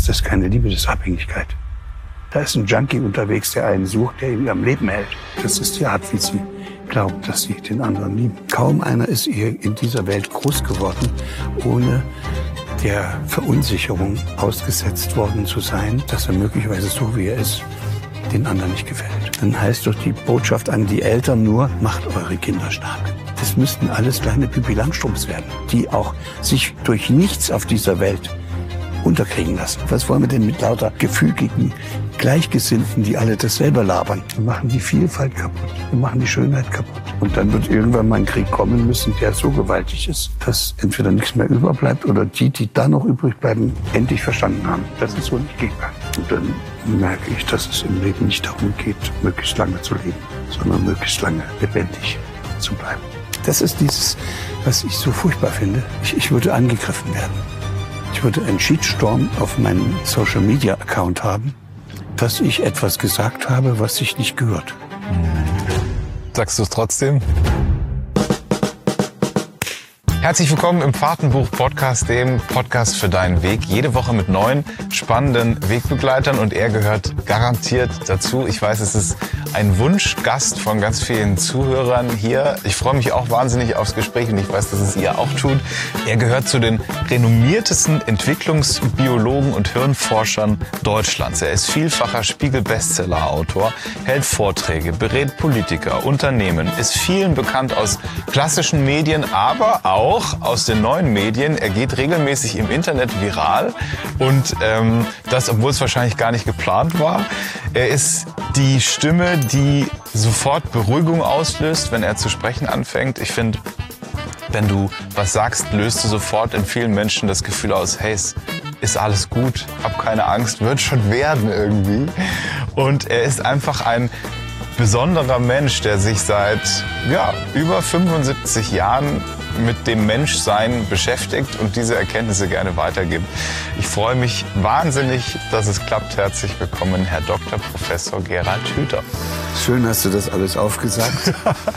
das keine Liebe, das ist Abhängigkeit. Da ist ein Junkie unterwegs, der einen sucht, der ihn am Leben hält. Das ist die Art, wie sie glauben, dass sie den anderen lieben. Kaum einer ist hier in dieser Welt groß geworden, ohne der Verunsicherung ausgesetzt worden zu sein, dass er möglicherweise so, wie er ist, den anderen nicht gefällt. Dann heißt doch die Botschaft an die Eltern nur, macht eure Kinder stark. Das müssten alles kleine Pippi Langstrumpfs werden, die auch sich durch nichts auf dieser Welt unterkriegen lassen. Was wollen wir denn mit lauter gefügigen Gleichgesinnten, die alle dasselbe labern? Wir machen die Vielfalt kaputt, wir machen die Schönheit kaputt. Und dann wird irgendwann mal ein Krieg kommen müssen, der so gewaltig ist, dass entweder nichts mehr überbleibt oder die da noch übrig bleiben, endlich verstanden haben, dass es so nicht gehen kann. Und dann merke ich, dass es im Leben nicht darum geht, möglichst lange zu leben, sondern möglichst lange lebendig zu bleiben. Das ist dieses, was ich so furchtbar finde. Ich würde angegriffen werden. Ich würde einen Shitstorm auf meinem Social-Media-Account haben, dass ich etwas gesagt habe, was sich nicht gehört. Sagst du es trotzdem? Herzlich willkommen im Fahrtenbuch-Podcast, dem Podcast für deinen Weg. Jede Woche mit neuen, spannenden Wegbegleitern und er gehört garantiert dazu. Ich weiß, es ist ein Wunschgast von ganz vielen Zuhörern hier. Ich freue mich auch wahnsinnig aufs Gespräch und ich weiß, dass es ihr auch tut. Er gehört zu den renommiertesten Entwicklungsbiologen und Hirnforschern Deutschlands. Er ist vielfacher Spiegel-Bestseller-Autor, hält Vorträge, berät Politiker, Unternehmen, ist vielen bekannt aus klassischen Medien, aber auch aus den neuen Medien. Er geht regelmäßig im Internet viral und das, obwohl es wahrscheinlich gar nicht geplant war. Er ist die Stimme, die sofort Beruhigung auslöst, wenn er zu sprechen anfängt. Ich finde, wenn du was sagst, löst du sofort in vielen Menschen das Gefühl aus, hey, es ist alles gut, hab keine Angst, wird schon werden irgendwie. Und er ist einfach ein besonderer Mensch, der sich seit über 75 Jahren mit dem Menschsein beschäftigt und diese Erkenntnisse gerne weitergibt. Ich freue mich wahnsinnig, dass es klappt. Herzlich willkommen, Herr Dr. Professor Gerald Hüther. Schön hast du das alles aufgesagt.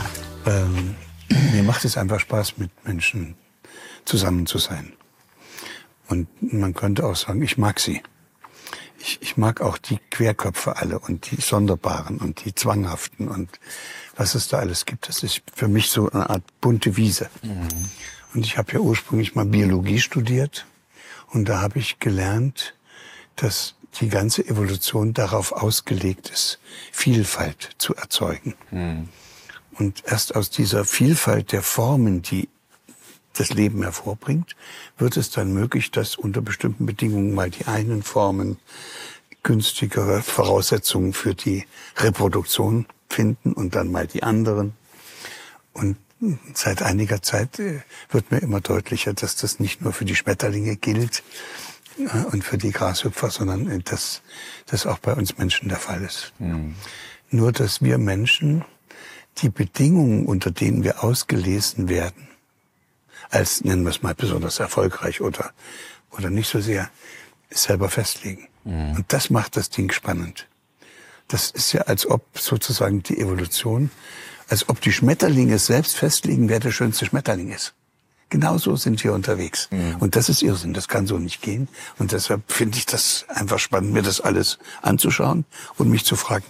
Mir macht es einfach Spaß, mit Menschen zusammen zu sein. Und man könnte auch sagen, ich mag sie. Ich mag auch die Querköpfe alle und die Sonderbaren und die Zwanghaften und was es da alles gibt. Das ist für mich so eine Art bunte Wiese. Mhm. Und ich habe ja ursprünglich mal Biologie studiert und da habe ich gelernt, dass die ganze Evolution darauf ausgelegt ist, Vielfalt zu erzeugen. Mhm. Und erst aus dieser Vielfalt der Formen, die das Leben hervorbringt, wird es dann möglich, dass unter bestimmten Bedingungen mal die einen Formen günstigere Voraussetzungen für die Reproduktion finden und dann mal die anderen. Und seit einiger Zeit wird mir immer deutlicher, dass das nicht nur für die Schmetterlinge gilt und für die Grashüpfer, sondern dass das auch bei uns Menschen der Fall ist. Mhm. Nur, dass wir Menschen die Bedingungen, unter denen wir ausgelesen werden, als, nennen wir es mal, besonders erfolgreich oder nicht so sehr, selber festlegen. Mhm. Und das macht das Ding spannend. Das ist ja, als ob sozusagen die Evolution, als ob die Schmetterlinge selbst festlegen, wer der schönste Schmetterling ist. Genauso sind wir unterwegs. Mhm. Und das ist Irrsinn, das kann so nicht gehen. Und deshalb finde ich das einfach spannend, mir das alles anzuschauen und mich zu fragen,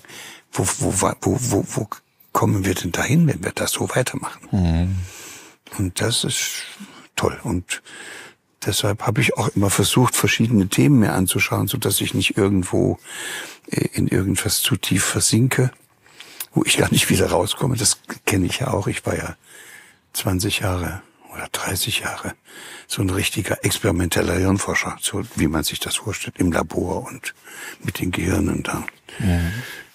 wo kommen wir denn dahin, wenn wir das so weitermachen? Mhm. Und das ist toll. Und deshalb habe ich auch immer versucht, verschiedene Themen mir anzuschauen, so dass ich nicht irgendwo in irgendwas zu tief versinke, wo ich gar nicht wieder rauskomme. Das kenne ich ja auch. Ich war ja 20 Jahre oder 30 Jahre so ein richtiger experimenteller Hirnforscher, so wie man sich das vorstellt, im Labor und mit den Gehirnen da. Mhm.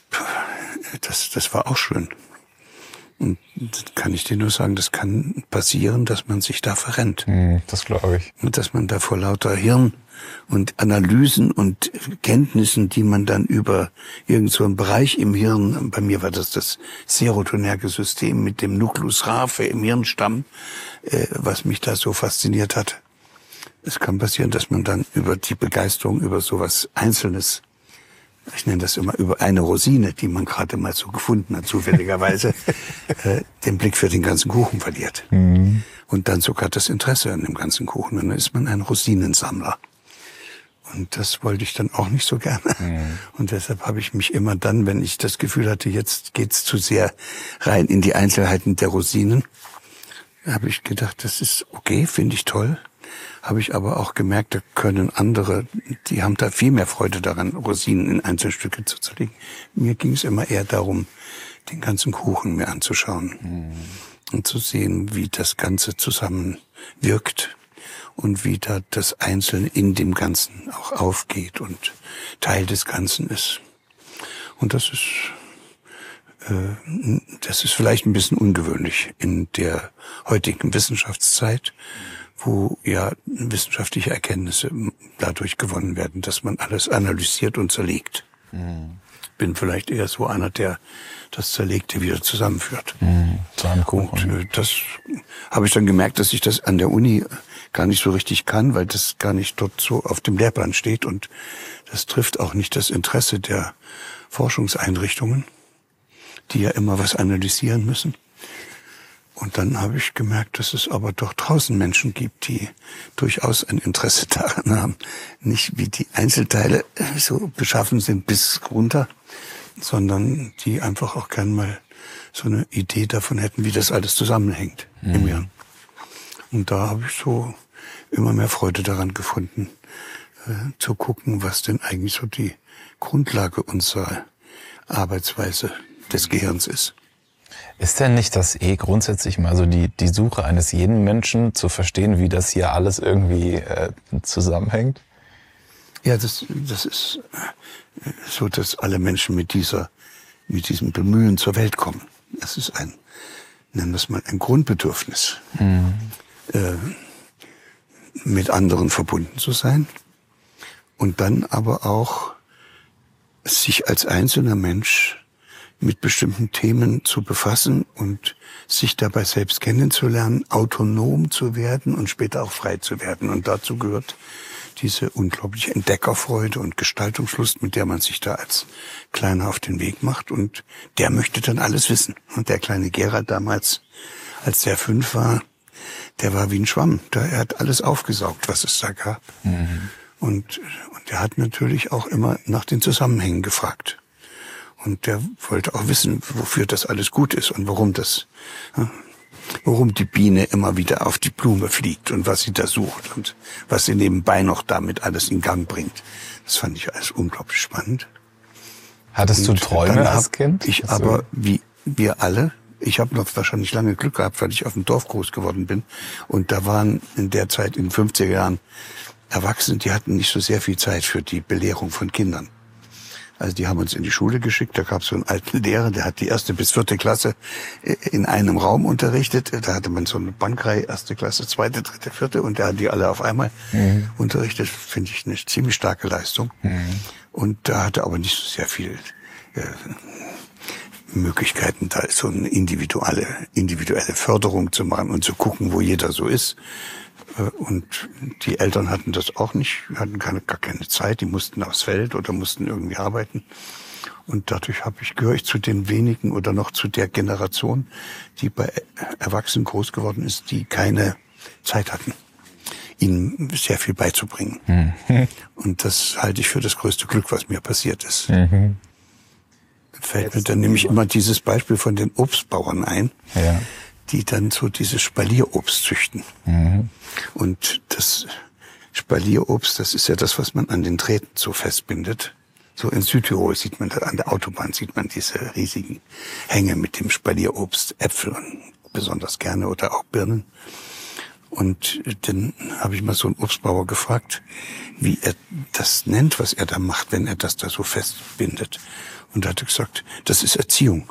Das war auch schön. Und kann ich dir nur sagen, das kann passieren, dass man sich da verrennt. Das glaube ich. Und dass man da vor lauter Hirn und Analysen und Kenntnissen, die man dann über irgend so einen Bereich im Hirn, bei mir war das serotonerge System mit dem Nucleus raffe im Hirnstamm, was mich da so fasziniert hat. Es kann passieren, dass man dann über die Begeisterung über sowas Einzelnes, ich nenne das immer, über eine Rosine, die man gerade mal so gefunden hat, zufälligerweise, den Blick für den ganzen Kuchen verliert. Mhm. Und dann sogar das Interesse an dem ganzen Kuchen. Und dann ist man ein Rosinensammler. Und das wollte ich dann auch nicht so gerne. Und deshalb habe ich mich immer dann, wenn ich das Gefühl hatte, jetzt geht's zu sehr rein in die Einzelheiten der Rosinen, habe ich gedacht, das ist okay, finde ich toll. Habe ich aber auch gemerkt, da können andere, die haben da viel mehr Freude daran, Rosinen in Einzelstücke zu zerlegen. Mir ging es immer eher darum, den ganzen Kuchen mir anzuschauen und zu sehen, wie das Ganze zusammen wirkt und wie da das Einzelne in dem Ganzen auch aufgeht und Teil des Ganzen ist. Und das ist vielleicht ein bisschen ungewöhnlich in der heutigen Wissenschaftszeit, wo ja wissenschaftliche Erkenntnisse dadurch gewonnen werden, dass man alles analysiert und zerlegt. Bin vielleicht eher so einer, der das Zerlegte wieder zusammenführt. Zu einem Kuchen. Und das habe ich dann gemerkt, dass ich das an der Uni gar nicht so richtig kann, weil das gar nicht dort so auf dem Lehrplan steht. Und das trifft auch nicht das Interesse der Forschungseinrichtungen, die ja immer was analysieren müssen. Und dann habe ich gemerkt, dass es aber doch draußen Menschen gibt, die durchaus ein Interesse daran haben, nicht wie die Einzelteile so beschaffen sind bis runter, sondern die einfach auch gern mal so eine Idee davon hätten, wie das alles zusammenhängt im Jahr. Und da habe ich so immer mehr Freude daran gefunden, zu gucken, was denn eigentlich so die Grundlage unserer Arbeitsweise des Gehirns ist. Ist denn nicht das grundsätzlich mal so die Suche eines jeden Menschen zu verstehen, wie das hier alles irgendwie zusammenhängt? Ja, das ist so, dass alle Menschen mit diesem Bemühen zur Welt kommen. Das ist nennen wir es mal ein Grundbedürfnis, mit anderen verbunden zu sein und dann aber auch sich als einzelner Mensch mit bestimmten Themen zu befassen und sich dabei selbst kennenzulernen, autonom zu werden und später auch frei zu werden. Und dazu gehört diese unglaubliche Entdeckerfreude und Gestaltungslust, mit der man sich da als Kleiner auf den Weg macht. Und der möchte dann alles wissen. Und der kleine Gerhard damals, als der 5 war, der war wie ein Schwamm. Er hat alles aufgesaugt, was es da gab. Und er hat natürlich auch immer nach den Zusammenhängen gefragt. Und der wollte auch wissen, wofür das alles gut ist und warum die Biene immer wieder auf die Blume fliegt und was sie da sucht und was sie nebenbei noch damit alles in Gang bringt. Das fand ich alles unglaublich spannend. Hattest du Träume als Kind? Ich aber, wie wir alle, ich habe noch wahrscheinlich lange Glück gehabt, weil ich auf dem Dorf groß geworden bin. Und da waren in der Zeit, in den 50er Jahren, Erwachsene, die hatten nicht so sehr viel Zeit für die Belehrung von Kindern. Also die haben uns in die Schule geschickt, da gab es so einen alten Lehrer, der hat die 1. bis 4. Klasse in einem Raum unterrichtet. Da hatte man so eine Bankreihe, 1. Klasse, 2., 3., 4. und der hat die alle auf einmal unterrichtet. Finde ich eine ziemlich starke Leistung. Und da hatte aber nicht so sehr viel Möglichkeiten, da so eine individuelle Förderung zu machen und zu gucken, wo jeder so ist. Und die Eltern hatten das auch nicht, hatten gar keine Zeit, die mussten aufs Feld oder mussten irgendwie arbeiten. Und dadurch gehöre ich zu den wenigen oder noch zu der Generation, die bei Erwachsenen groß geworden ist, die keine Zeit hatten, ihnen sehr viel beizubringen. Und das halte ich für das größte Glück, was mir passiert ist. Fällt mir dann nämlich immer dieses Beispiel von den Obstbauern ein. Ja. Die dann so dieses Spalierobst züchten. Und das Spalierobst, das ist ja das, was man an den Drähten so festbindet. So in Südtirol sieht man, an der Autobahn sieht man diese riesigen Hänge mit dem Spalierobst, Äpfel und besonders gerne oder auch Birnen. Und dann habe ich mal so einen Obstbauer gefragt, wie er das nennt, was er da macht, wenn er das da so festbindet. Und er hat gesagt, das ist Erziehung.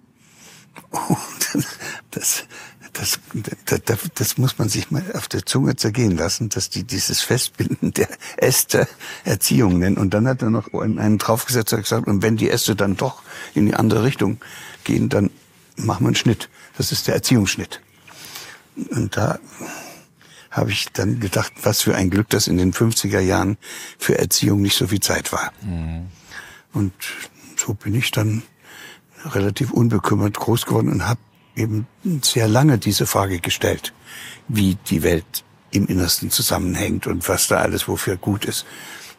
Das muss man sich mal auf der Zunge zergehen lassen, dass die dieses Festbinden der Äste Erziehung nennen. Und dann hat er noch einen draufgesetzt und gesagt, und wenn die Äste dann doch in die andere Richtung gehen, dann machen wir einen Schnitt. Das ist der Erziehungsschnitt. Und da habe ich dann gedacht, was für ein Glück, dass in den 50er Jahren für Erziehung nicht so viel Zeit war. Und so bin ich dann relativ unbekümmert groß geworden und habe eben sehr lange diese Frage gestellt, wie die Welt im Innersten zusammenhängt und was da alles wofür gut ist.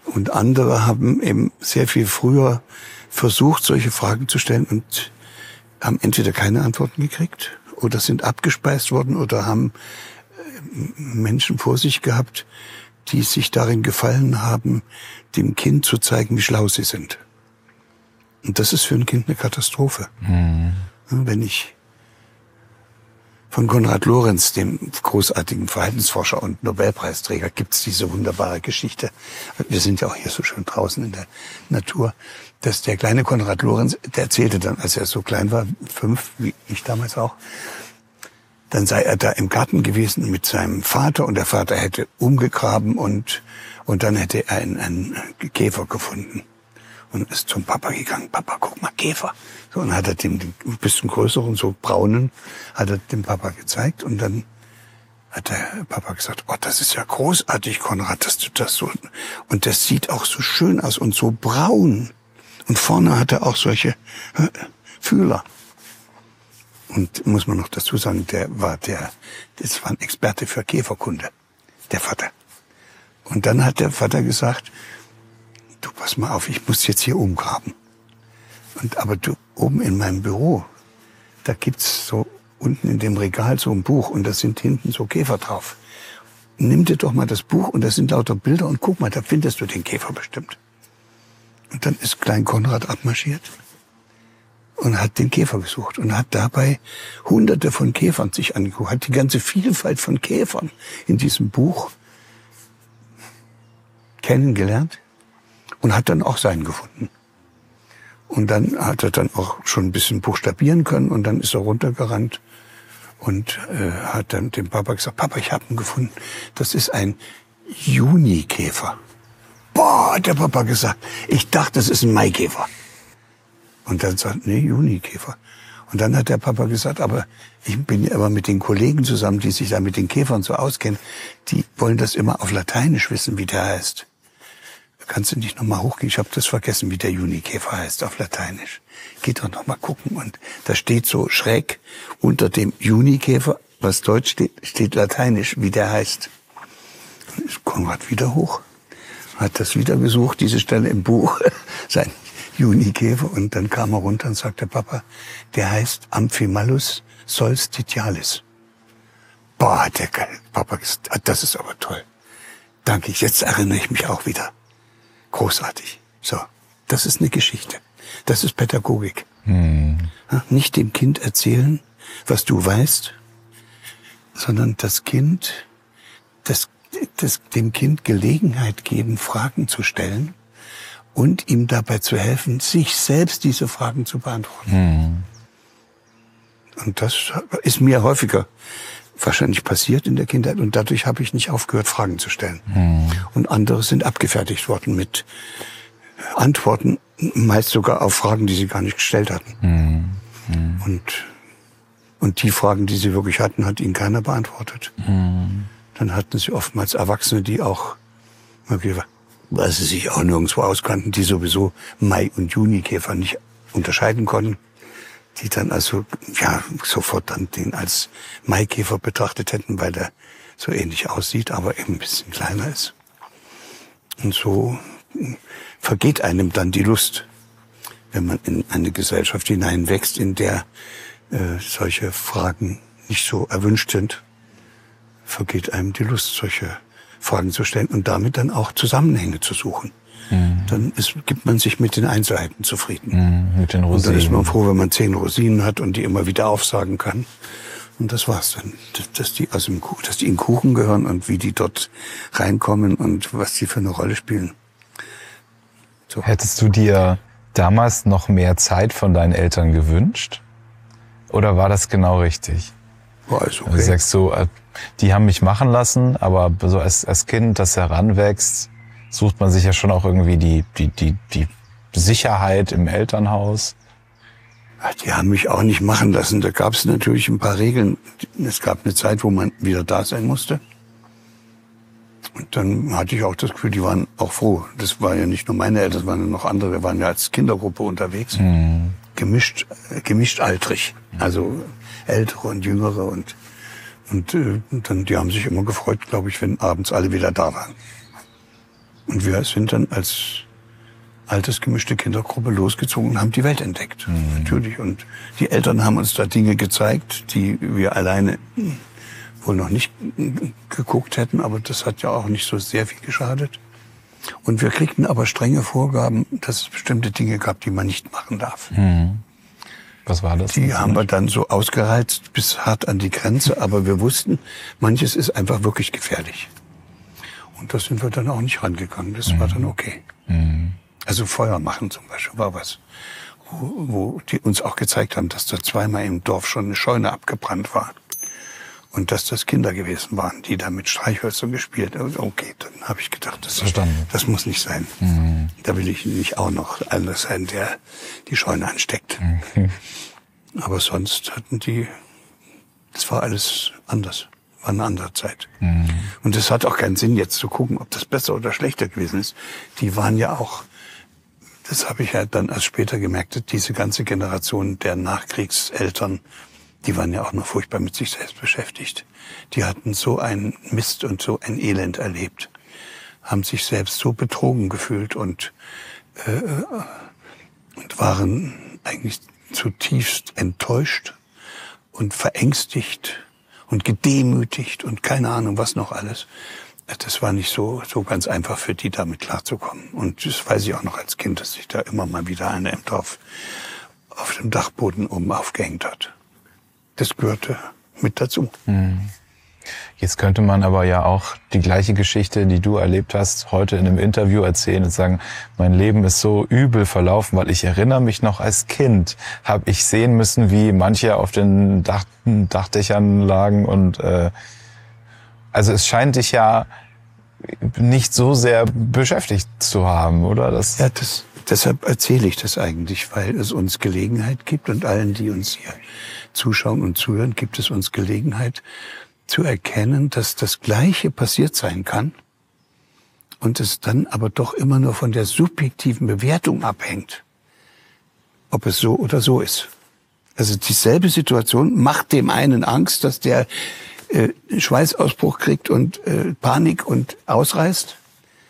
Und andere haben eben sehr viel früher versucht, solche Fragen zu stellen und haben entweder keine Antworten gekriegt oder sind abgespeist worden oder haben Menschen vor sich gehabt, die sich darin gefallen haben, dem Kind zu zeigen, wie schlau sie sind. Und das ist für ein Kind eine Katastrophe. Mhm. Wenn ich von Konrad Lorenz, dem großartigen Verhaltensforscher und Nobelpreisträger, gibt's diese wunderbare Geschichte. Wir sind ja auch hier so schön draußen in der Natur, dass der kleine Konrad Lorenz, der erzählte dann, als er so klein war, 5, wie ich damals auch, dann sei er da im Garten gewesen mit seinem Vater und der Vater hätte umgegraben und dann hätte er einen Käfer gefunden und ist zum Papa gegangen. Papa, guck mal, Käfer. So, und hat er dem ein bisschen größeren, so braunen, hat er dem Papa gezeigt und dann hat der Papa gesagt, oh, das ist ja großartig, Konrad, dass du das so, und das sieht auch so schön aus und so braun. Und vorne hat er auch solche Fühler. Und muss man noch dazu sagen, das war ein Experte für Käferkunde, der Vater. Und dann hat der Vater gesagt, du pass mal auf, ich muss jetzt hier umgraben. Aber du, oben in meinem Büro, da gibt's so unten in dem Regal so ein Buch und da sind hinten so Käfer drauf. Nimm dir doch mal das Buch und da sind lauter Bilder und guck mal, da findest du den Käfer bestimmt. Und dann ist Klein Konrad abmarschiert und hat den Käfer gesucht und hat dabei Hunderte von Käfern sich angeguckt, hat die ganze Vielfalt von Käfern in diesem Buch kennengelernt und hat dann auch seinen gefunden. Und dann hat er dann auch schon ein bisschen buchstabieren können und dann ist er runtergerannt und hat dann dem Papa gesagt, Papa, ich habe ihn gefunden. Das ist ein Junikäfer. Boah, hat der Papa gesagt, ich dachte, das ist ein Maikäfer. Und dann sagt, nee, Junikäfer. Und dann hat der Papa gesagt, aber ich bin ja immer mit den Kollegen zusammen, die sich da mit den Käfern so auskennen, die wollen das immer auf Lateinisch wissen, wie der heißt. Kannst du nicht noch mal hochgehen? Ich habe das vergessen, wie der Junikäfer heißt auf Lateinisch. Geht doch noch mal gucken. Und da steht so schräg unter dem Junikäfer, was Deutsch steht, steht Lateinisch, wie der heißt. Dann ist Konrad wieder hoch, hat das wieder gesucht, diese Stelle im Buch, sein Junikäfer. Und dann kam er runter und sagte, Papa, der heißt Amphimallus solstitialis. Boah, hat der Papa gesagt, das ist aber toll. Danke, jetzt erinnere ich mich auch wieder. Großartig. So, das ist eine Geschichte. Das ist Pädagogik. Nicht dem Kind erzählen, was du weißt, sondern dem Kind Gelegenheit geben, Fragen zu stellen und ihm dabei zu helfen, sich selbst diese Fragen zu beantworten. Und das ist mir häufiger wahrscheinlich passiert in der Kindheit und dadurch habe ich nicht aufgehört, Fragen zu stellen. Und andere sind abgefertigt worden mit Antworten, meist sogar auf Fragen, die sie gar nicht gestellt hatten. Und die Fragen, die sie wirklich hatten, hat ihnen keiner beantwortet. Dann hatten sie oftmals Erwachsene, die auch, weil sie sich auch nirgendwo auskannten, die sowieso Mai- und Junikäfer nicht unterscheiden konnten, die dann also ja sofort dann den als Maikäfer betrachtet hätten, weil der so ähnlich aussieht, aber eben ein bisschen kleiner ist. Und so vergeht einem dann die Lust, wenn man in eine Gesellschaft hineinwächst, in der solche Fragen nicht so erwünscht sind, vergeht einem die Lust, solche Fragen zu stellen und damit dann auch Zusammenhänge zu suchen. Dann gibt man sich mit den Einzelheiten zufrieden. Mit den Rosinen. Und dann ist man froh, wenn man 10 Rosinen hat und die immer wieder aufsagen kann. Und das war's dann. Dass die aus dem Kuchen, dass die in den Kuchen gehören und wie die dort reinkommen und was die für eine Rolle spielen. So. Hättest du dir damals noch mehr Zeit von deinen Eltern gewünscht? Oder war das genau richtig? War alles okay. Du sagst so, die haben mich machen lassen, aber so als Kind, das heranwächst, sucht man sich ja schon auch irgendwie die Sicherheit im Elternhaus. Die haben mich auch nicht machen lassen. Da gab es natürlich ein paar Regeln. Es gab eine Zeit, wo man wieder da sein musste. Und dann hatte ich auch das Gefühl, die waren auch froh. Das war ja nicht nur meine Eltern, das waren ja noch andere. Wir waren ja als Kindergruppe unterwegs. Gemischt-altrig. Also Ältere und Jüngere. Und dann, die haben sich immer gefreut, glaube ich, wenn abends alle wieder da waren. Und wir sind dann als altersgemischte Kindergruppe losgezogen und haben die Welt entdeckt. Natürlich. Und die Eltern haben uns da Dinge gezeigt, die wir alleine wohl noch nicht geguckt hätten. Aber das hat ja auch nicht so sehr viel geschadet. Und wir kriegten aber strenge Vorgaben, dass es bestimmte Dinge gab, die man nicht machen darf. Was war das? Die haben wir dann so ausgereizt bis hart an die Grenze. Aber wir wussten, manches ist einfach wirklich gefährlich. Und da sind wir dann auch nicht rangegangen. Das war dann okay. Also Feuer machen zum Beispiel war was, wo die uns auch gezeigt haben, dass da zweimal im Dorf schon eine Scheune abgebrannt war. Und dass das Kinder gewesen waren, die da mit Streichhölzern gespielt haben. Okay, dann habe ich gedacht, das muss nicht sein. Da will ich nicht auch noch einer sein, der die Scheune ansteckt. Aber sonst hatten die, das war alles anders. War eine andere Zeit. Und es hat auch keinen Sinn, jetzt zu gucken, ob das besser oder schlechter gewesen ist. Die waren ja auch, das habe ich ja dann erst später gemerkt, diese ganze Generation der Nachkriegseltern, die waren ja auch noch furchtbar mit sich selbst beschäftigt. Die hatten so einen Mist und so ein Elend erlebt, haben sich selbst so betrogen gefühlt und waren eigentlich zutiefst enttäuscht und verängstigt und gedemütigt und keine Ahnung was noch alles. Das war nicht so ganz einfach für die, damit klarzukommen. Und das weiß ich auch noch als Kind, dass sich da immer mal wieder einer im Dorf auf dem Dachboden oben aufgehängt hat. Das gehörte mit dazu. Jetzt könnte man aber ja auch die gleiche Geschichte, die du erlebt hast, heute in einem Interview erzählen und sagen, mein Leben ist so übel verlaufen, weil ich erinnere mich noch als Kind, habe ich sehen müssen, wie manche auf den Dachdächern lagen und also es scheint dich ja nicht so sehr beschäftigt zu haben, oder? Ja, deshalb erzähle ich das eigentlich, weil es uns Gelegenheit gibt und allen, die uns hier zuschauen und zuhören, gibt es uns Gelegenheit zu erkennen, dass das Gleiche passiert sein kann und es dann aber doch immer nur von der subjektiven Bewertung abhängt, ob es so oder so ist. Also dieselbe Situation macht dem einen Angst, dass der Schweißausbruch kriegt und Panik und ausreißt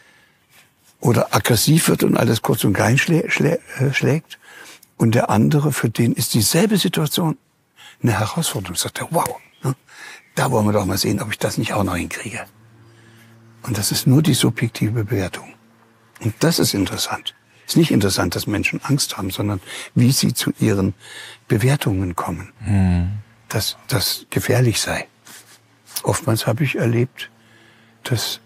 oder aggressiv wird und alles kurz und klein schlägt. Und der andere, für den ist dieselbe Situation eine Herausforderung. Sagt er, wow, ne? Da wollen wir doch mal sehen, ob ich das nicht auch noch hinkriege. Und das ist nur die subjektive Bewertung. Und das ist interessant. Es ist nicht interessant, dass Menschen Angst haben, sondern wie sie zu ihren Bewertungen kommen. Dass das gefährlich sei. Oftmals habe ich erlebt, dass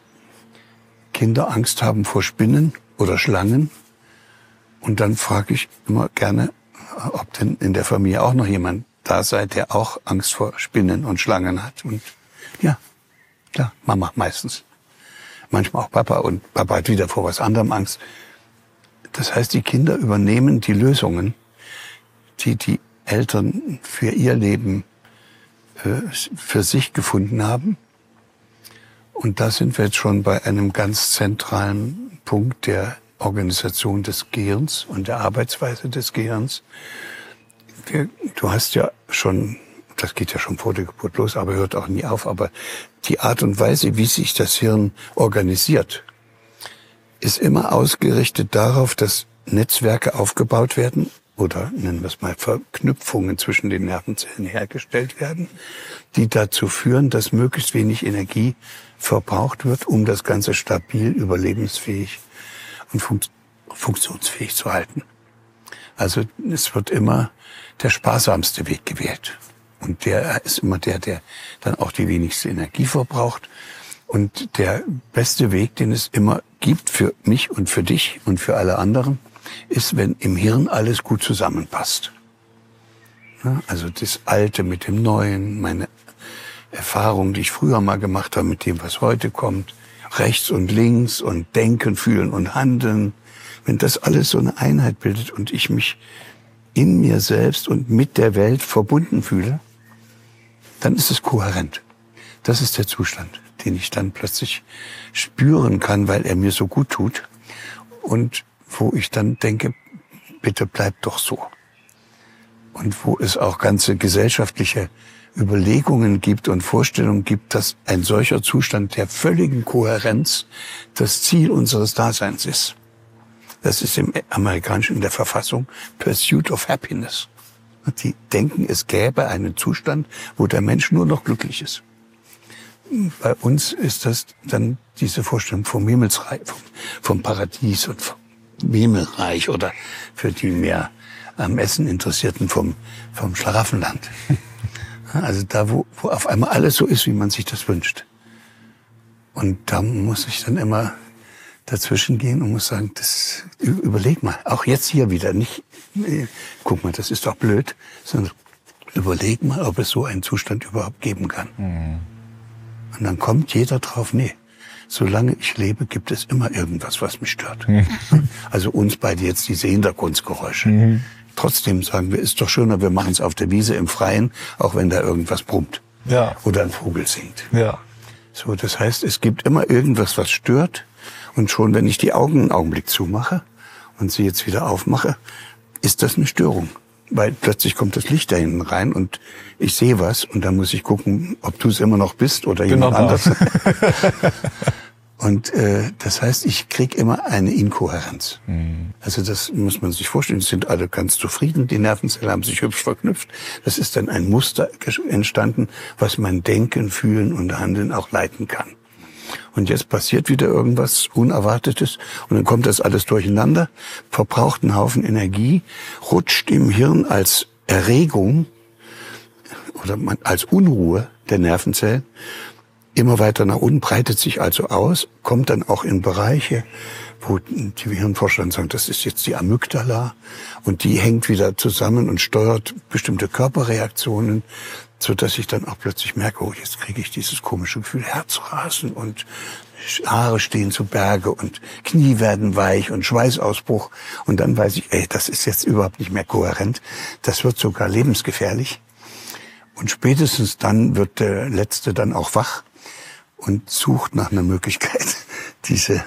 Kinder Angst haben vor Spinnen oder Schlangen. Und dann frage ich immer gerne, ob denn in der Familie auch noch jemand da sei, der auch Angst vor Spinnen und Schlangen hat. Und ja, klar, Mama meistens. Manchmal auch Papa. Und Papa hat wieder vor was anderem Angst. Das heißt, die Kinder übernehmen die Lösungen, die die Eltern für ihr Leben für sich gefunden haben. Und da sind wir jetzt schon bei einem ganz zentralen Punkt der Organisation des Gehirns und der Arbeitsweise des Gehirns. Du hast ja schon, das geht ja schon vor der Geburt los, aber hört auch nie auf, aber die Art und Weise, wie sich das Hirn organisiert, ist immer ausgerichtet darauf, dass Netzwerke aufgebaut werden oder nennen wir es mal Verknüpfungen zwischen den Nervenzellen hergestellt werden, die dazu führen, dass möglichst wenig Energie verbraucht wird, um das Ganze stabil, überlebensfähig und funktionsfähig zu halten. Also es wird immer der sparsamste Weg gewählt. Und der ist immer der dann auch die wenigste Energie verbraucht. Und der beste Weg, den es immer gibt für mich und für dich und für alle anderen, ist, wenn im Hirn alles gut zusammenpasst. Also das Alte mit dem Neuen, meine Erfahrungen, die ich früher mal gemacht habe, mit dem, was heute kommt, rechts und links und Denken, Fühlen und Handeln. Wenn das alles so eine Einheit bildet und ich mich in mir selbst und mit der Welt verbunden fühle, dann ist es kohärent. Das ist der Zustand, den ich dann plötzlich spüren kann, weil er mir so gut tut und wo ich dann denke, bitte bleib doch so. und wo es auch ganze gesellschaftliche Überlegungen gibt und Vorstellungen gibt, dass ein solcher Zustand der völligen Kohärenz das Ziel unseres Daseins ist. Das ist im Amerikanischen in der Verfassung Pursuit of Happiness. Die denken, es gäbe einen Zustand, wo der Mensch nur noch glücklich ist. Bei uns ist das dann diese Vorstellung vom Himmelsreich, vom Paradies und vom Himmelreich oder für die mehr am Essen Interessierten vom Schlaraffenland. Also da, wo auf einmal alles so ist, wie man sich das wünscht. Und da muss ich dann immer dazwischen gehen und muss sagen, das überleg mal, auch jetzt hier wieder, nicht, guck mal, das ist doch blöd, sondern überleg mal, ob es so einen Zustand überhaupt geben kann. Mhm. Und dann kommt jeder drauf, nee, solange ich lebe, gibt es immer irgendwas, was mich stört. Mhm. Also uns beide jetzt diese Hintergrundgeräusche. Mhm. Trotzdem sagen wir, ist doch schöner, wir machen es auf der Wiese im Freien, auch wenn da irgendwas brummt. Ja. Oder ein Vogel singt. Ja. So, das heißt, es gibt immer irgendwas, was stört. Und schon, wenn ich die Augen einen Augenblick zumache und sie jetzt wieder aufmache, ist das eine Störung. Weil plötzlich kommt das Licht da hinten rein und ich sehe was und dann muss ich gucken, ob du es immer noch bist oder jemand anders. Und das heißt, ich krieg immer eine Inkohärenz. Mhm. Also das muss man sich vorstellen, es sind alle ganz zufrieden, die Nervenzellen haben sich hübsch verknüpft. Das ist dann ein Muster entstanden, was mein Denken, Fühlen und Handeln auch leiten kann. Und jetzt passiert wieder irgendwas Unerwartetes und dann kommt das alles durcheinander, verbraucht einen Haufen Energie, rutscht im Hirn als Erregung oder als Unruhe der Nervenzellen immer weiter nach unten, breitet sich also aus, kommt dann auch in Bereiche, wo die Hirnforscher dann sagen, das ist jetzt die Amygdala und die hängt wieder zusammen und steuert bestimmte Körperreaktionen, so dass ich dann auch plötzlich merke, oh, jetzt kriege ich dieses komische Gefühl, Herzrasen und Haare stehen zu Berge und Knie werden weich und Schweißausbruch. Und dann weiß ich, ey, das ist jetzt überhaupt nicht mehr kohärent. Das wird sogar lebensgefährlich. Und spätestens dann wird der Letzte dann auch wach und sucht nach einer Möglichkeit, diese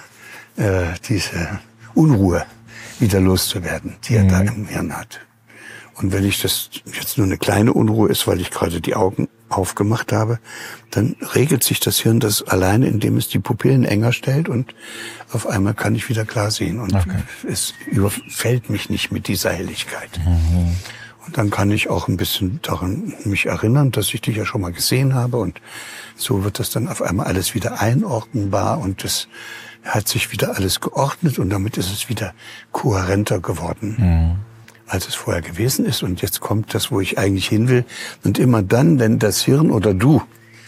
Unruhe wieder loszuwerden, die er da im Hirn hat. Und wenn ich das jetzt nur eine kleine Unruhe ist, weil ich gerade die Augen aufgemacht habe, dann regelt sich das Hirn das alleine, indem es die Pupillen enger stellt und auf einmal kann ich wieder klar sehen und es überfällt mich nicht mit dieser Helligkeit. Mhm. Und dann kann ich auch ein bisschen daran mich erinnern, dass ich dich ja schon mal gesehen habe und so wird das dann auf einmal alles wieder einordnenbar und es hat sich wieder alles geordnet und damit ist es wieder kohärenter geworden. Mhm. Als es vorher gewesen ist. Und jetzt kommt das, wo ich eigentlich hin will. Und immer dann, wenn das Hirn oder du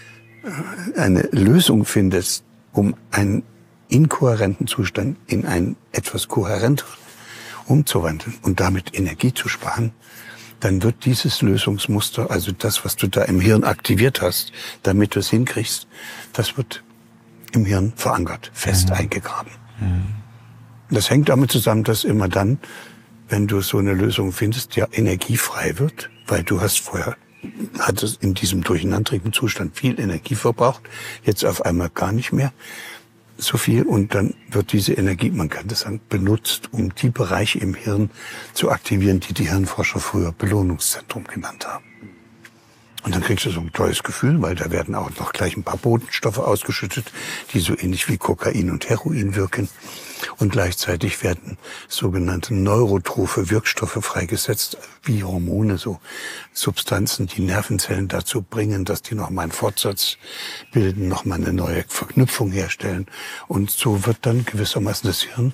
eine Lösung findest, um einen inkohärenten Zustand in einen etwas kohärenteren umzuwandeln und damit Energie zu sparen, dann wird dieses Lösungsmuster, also das, was du da im Hirn aktiviert hast, damit du es hinkriegst, das wird im Hirn verankert, fest eingegraben. Mhm. Das hängt damit zusammen, dass immer dann, wenn du so eine Lösung findest, ja energiefrei wird, weil du hast vorher, hattest in diesem durcheinanderigen Zustand viel Energie verbraucht, jetzt auf einmal gar nicht mehr so viel und dann wird diese Energie, man kann das sagen, benutzt, um die Bereiche im Hirn zu aktivieren, die die Hirnforscher früher Belohnungszentrum genannt haben. Und dann kriegst du so ein tolles Gefühl, weil da werden auch noch gleich ein paar Botenstoffe ausgeschüttet, die so ähnlich wie Kokain und Heroin wirken. Und gleichzeitig werden sogenannte neurotrophe Wirkstoffe freigesetzt, wie Hormone, so Substanzen, die Nervenzellen dazu bringen, dass die nochmal einen Fortsatz bilden, nochmal eine neue Verknüpfung herstellen. Und so wird dann gewissermaßen das Hirn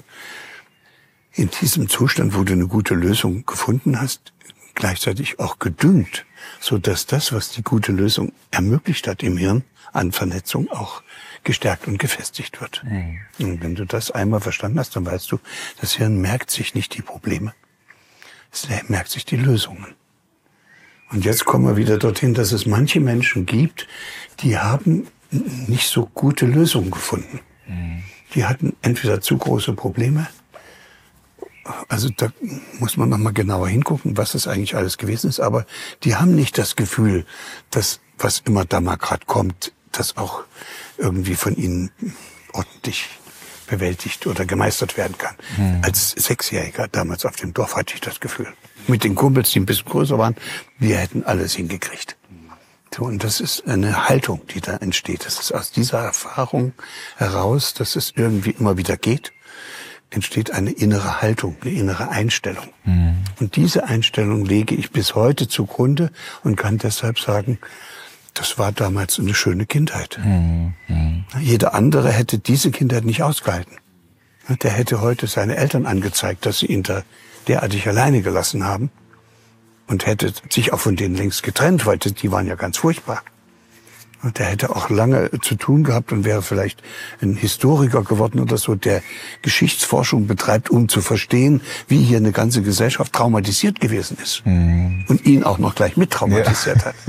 in diesem Zustand, wo du eine gute Lösung gefunden hast, gleichzeitig auch gedüngt, so dass das, was die gute Lösung ermöglicht hat im Hirn an Vernetzung, auch gestärkt und gefestigt wird. Mhm. Und wenn du das einmal verstanden hast, dann weißt du, das Hirn merkt sich nicht die Probleme, es merkt sich die Lösungen. Und jetzt kommen wir wieder dorthin, dass es manche Menschen gibt, die haben nicht so gute Lösungen gefunden. Mhm. Die hatten entweder zu große Probleme, also da muss man noch mal genauer hingucken, was das eigentlich alles gewesen ist. Aber die haben nicht das Gefühl, dass was immer da mal gerade kommt, das auch irgendwie von ihnen ordentlich bewältigt oder gemeistert werden kann. Mhm. Als Sechsjähriger damals auf dem Dorf hatte ich das Gefühl. mit den Kumpels, die ein bisschen größer waren, wir hätten alles hingekriegt. So, und das ist eine Haltung, die da entsteht. Das ist aus dieser Erfahrung heraus, dass es irgendwie immer wieder geht, entsteht eine innere Haltung, eine innere Einstellung. Und diese Einstellung lege ich bis heute zugrunde und kann deshalb sagen, das war damals eine schöne Kindheit. Jeder andere hätte diese Kindheit nicht ausgehalten. Der hätte heute seine Eltern angezeigt, dass sie ihn da derartig alleine gelassen haben und hätte sich auch von denen längst getrennt, weil die waren ja ganz furchtbar. Und der hätte auch lange zu tun gehabt und wäre vielleicht ein Historiker geworden oder so, der Geschichtsforschung betreibt, um zu verstehen, wie hier eine ganze Gesellschaft traumatisiert gewesen ist. Und ihn auch noch gleich mit traumatisiert hat.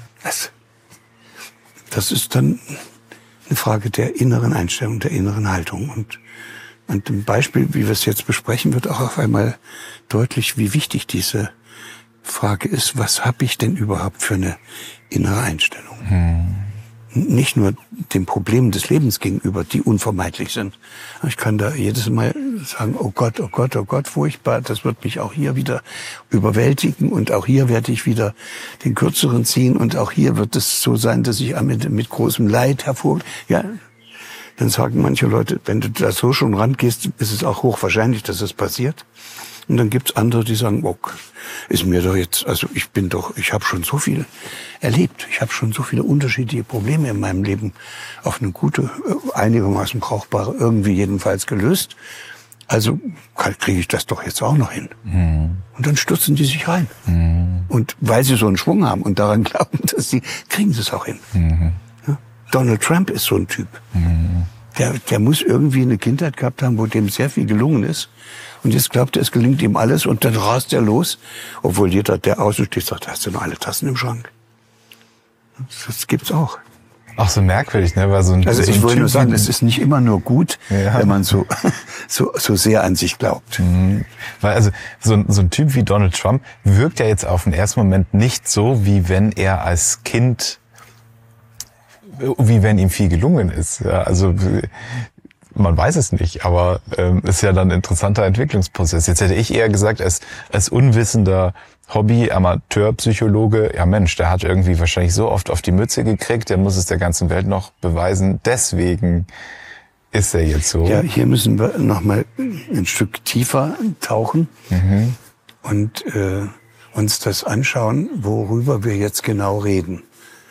Das ist dann eine Frage der inneren Einstellung, der inneren Haltung. Und ein Beispiel, wie wir es jetzt besprechen, wird auch auf einmal deutlich, wie wichtig diese Frage ist, was habe ich denn überhaupt für eine innere Einstellung? Nicht nur den Problemen des Lebens gegenüber, die unvermeidlich sind. Ich kann da jedes Mal sagen, oh Gott, oh Gott, oh Gott, furchtbar, das wird mich auch hier wieder überwältigen und auch hier werde ich wieder den Kürzeren ziehen und auch hier wird es so sein, dass ich mit großem Leid ja, dann sagen manche Leute, wenn du da so schon rangehst, ist es auch hochwahrscheinlich, dass es passiert. Und dann gibt's andere, die sagen, oh, ist mir doch jetzt, also ich habe schon so viel erlebt. Ich habe schon so viele unterschiedliche Probleme in meinem Leben auf eine gute, einigermaßen brauchbare, irgendwie jedenfalls gelöst. Also kriege ich das doch jetzt auch noch hin. Und dann stürzen die sich rein. Und weil sie so einen Schwung haben und daran glauben, dass sie, kriegen sie es auch hin. Ja? Donald Trump ist so ein Typ. Der muss irgendwie eine Kindheit gehabt haben, wo dem sehr viel gelungen ist. Und jetzt glaubt er, es gelingt ihm alles und dann rast er los. Obwohl jeder, der außen steht, sagt, hast du noch alle Tassen im Schrank? Das gibt's auch. Auch so merkwürdig, ne? Weil also ich wollte nur sagen, es ist nicht immer nur gut, wenn man so sehr an sich glaubt. Weil also so ein Typ wie Donald Trump wirkt ja jetzt auf den ersten Moment nicht so, wie wenn er als Kind, wie wenn ihm viel gelungen ist. Ja, also man weiß es nicht, aber ist ja dann ein interessanter Entwicklungsprozess. Jetzt hätte ich eher gesagt, als unwissender Hobby-Amateur-Psychologe, ja Mensch, der hat irgendwie wahrscheinlich so oft auf die Mütze gekriegt, der muss es der ganzen Welt noch beweisen. Deswegen ist er jetzt so. Ja, hier müssen wir noch mal ein Stück tiefer tauchen und uns das anschauen, worüber wir jetzt genau reden.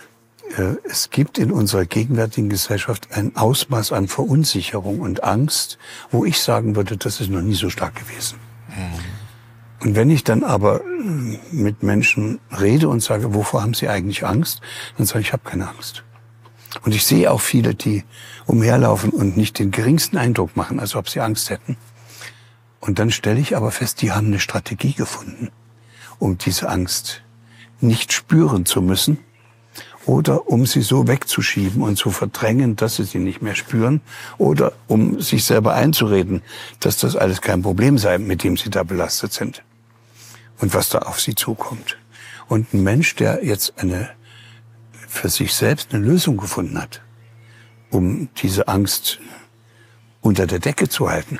Es gibt in unserer gegenwärtigen Gesellschaft ein Ausmaß an Verunsicherung und Angst, wo ich sagen würde, das ist noch nie so stark gewesen. Und wenn ich dann aber mit Menschen rede und sage, wovor haben sie eigentlich Angst, dann sage ich, ich habe keine Angst. Und ich sehe auch viele, die umherlaufen und nicht den geringsten Eindruck machen, als ob sie Angst hätten. Und dann stelle ich aber fest, die haben eine Strategie gefunden, um diese Angst nicht spüren zu müssen, oder um sie so wegzuschieben und zu verdrängen, dass sie nicht mehr spüren, oder um sich selber einzureden, dass das alles kein Problem sei, mit dem sie da belastet sind und was da auf sie zukommt. Und ein Mensch, der jetzt für sich selbst eine Lösung gefunden hat, um diese Angst unter der Decke zu halten,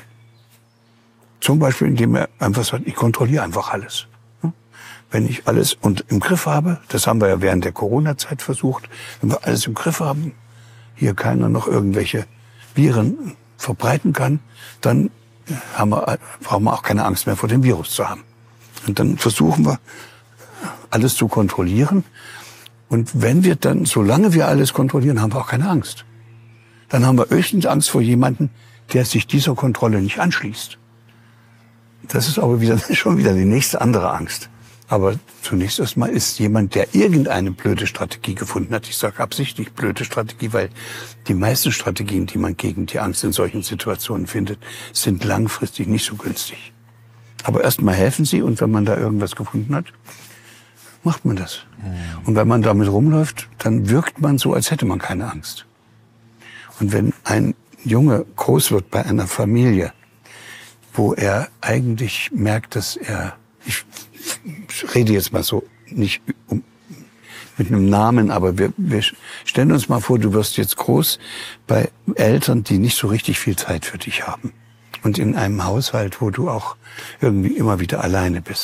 zum Beispiel indem er einfach sagt, ich kontrolliere einfach alles. Wenn ich alles im Griff habe, das haben wir ja während der Corona-Zeit versucht, wenn wir alles im Griff haben, hier keiner noch irgendwelche Viren verbreiten kann, dann brauchen wir auch keine Angst mehr vor dem Virus zu haben. Und dann versuchen wir, alles zu kontrollieren. Und wenn wir dann, solange wir alles kontrollieren, haben wir auch keine Angst. Dann haben wir höchstens Angst vor jemandem, der sich dieser Kontrolle nicht anschließt. Das ist aber schon wieder die nächste andere Angst. Aber zunächst erstmal ist jemand, der irgendeine blöde Strategie gefunden hat, ich sage absichtlich blöde Strategie, weil die meisten Strategien, die man gegen die Angst in solchen Situationen findet, sind langfristig nicht so günstig. Aber erstmal helfen sie und wenn man da irgendwas gefunden hat, macht man das. Und wenn man damit rumläuft, dann wirkt man so, als hätte man keine Angst. Und wenn ein Junge groß wird bei einer Familie, wo er eigentlich merkt, dass ich rede jetzt mal so, nicht mit einem Namen, aber wir stellen uns mal vor, du wirst jetzt groß bei Eltern, die nicht so richtig viel Zeit für dich haben. Und in einem Haushalt, wo du auch irgendwie immer wieder alleine bist.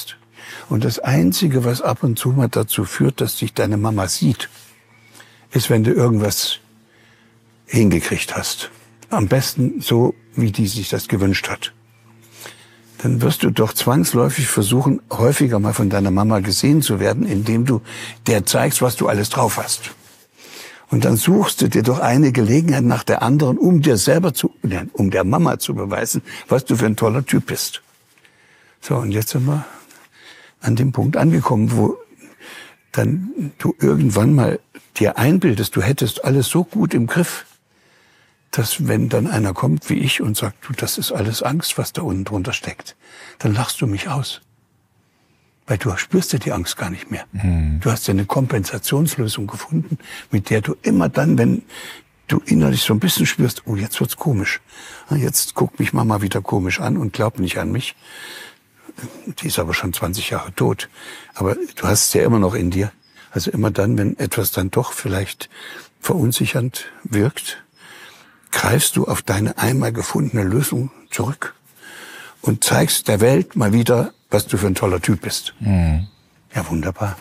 Und das Einzige, was ab und zu mal dazu führt, dass dich deine Mama sieht, ist, wenn du irgendwas hingekriegt hast. Am besten so, wie die sich das gewünscht hat. Dann wirst du doch zwangsläufig versuchen, häufiger mal von deiner Mama gesehen zu werden, indem du der zeigst, was du alles drauf hast. Und dann suchst du dir doch eine Gelegenheit nach der anderen, um dir selber um der Mama zu beweisen, was du für ein toller Typ bist. So, und jetzt sind wir an dem Punkt angekommen, wo dann du irgendwann mal dir einbildest, du hättest alles so gut im Griff, dass wenn dann einer kommt wie ich und sagt, du, das ist alles Angst, was da unten drunter steckt, dann lachst du mich aus. Weil du spürst ja die Angst gar nicht mehr. Du hast ja eine Kompensationslösung gefunden, mit der du immer dann, wenn du innerlich so ein bisschen spürst, oh, jetzt wird's komisch. Jetzt guckt mich Mama wieder komisch an und glaubt nicht an mich. Die ist aber schon 20 Jahre tot. Aber du hast es ja immer noch in dir. Also immer dann, wenn etwas dann doch vielleicht verunsichernd wirkt, greifst du auf deine einmal gefundene Lösung zurück und zeigst der Welt mal wieder, was du für ein toller Typ bist. Ja, wunderbar.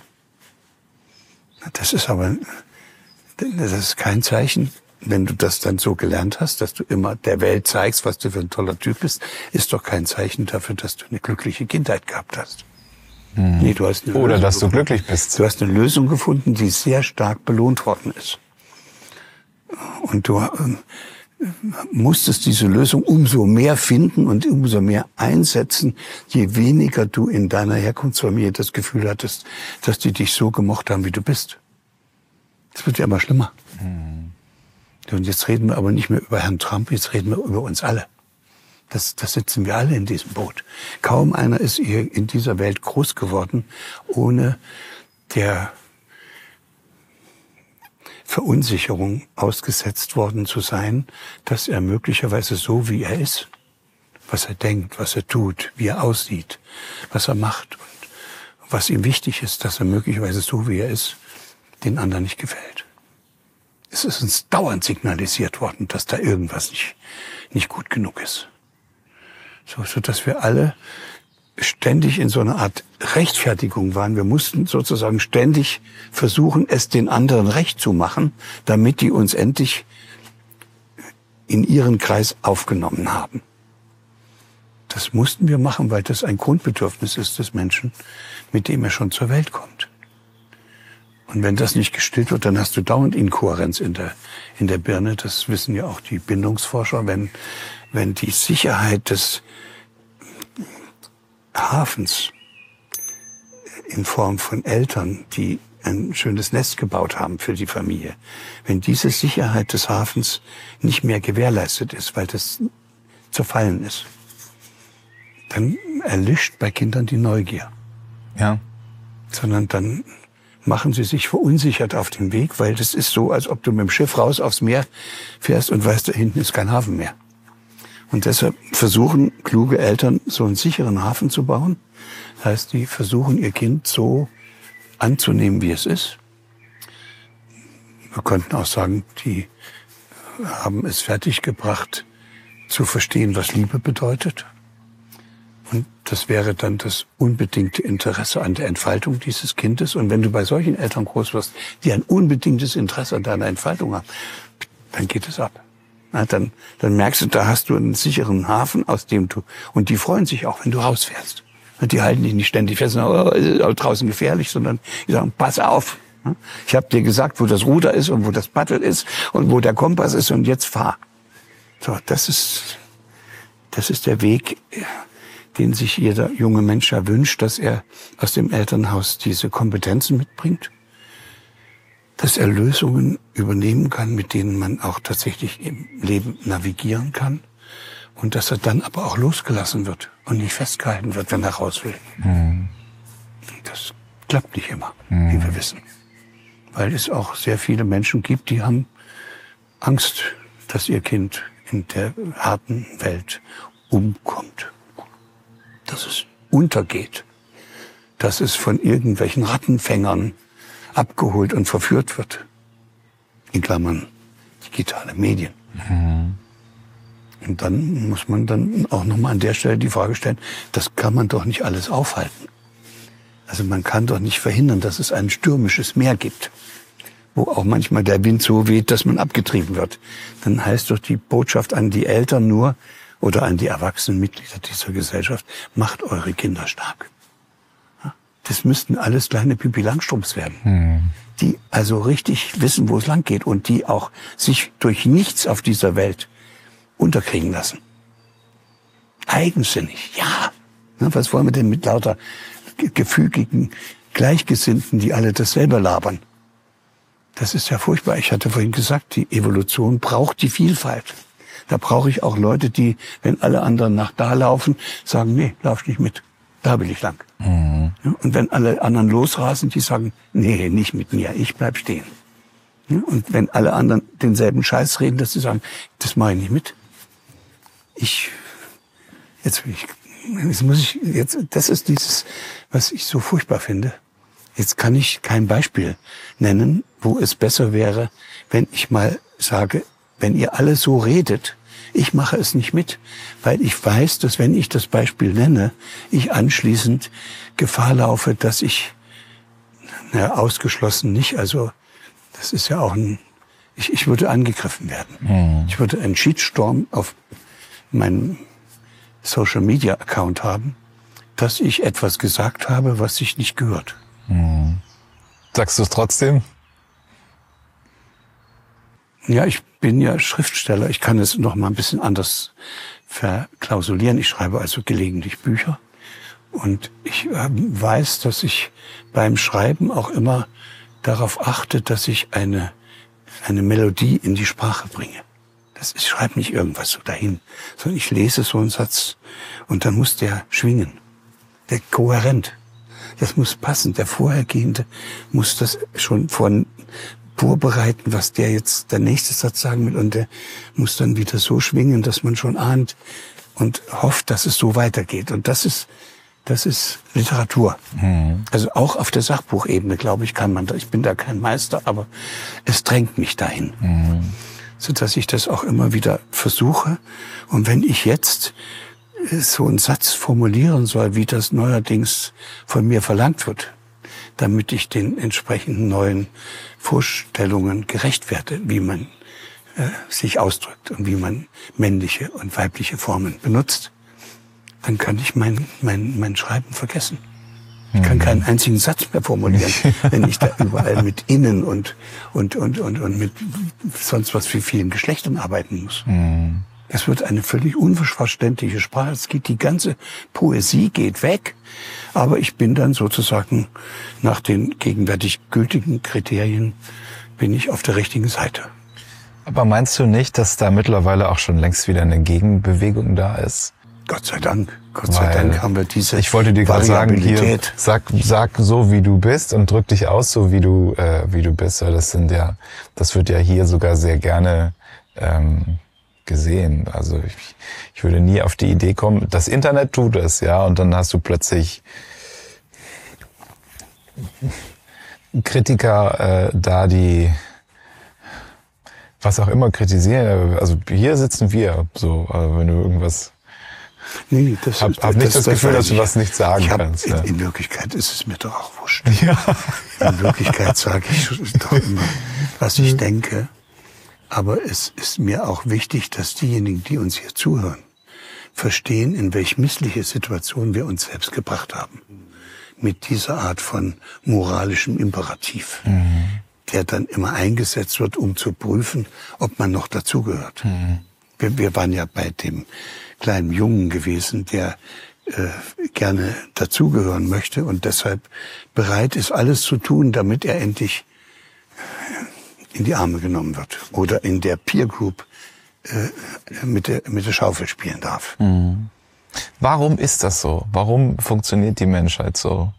Das ist aber, das ist kein Zeichen, wenn du das dann so gelernt hast, dass du immer der Welt zeigst, was du für ein toller Typ bist, ist doch kein Zeichen dafür, dass du eine glückliche Kindheit gehabt hast. Nee, du hast eine Oder Lösung dass du gefunden. glücklich bist. Du hast eine Lösung gefunden, die sehr stark belohnt worden ist. Und du musstest diese Lösung umso mehr finden und umso mehr einsetzen, je weniger du in deiner Herkunftsfamilie das Gefühl hattest, dass die dich so gemocht haben, wie du bist. Das wird ja immer schlimmer. Und jetzt reden wir aber nicht mehr über Herrn Trump, jetzt reden wir über uns alle. Das sitzen wir alle in diesem Boot. Kaum einer ist hier in dieser Welt groß geworden, ohne der Verunsicherung ausgesetzt worden zu sein, dass er möglicherweise so, wie er ist, was er denkt, was er tut, wie er aussieht, was er macht und was ihm wichtig ist, dass er möglicherweise so, wie er ist, den anderen nicht gefällt. Es ist uns dauernd signalisiert worden, dass da irgendwas nicht gut genug ist. So dass wir alle ständig in so einer Art Rechtfertigung waren. Wir mussten sozusagen ständig versuchen, es den anderen recht zu machen, damit die uns endlich in ihren Kreis aufgenommen haben. Das mussten wir machen, weil das ein Grundbedürfnis ist des Menschen, mit dem er schon zur Welt kommt. Und wenn das nicht gestillt wird, dann hast du dauernd Inkohärenz in der Birne. Das wissen ja auch die Bindungsforscher. Wenn die Sicherheit des Hafens in Form von Eltern, die ein schönes Nest gebaut haben für die Familie, wenn diese Sicherheit des Hafens nicht mehr gewährleistet ist, weil das zerfallen ist, dann erlischt bei Kindern die Neugier. Ja. Sondern dann machen sie sich verunsichert auf den Weg, weil das ist so, als ob du mit dem Schiff raus aufs Meer fährst und weißt, da hinten ist kein Hafen mehr. Und deshalb versuchen kluge Eltern, so einen sicheren Hafen zu bauen. Das heißt, die versuchen, ihr Kind so anzunehmen, wie es ist. Wir könnten auch sagen, die haben es fertiggebracht, zu verstehen, was Liebe bedeutet. Und das wäre dann das unbedingte Interesse an der Entfaltung dieses Kindes. Und wenn du bei solchen Eltern groß wirst, die ein unbedingtes Interesse an deiner Entfaltung haben, dann geht es ab. Na, dann merkst du, da hast du einen sicheren Hafen, aus dem und die freuen sich auch, wenn du rausfährst. Die halten dich nicht ständig fest, ist draußen gefährlich, sondern die sagen, pass auf. Ich habe dir gesagt, wo das Ruder ist und wo das Paddel ist und wo der Kompass ist und jetzt fahr. So, das ist der Weg, den sich jeder junge Mensch ja wünscht, dass er aus dem Elternhaus diese Kompetenzen mitbringt, dass er Lösungen übernehmen kann, mit denen man auch tatsächlich im Leben navigieren kann und dass er dann aber auch losgelassen wird und nicht festgehalten wird, wenn er raus will. Das klappt nicht immer, wie wir wissen, weil es auch sehr viele Menschen gibt, die haben Angst, dass ihr Kind in der harten Welt umkommt, dass es untergeht, dass es von irgendwelchen Rattenfängern abgeholt und verführt wird. In Klammern digitale Medien. Und dann muss man dann auch nochmal an der Stelle die Frage stellen, das kann man doch nicht alles aufhalten. Also man kann doch nicht verhindern, dass es ein stürmisches Meer gibt, wo auch manchmal der Wind so weht, dass man abgetrieben wird. Dann heißt doch die Botschaft an die Eltern nur oder an die erwachsenen Mitglieder dieser Gesellschaft, macht eure Kinder stark. Ja, das müssten alles kleine Pippi Langstrumpfs werden, die also richtig wissen, wo es lang geht und die auch sich durch nichts auf dieser Welt unterkriegen lassen. Eigensinnig, ja. Was wollen wir denn mit lauter gefügigen Gleichgesinnten, die alle dasselbe labern? Das ist ja furchtbar. Ich hatte vorhin gesagt, die Evolution braucht die Vielfalt. Da brauche ich auch Leute, die, wenn alle anderen nach da laufen, sagen, nee, lauf nicht mit. Da will ich lang. Mhm. Ja, und wenn alle anderen losrasen, die sagen, nee, nicht mit mir, ich bleib stehen. Ja, und wenn alle anderen denselben Scheiß reden, dass sie sagen, das mache ich nicht mit. Das ist dieses, was ich so furchtbar finde. Jetzt kann ich kein Beispiel nennen, wo es besser wäre, wenn ich mal sage, wenn ihr alle so redet, ich mache es nicht mit, weil ich weiß, dass wenn ich das Beispiel nenne, ich anschließend Gefahr laufe, dass ich, ausgeschlossen nicht, also das ist ja auch ich würde angegriffen werden. Mhm. Ich würde einen Shitstorm auf meinen Social-Media-Account haben, dass ich etwas gesagt habe, was sich nicht gehört. Mhm. Sagst du es trotzdem? Ja, ich bin ja Schriftsteller. Ich kann es noch mal ein bisschen anders verklausulieren. Ich schreibe also gelegentlich Bücher. Und ich weiß, dass ich beim Schreiben auch immer darauf achte, dass ich eine Melodie in die Sprache bringe. Ich schreibe nicht irgendwas so dahin, sondern ich lese so einen Satz und dann muss der schwingen, der kohärent. Das muss passen. Der Vorhergehende muss das schon vorbereiten, was der nächste Satz sagen will, und der muss dann wieder so schwingen, dass man schon ahnt und hofft, dass es so weitergeht. Und das ist Literatur. Mhm. Also auch auf der Sachbuchebene, glaube ich, kann man da. Ich bin da kein Meister, aber es drängt mich dahin. Mhm. Sodass ich das auch immer wieder versuche. Und wenn ich jetzt so einen Satz formulieren soll, wie das neuerdings von mir verlangt wird, damit ich den entsprechenden neuen Vorstellungen gerecht werde, wie man sich ausdrückt und wie man männliche und weibliche Formen benutzt, dann kann ich mein Schreiben vergessen. Ich kann keinen einzigen Satz mehr formulieren, wenn ich da überall mit Innen und mit sonst was für vielen Geschlechtern arbeiten muss. Mhm. Das wird eine völlig unverständliche Sprache. Die ganze Poesie geht weg. Aber ich bin dann sozusagen nach den gegenwärtig gültigen Kriterien bin ich auf der richtigen Seite. Aber meinst du nicht, dass da mittlerweile auch schon längst wieder eine Gegenbewegung da ist? Gott sei Dank. Gott sei Dank haben wir diese Ich wollte dir gerade sagen, hier, sag so, wie du bist und drück dich aus, so wie du bist. Das wird ja hier sogar sehr gerne gesehen. Also ich würde nie auf die Idee kommen, das Internet tut es, ja, und dann hast du plötzlich Kritiker da, die was auch immer kritisieren. Also hier sitzen wir so, wenn du irgendwas... Nee, hab nicht das Gefühl, dass du was nicht sagen kannst. Ja. In Wirklichkeit ist es mir doch auch wurscht. Ja. In Wirklichkeit sage ich doch immer, was ich denke. Aber es ist mir auch wichtig, dass diejenigen, die uns hier zuhören, verstehen, in welch missliche Situation wir uns selbst gebracht haben. Mit dieser Art von moralischem Imperativ, der dann immer eingesetzt wird, um zu prüfen, ob man noch dazugehört. Wir waren ja bei dem kleinen Jungen gewesen, der gerne dazugehören möchte und deshalb bereit ist, alles zu tun, damit er endlich in die Arme genommen wird oder in der Peer Group mit der Schaufel spielen darf. Mhm. Warum ist das so? Warum funktioniert die Menschheit so?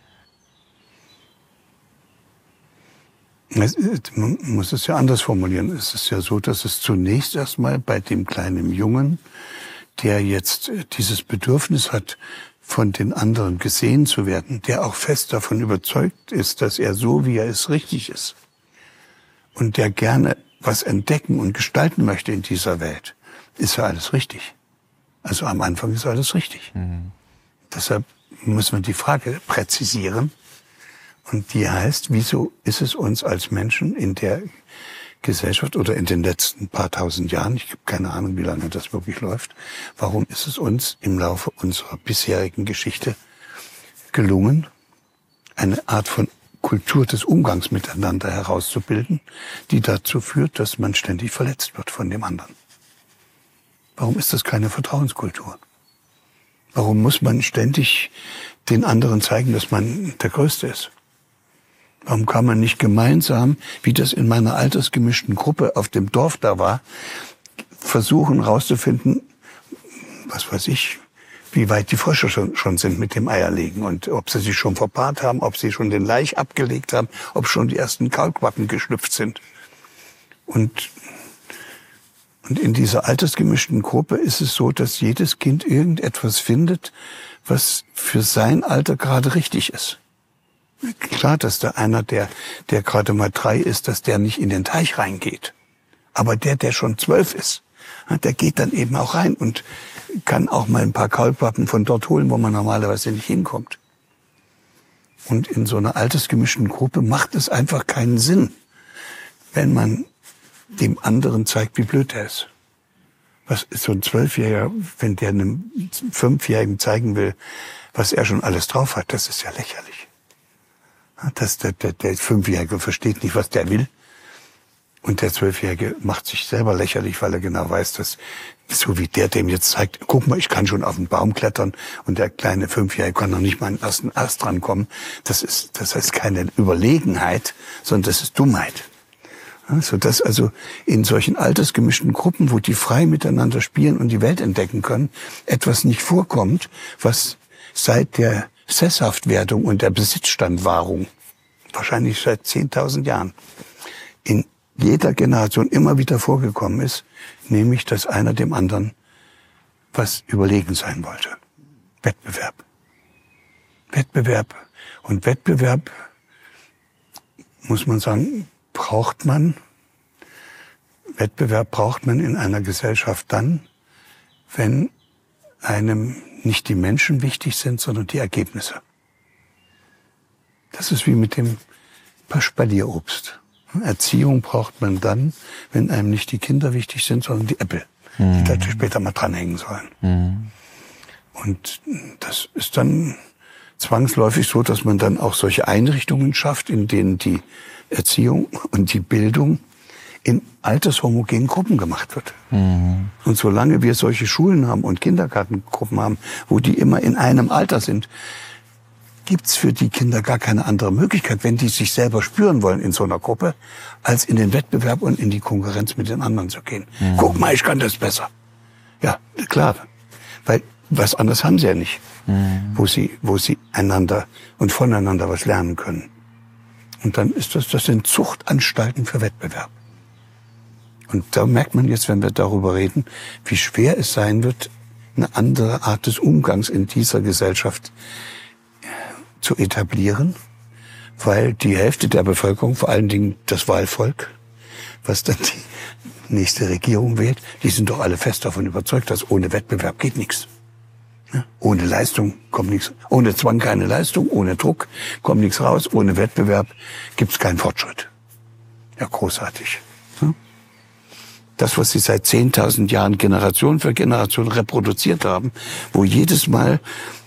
Man muss es ja anders formulieren. Es ist ja so, dass es zunächst erstmal bei dem kleinen Jungen, der jetzt dieses Bedürfnis hat, von den anderen gesehen zu werden, der auch fest davon überzeugt ist, dass er so, wie er ist, richtig ist und der gerne was entdecken und gestalten möchte in dieser Welt, ist ja alles richtig. Also am Anfang ist alles richtig. Mhm. Deshalb muss man die Frage präzisieren. Und die heißt, wieso ist es uns als Menschen in der Gesellschaft oder in den letzten paar tausend Jahren, ich habe keine Ahnung, wie lange das wirklich läuft, warum ist es uns im Laufe unserer bisherigen Geschichte gelungen, eine Art von Kultur des Umgangs miteinander herauszubilden, die dazu führt, dass man ständig verletzt wird von dem anderen? Warum ist das keine Vertrauenskultur? Warum muss man ständig den anderen zeigen, dass man der Größte ist? Warum kann man nicht gemeinsam, wie das in meiner altersgemischten Gruppe auf dem Dorf da war, versuchen rauszufinden, was weiß ich, wie weit die Frösche schon sind mit dem Eierlegen und ob sie sich schon verpaart haben, ob sie schon den Laich abgelegt haben, ob schon die ersten Kaulquappen geschlüpft sind. Und in dieser altersgemischten Gruppe ist es so, dass jedes Kind irgendetwas findet, was für sein Alter gerade richtig ist. Klar, dass da einer, der gerade mal 3 ist, dass der nicht in den Teich reingeht. Aber der schon 12 ist, der geht dann eben auch rein und kann auch mal ein paar Kaulquappen von dort holen, wo man normalerweise nicht hinkommt. Und in so einer altersgemischten Gruppe macht es einfach keinen Sinn, wenn man dem anderen zeigt, wie blöd er ist. Was ist so ein 12-Jähriger, wenn der einem 5-Jährigen zeigen will, was er schon alles drauf hat, das ist ja lächerlich. Der 5-Jährige versteht nicht, was der will. Und der 12-Jährige macht sich selber lächerlich, weil er genau weiß, dass, so wie der dem jetzt zeigt, guck mal, ich kann schon auf den Baum klettern und der kleine 5-Jährige kann noch nicht mal an den ersten Ast rankommen. Das heißt keine Überlegenheit, sondern das ist Dummheit. So dass also in solchen altersgemischten Gruppen, wo die frei miteinander spielen und die Welt entdecken können, etwas nicht vorkommt, was seit der Sesshaftwerdung und der Besitzstandwahrung, wahrscheinlich seit 10.000 Jahren, in jeder Generation immer wieder vorgekommen ist, nämlich, dass einer dem anderen was überlegen sein wollte. Wettbewerb. Wettbewerb. Und Wettbewerb, muss man sagen, Wettbewerb braucht man in einer Gesellschaft dann, wenn einem nicht die Menschen wichtig sind, sondern die Ergebnisse. Das ist wie mit dem Spalierobst. Erziehung braucht man dann, wenn einem nicht die Kinder wichtig sind, sondern die Äpfel, die da später mal dranhängen sollen. Und das ist dann zwangsläufig so, dass man dann auch solche Einrichtungen schafft, in denen die Erziehung und die Bildung in altershomogenen Gruppen gemacht wird. Und solange wir solche Schulen haben und Kindergartengruppen haben, wo die immer in einem Alter sind, gibt's für die Kinder gar keine andere Möglichkeit, wenn die sich selber spüren wollen in so einer Gruppe, als in den Wettbewerb und in die Konkurrenz mit den anderen zu gehen. Guck mal, ich kann das besser. Ja, klar. Weil was anderes haben sie ja nicht, wo sie einander und voneinander was lernen können. Und dann ist das sind Zuchtanstalten für Wettbewerb. Und da merkt man jetzt, wenn wir darüber reden, wie schwer es sein wird, eine andere Art des Umgangs in dieser Gesellschaft zu etablieren, weil die Hälfte der Bevölkerung, vor allen Dingen das Wahlvolk, was dann die nächste Regierung wählt, die sind doch alle fest davon überzeugt, dass ohne Wettbewerb geht nichts. Ohne Leistung kommt nichts. Ohne Zwang keine Leistung, ohne Druck kommt nichts raus, ohne Wettbewerb gibt's keinen Fortschritt. Ja, großartig. Das, was sie seit 10.000 Jahren Generation für Generation reproduziert haben, wo jedes Mal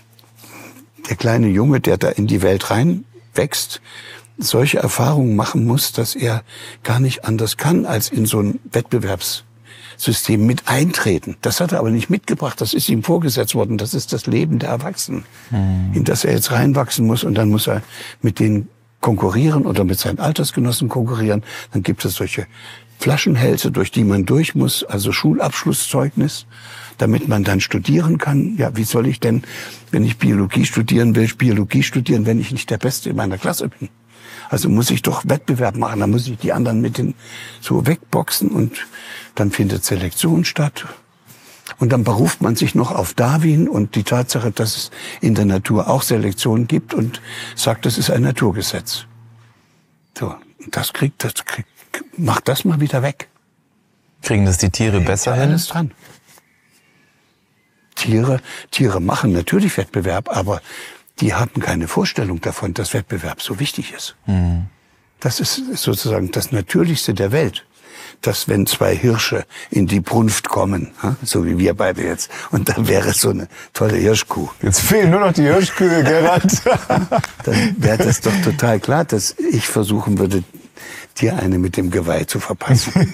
der kleine Junge, der da in die Welt reinwächst, solche Erfahrungen machen muss, dass er gar nicht anders kann, als in so ein Wettbewerbssystem mit eintreten. Das hat er aber nicht mitgebracht, das ist ihm vorgesetzt worden, das ist das Leben der Erwachsenen, in das er jetzt reinwachsen muss und dann muss er mit denen konkurrieren oder mit seinen Altersgenossen konkurrieren. Dann gibt es solche Flaschenhälse, durch die man durch muss, also Schulabschlusszeugnis, damit man dann studieren kann. Ja, wie soll ich denn, wenn ich Biologie studieren will, Biologie studieren, wenn ich nicht der Beste in meiner Klasse bin? Also muss ich doch Wettbewerb machen, dann muss ich die anderen mit den so wegboxen und dann findet Selektion statt. Und dann beruft man sich noch auf Darwin und die Tatsache, dass es in der Natur auch Selektion gibt und sagt, das ist ein Naturgesetz. So, macht das mal wieder weg. Kriegen das die Tiere besser hin? Alles dran. Tiere machen natürlich Wettbewerb, aber die haben keine Vorstellung davon, dass Wettbewerb so wichtig ist. Das ist sozusagen das Natürlichste der Welt. Dass wenn zwei Hirsche in die Brunft kommen, so wie wir beide jetzt, und dann wäre so eine tolle Hirschkuh. Jetzt fehlen nur noch die Hirschkühe, Gerhard. Dann wäre das doch total klar, dass ich versuchen würde, dir eine mit dem Geweih zu verpassen.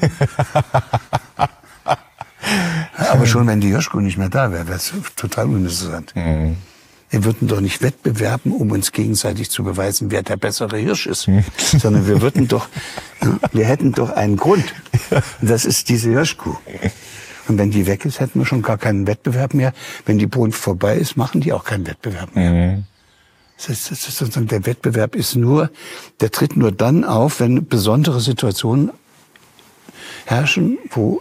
Aber schon wenn die Hirschkuh nicht mehr da wäre, wäre es total uninteressant. Wir würden doch nicht wettbewerben, um uns gegenseitig zu beweisen, wer der bessere Hirsch ist, sondern wir hätten doch einen Grund. Und das ist diese Hirschkuh. Und wenn die weg ist, hätten wir schon gar keinen Wettbewerb mehr. Wenn die Brunft vorbei ist, machen die auch keinen Wettbewerb mehr. Das ist sozusagen, der Wettbewerb der tritt nur dann auf, wenn besondere Situationen herrschen, wo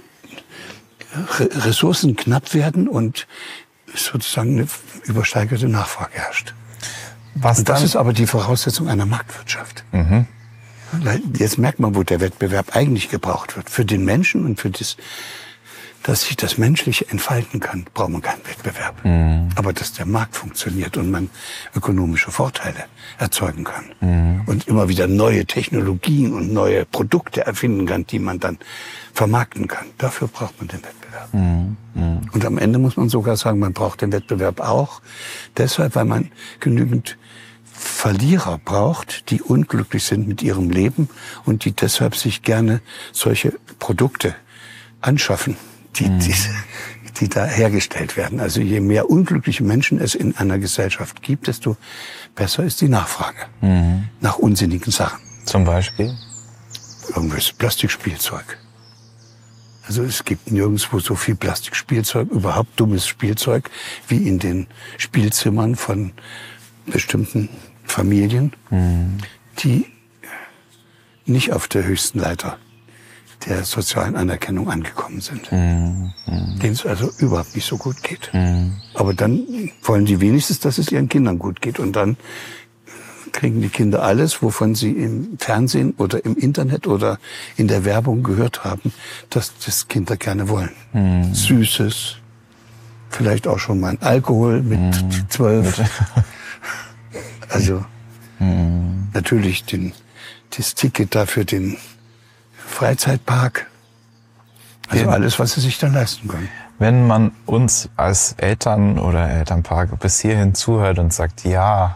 Ressourcen knapp werden und sozusagen eine übersteigerte Nachfrage herrscht. Und das ist aber die Voraussetzung einer Marktwirtschaft. Jetzt merkt man, wo der Wettbewerb eigentlich gebraucht wird. Für den Menschen und für das, dass sich das Menschliche entfalten kann, braucht man keinen Wettbewerb. Aber dass der Markt funktioniert und man ökonomische Vorteile erzeugen kann. Und immer wieder neue Technologien und neue Produkte erfinden kann, die man dann vermarkten kann. Dafür braucht man den Wettbewerb. Und am Ende muss man sogar sagen, man braucht den Wettbewerb auch deshalb, weil man genügend Verlierer braucht, die unglücklich sind mit ihrem Leben und die deshalb sich gerne solche Produkte anschaffen, die da hergestellt werden. Also je mehr unglückliche Menschen es in einer Gesellschaft gibt, desto besser ist die Nachfrage nach unsinnigen Sachen. Zum Beispiel? Irgendwas Plastikspielzeug. Also es gibt nirgendwo so viel Plastikspielzeug, überhaupt dummes Spielzeug, wie in den Spielzimmern von bestimmten Familien, die nicht auf der höchsten Leiter der sozialen Anerkennung angekommen sind. Denen es also überhaupt nicht so gut geht. Aber dann wollen die wenigstens, dass es ihren Kindern gut geht. Und dann kriegen die Kinder alles, wovon sie im Fernsehen oder im Internet oder in der Werbung gehört haben, dass das Kinder gerne wollen. Süßes, vielleicht auch schon mal ein Alkohol mit 12. Also natürlich das Ticket dafür den Freizeitpark. Also alles, was sie sich dann leisten können. Wenn man uns als Eltern oder Elternpaar bis hierhin zuhört und sagt, ja,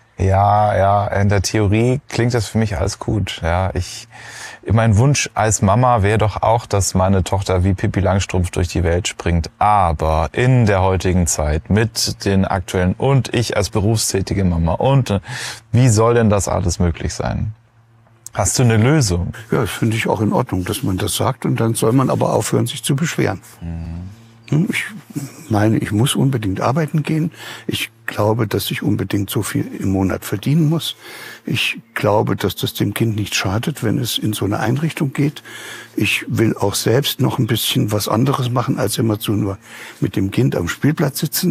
in der Theorie klingt das für mich alles gut. Ja, mein Wunsch als Mama wäre doch auch, dass meine Tochter wie Pippi Langstrumpf durch die Welt springt. Aber in der heutigen Zeit mit den aktuellen und ich als berufstätige Mama und wie soll denn das alles möglich sein? Hast du eine Lösung? Ja, das finde ich auch in Ordnung, dass man das sagt. Und dann soll man aber aufhören, sich zu beschweren. Ich meine, ich muss unbedingt arbeiten gehen. Ich glaube, dass ich unbedingt so viel im Monat verdienen muss. Ich glaube, dass das dem Kind nicht schadet, wenn es in so eine Einrichtung geht. Ich will auch selbst noch ein bisschen was anderes machen, als immer nur mit dem Kind am Spielplatz sitzen.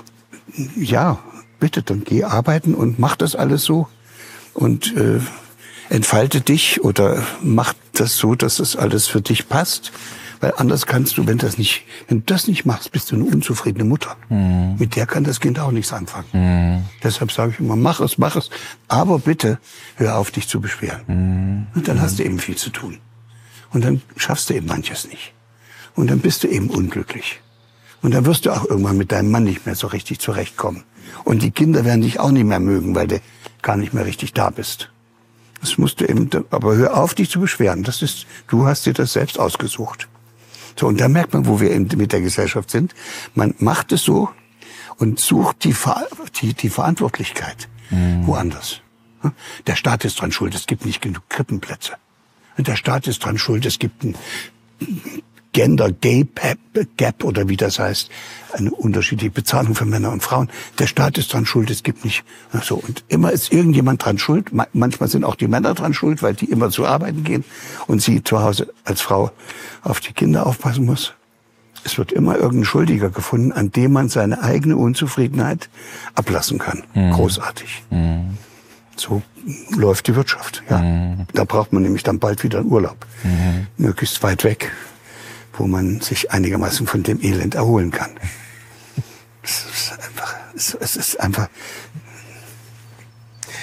Ja, bitte, dann geh arbeiten und mach das alles so. Und entfalte dich oder mach das so, dass das alles für dich passt. Weil anders kannst du, wenn du das nicht machst, bist du eine unzufriedene Mutter. Mit der kann das Kind auch nichts anfangen. Deshalb sage ich immer, mach es, aber bitte hör auf, dich zu beschweren. Und dann hast du eben viel zu tun. Und dann schaffst du eben manches nicht. Und dann bist du eben unglücklich. Und dann wirst du auch irgendwann mit deinem Mann nicht mehr so richtig zurechtkommen. Und die Kinder werden dich auch nicht mehr mögen, weil du gar nicht mehr richtig da bist. Das musst du eben, aber hör auf, dich zu beschweren. Du hast dir das selbst ausgesucht. So, und da merkt man, wo wir eben mit der Gesellschaft sind. Man macht es so und sucht die Verantwortlichkeit woanders. Der Staat ist dran schuld, es gibt nicht genug Krippenplätze. Der Staat ist dran schuld, es gibt ein Gender Gap oder wie das heißt, eine unterschiedliche Bezahlung für Männer und Frauen. Der Staat ist dran schuld, es gibt nicht so. Und immer ist irgendjemand dran schuld. Manchmal sind auch die Männer dran schuld, weil die immer zu arbeiten gehen und sie zu Hause als Frau auf die Kinder aufpassen muss. Es wird immer irgendein Schuldiger gefunden, an dem man seine eigene Unzufriedenheit ablassen kann. Großartig. So läuft die Wirtschaft. Ja. Da braucht man nämlich dann bald wieder einen Urlaub. Möglichst weit weg, wo man sich einigermaßen von dem Elend erholen kann. Es ist einfach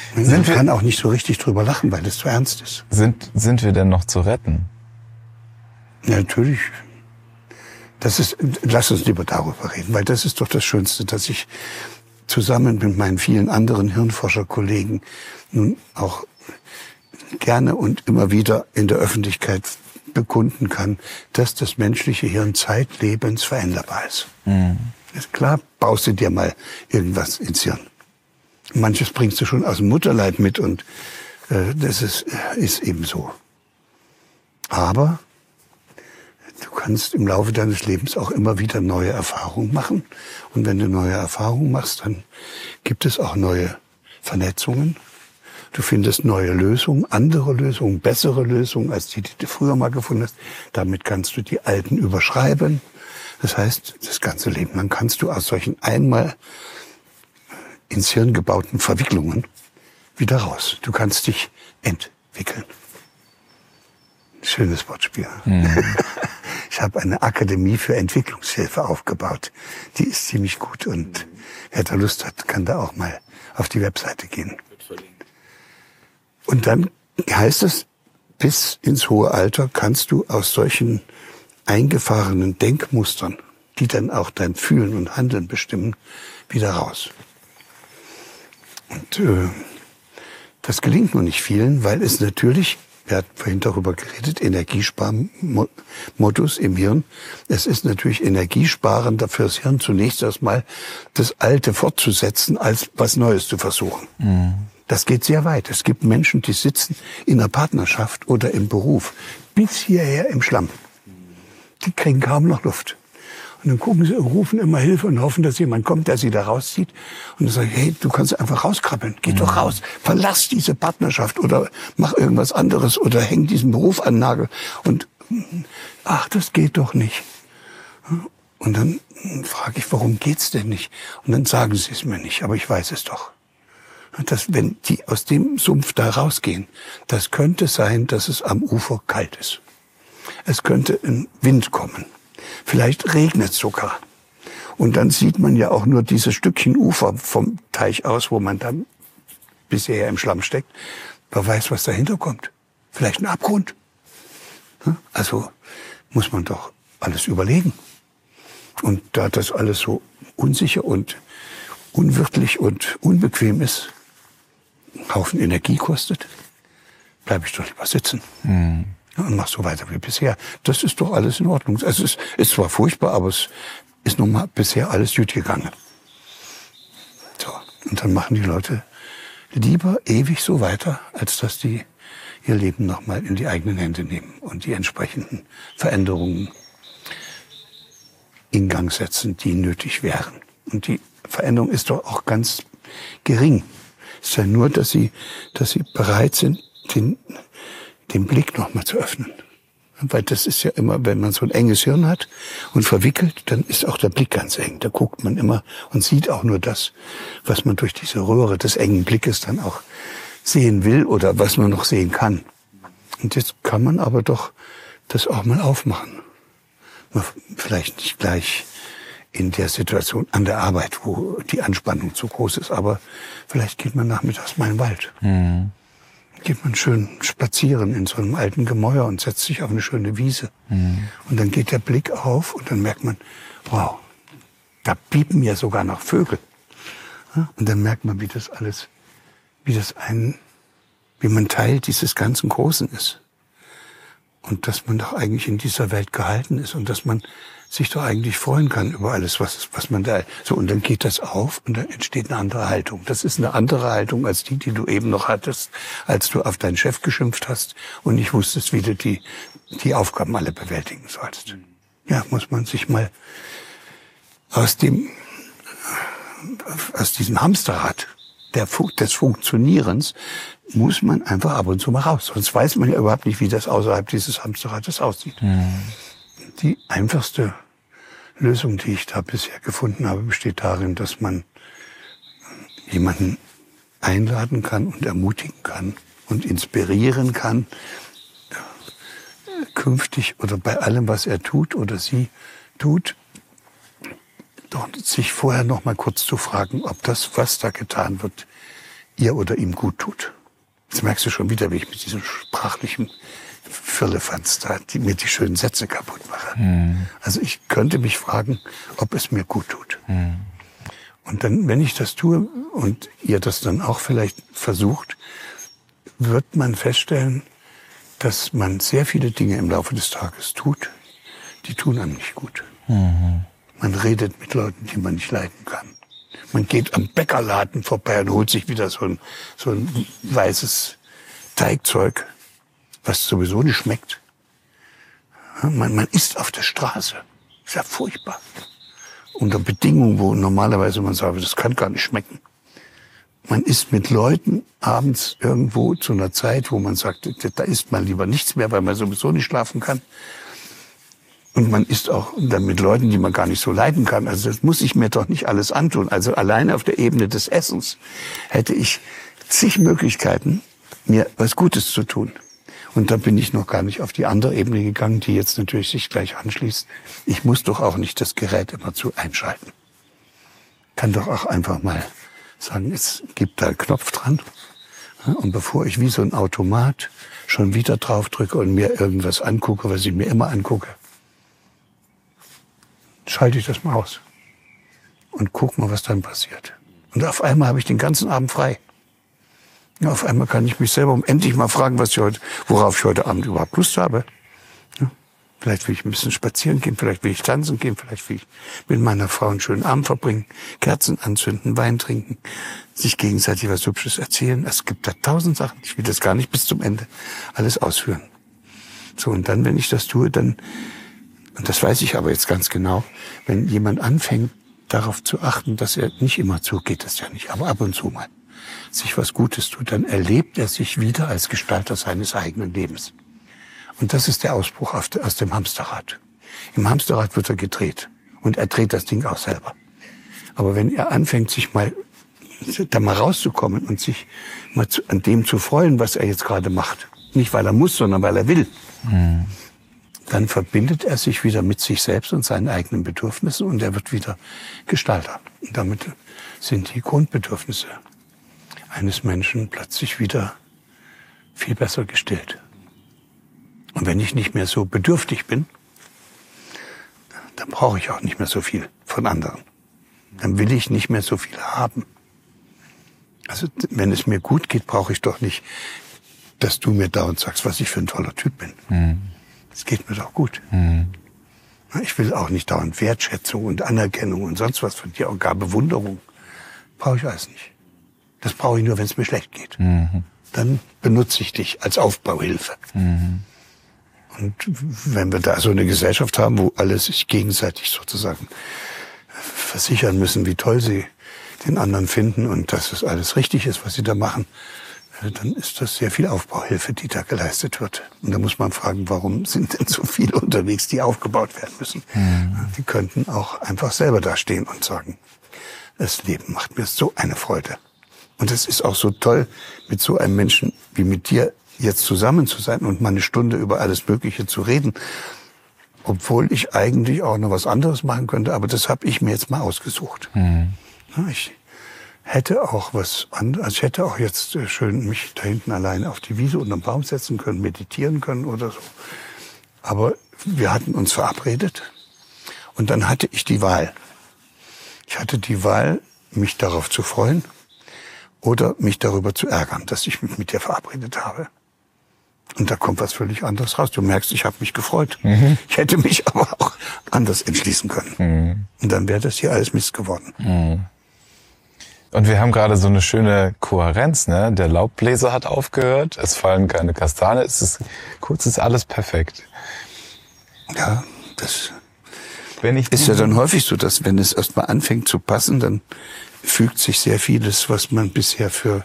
Man kann auch nicht so richtig drüber lachen, weil das zu ernst ist. Sind wir denn noch zu retten? Ja, natürlich. Lass uns lieber darüber reden, weil das ist doch das Schönste, dass ich zusammen mit meinen vielen anderen Hirnforscherkollegen nun auch gerne und immer wieder in der Öffentlichkeit bekunden kann, dass das menschliche Hirn zeitlebens veränderbar ist. Ist klar, baust du dir mal irgendwas ins Hirn. Manches bringst du schon aus dem Mutterleib mit und das ist eben so. Aber du kannst im Laufe deines Lebens auch immer wieder neue Erfahrungen machen. Und wenn du neue Erfahrungen machst, dann gibt es auch neue Vernetzungen. Du findest neue Lösungen, andere Lösungen, bessere Lösungen als die du früher mal gefunden hast. Damit kannst du die alten überschreiben. Das heißt, das ganze Leben lang kannst du aus solchen einmal ins Hirn gebauten Verwicklungen wieder raus. Du kannst dich entwickeln. Schönes Wortspiel. Ich habe eine Akademie für Entwicklungshilfe aufgebaut. Die ist ziemlich gut und wer da Lust hat, kann da auch mal auf die Webseite gehen. Und dann heißt es, bis ins hohe Alter kannst du aus solchen eingefahrenen Denkmustern, die dann auch dein Fühlen und Handeln bestimmen, wieder raus. Und das gelingt nur nicht vielen, weil es natürlich, wir hatten vorhin darüber geredet, Energiesparmodus im Hirn. Es ist natürlich energiesparender fürs Hirn zunächst erstmal das Alte fortzusetzen, als was Neues zu versuchen. Das geht sehr weit. Es gibt Menschen, die sitzen in einer Partnerschaft oder im Beruf bis hierher im Schlamm. Die kriegen kaum noch Luft. Und dann gucken sie, rufen immer Hilfe und hoffen, dass jemand kommt, der sie da rauszieht. Und dann sagen, hey, du kannst einfach rauskrabbeln. Geh doch raus. Verlass diese Partnerschaft oder mach irgendwas anderes oder häng diesen Beruf an den Nagel. Und ach, das geht doch nicht. Und dann frage ich, warum geht's denn nicht? Und dann sagen sie es mir nicht, aber ich weiß es doch. Dass, wenn die aus dem Sumpf da rausgehen, das könnte sein, dass es am Ufer kalt ist. Es könnte ein Wind kommen. Vielleicht regnet es sogar. Und dann sieht man ja auch nur dieses Stückchen Ufer vom Teich aus, wo man dann bisher im Schlamm steckt. Wer weiß, was dahinter kommt. Vielleicht ein Abgrund. Also muss man doch alles überlegen. Und da das alles so unsicher und unwirtlich und unbequem ist, einen Haufen Energie kostet, bleibe ich doch lieber sitzen. Und mach so weiter wie bisher. Das ist doch alles in Ordnung. Es ist zwar furchtbar, aber es ist nun mal bisher alles gut gegangen. So. Und dann machen die Leute lieber ewig so weiter, als dass die ihr Leben nochmal in die eigenen Hände nehmen und die entsprechenden Veränderungen in Gang setzen, die nötig wären. Und die Veränderung ist doch auch ganz gering. Es ist ja nur, dass sie bereit sind, den Blick nochmal zu öffnen. Weil das ist ja immer, wenn man so ein enges Hirn hat und verwickelt, dann ist auch der Blick ganz eng. Da guckt man immer und sieht auch nur das, was man durch diese Röhre des engen Blickes dann auch sehen will oder was man noch sehen kann. Und jetzt kann man aber doch das auch mal aufmachen. Vielleicht nicht gleich in der Situation an der Arbeit, wo die Anspannung zu groß ist, aber vielleicht geht man nachmittags mal in den Wald. Geht man schön spazieren in so einem alten Gemäuer und setzt sich auf eine schöne Wiese. Und dann geht der Blick auf und dann merkt man, wow, da piepen ja sogar noch Vögel. Und dann merkt man, wie man Teil dieses ganzen Großen ist. Und dass man doch eigentlich in dieser Welt gehalten ist und dass man sich doch eigentlich freuen kann über alles, was man da... So, und dann geht das auf und dann entsteht eine andere Haltung. Das ist eine andere Haltung als die du eben noch hattest, als du auf deinen Chef geschimpft hast und nicht wusstest, wie du die Aufgaben alle bewältigen sollst. Ja, muss man sich mal aus diesem Hamsterrad des Funktionierens muss man einfach ab und zu mal raus. Sonst weiß man ja überhaupt nicht, wie das außerhalb dieses Hamsterrades aussieht. Die einfachste Lösung, die ich da bisher gefunden habe, besteht darin, dass man jemanden einladen kann und ermutigen kann und inspirieren kann, künftig oder bei allem, was er tut oder sie tut, doch sich vorher noch mal kurz zu fragen, ob das, was da getan wird, ihr oder ihm gut tut. Jetzt merkst du schon wieder, wie ich mit diesem sprachlichen Firlefanz da mir die schönen Sätze kaputt mache. Also ich könnte mich fragen, ob es mir gut tut. Und dann, wenn ich das tue und ihr das dann auch vielleicht versucht, wird man feststellen, dass man sehr viele Dinge im Laufe des Tages tut, die tun einem nicht gut. Man redet mit Leuten, die man nicht leiden kann. Man geht am Bäckerladen vorbei und holt sich wieder so ein weißes Teigzeug, was sowieso nicht schmeckt. Man isst auf der Straße. Ist ja furchtbar. Unter Bedingungen, wo normalerweise man sagt, das kann gar nicht schmecken. Man isst mit Leuten abends irgendwo zu einer Zeit, wo man sagt, da isst man lieber nichts mehr, weil man sowieso nicht schlafen kann. Und man isst auch dann mit Leuten, die man gar nicht so leiden kann. Also das muss ich mir doch nicht alles antun. Also alleine auf der Ebene des Essens hätte ich zig Möglichkeiten, mir was Gutes zu tun. Und da bin ich noch gar nicht auf die andere Ebene gegangen, die jetzt natürlich sich gleich anschließt. Ich muss doch auch nicht das Gerät immerzu einschalten. Kann doch auch einfach mal sagen, jetzt gibt da einen Knopf dran. Und bevor ich wie so ein Automat schon wieder drauf drücke und mir irgendwas angucke, was ich mir immer angucke, schalte ich das mal aus und guck mal, was dann passiert. Und auf einmal habe ich den ganzen Abend frei. Ja, auf einmal kann ich mich selber endlich mal fragen, worauf ich heute Abend überhaupt Lust habe. Ja, vielleicht will ich ein bisschen spazieren gehen, vielleicht will ich tanzen gehen, vielleicht will ich mit meiner Frau einen schönen Abend verbringen, Kerzen anzünden, Wein trinken, sich gegenseitig was Hübsches erzählen. Es gibt da 1000 Sachen. Ich will das gar nicht bis zum Ende alles ausführen. So, und dann, wenn ich das tue, dann, und das weiß ich aber jetzt ganz genau, wenn jemand anfängt, darauf zu achten, dass er nicht immer zu, geht das ja nicht, aber ab und zu mal sich was Gutes tut, dann erlebt er sich wieder als Gestalter seines eigenen Lebens. Und das ist der Ausbruch aus dem Hamsterrad. Im Hamsterrad wird er gedreht. Und er dreht das Ding auch selber. Aber wenn er anfängt, sich da mal rauszukommen und sich mal an dem zu freuen, was er jetzt gerade macht, nicht weil er muss, sondern weil er will, dann verbindet er sich wieder mit sich selbst und seinen eigenen Bedürfnissen und er wird wieder Gestalter. Und damit sind die Grundbedürfnisse eines Menschen plötzlich wieder viel besser gestillt. Und wenn ich nicht mehr so bedürftig bin, dann brauche ich auch nicht mehr so viel von anderen. Dann will ich nicht mehr so viel haben. Also wenn es mir gut geht, brauche ich doch nicht, dass du mir dauernd sagst, was ich für ein toller Typ bin. Es geht mir doch gut. Ich will auch nicht dauernd Wertschätzung und Anerkennung und sonst was von dir, und gar Bewunderung. Brauche ich alles nicht. Das brauche ich nur, wenn es mir schlecht geht. Dann benutze ich dich als Aufbauhilfe. Und wenn wir da so eine Gesellschaft haben, wo alle sich gegenseitig sozusagen versichern müssen, wie toll sie den anderen finden und dass es alles richtig ist, was sie da machen, dann ist das sehr viel Aufbauhilfe, die da geleistet wird. Und da muss man fragen, warum sind denn so viele unterwegs, die aufgebaut werden müssen? Die könnten auch einfach selber da stehen und sagen, das Leben macht mir so eine Freude. Und es ist auch so toll, mit so einem Menschen wie mit dir jetzt zusammen zu sein und mal eine Stunde über alles Mögliche zu reden. Obwohl ich eigentlich auch noch was anderes machen könnte, aber das habe ich mir jetzt mal ausgesucht. Ich hätte auch was anderes, also ich hätte auch jetzt schön mich da hinten allein auf die Wiese unter dem Baum setzen können, meditieren können oder so. Aber wir hatten uns verabredet und dann hatte ich die Wahl. Ich hatte die Wahl, mich darauf zu freuen oder mich darüber zu ärgern, dass ich mich mit dir verabredet habe. Und da kommt was völlig anderes raus. Du merkst, ich habe mich gefreut. Ich hätte mich aber auch anders entschließen können. Und dann wäre das hier alles Mist geworden. Und wir haben gerade so eine schöne Kohärenz, ne? Der Laubbläser hat aufgehört, es fallen keine Kastane, kurz ist alles perfekt. Ja, das ist ja dann häufig so, dass wenn es erstmal anfängt zu passen, dann fügt sich sehr vieles, was man bisher für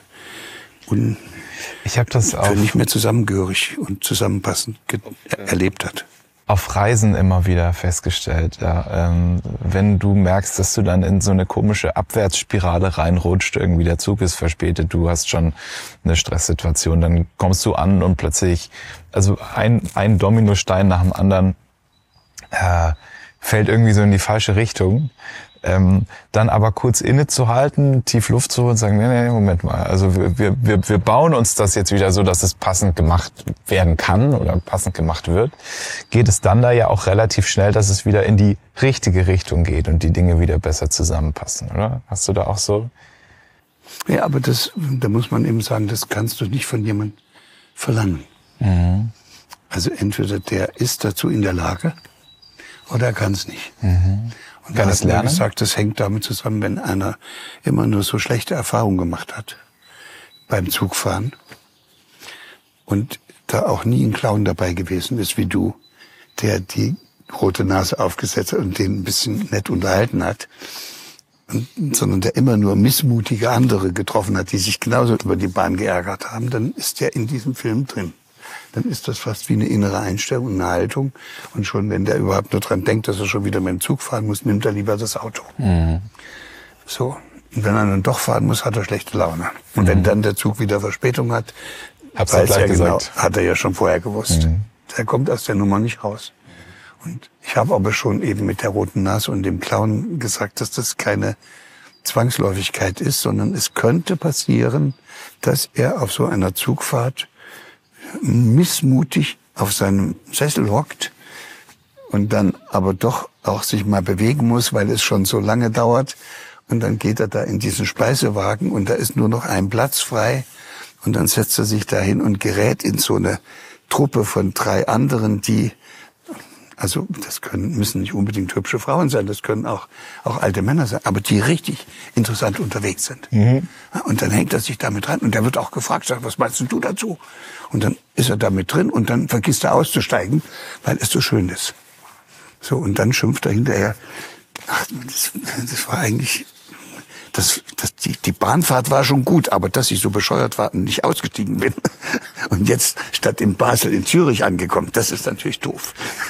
nicht mehr zusammengehörig und zusammenpassend erlebt hat. Auf Reisen immer wieder festgestellt, ja, wenn du merkst, dass du dann in so eine komische Abwärtsspirale reinrutscht, irgendwie der Zug ist verspätet, du hast schon eine Stresssituation, dann kommst du an und plötzlich, also ein Dominostein nach dem anderen fällt irgendwie so in die falsche Richtung. dann aber kurz innezuhalten, tief Luft zu holen und sagen, nee, Moment mal, also wir bauen uns das jetzt wieder so, dass es passend gemacht werden kann oder passend gemacht wird, geht es dann da ja auch relativ schnell, dass es wieder in die richtige Richtung geht und die Dinge wieder besser zusammenpassen, oder? Hast du da auch so? Ja, aber da muss man eben sagen, das kannst du nicht von jemandem verlangen. Mhm. Also entweder der ist dazu in der Lage oder er kann es nicht. Mhm. Und da hat man gesagt, das hängt damit zusammen, wenn einer immer nur so schlechte Erfahrungen gemacht hat beim Zugfahren und da auch nie ein Clown dabei gewesen ist wie du, der die rote Nase aufgesetzt hat und den ein bisschen nett unterhalten hat, sondern der immer nur missmutige andere getroffen hat, die sich genauso über die Bahn geärgert haben, dann ist der in diesem Film drin. Dann ist das fast wie eine innere Einstellung, eine Haltung. Und schon, wenn der überhaupt nur dran denkt, dass er schon wieder mit dem Zug fahren muss, nimmt er lieber das Auto. Mhm. So. Und wenn er dann doch fahren muss, hat er schlechte Laune. Und wenn dann der Zug wieder Verspätung hat, weiß er genau, hat er ja schon vorher gewusst. Mhm. Der kommt aus der Nummer nicht raus. Und ich habe aber schon eben mit der roten Nase und dem Clown gesagt, dass das keine Zwangsläufigkeit ist, sondern es könnte passieren, dass er auf so einer Zugfahrt missmutig auf seinem Sessel hockt und dann aber doch auch sich mal bewegen muss, weil es schon so lange dauert. Und dann geht er da in diesen Speisewagen und da ist nur noch ein Platz frei. Und dann setzt er sich dahin und gerät in so eine Truppe von 3 anderen, die, also das müssen nicht unbedingt hübsche Frauen sein, das können auch alte Männer sein, aber die richtig interessant unterwegs sind. Mhm. Und dann hängt er sich damit dran und der wird auch gefragt, sagt, was meinst du dazu? Und dann ist er damit drin und dann vergisst er auszusteigen, weil es so schön ist. So, und dann schimpft er hinterher, ach, das war eigentlich, die Bahnfahrt war schon gut, aber dass ich so bescheuert war und nicht ausgestiegen bin und jetzt statt in Basel in Zürich angekommen, das ist natürlich doof.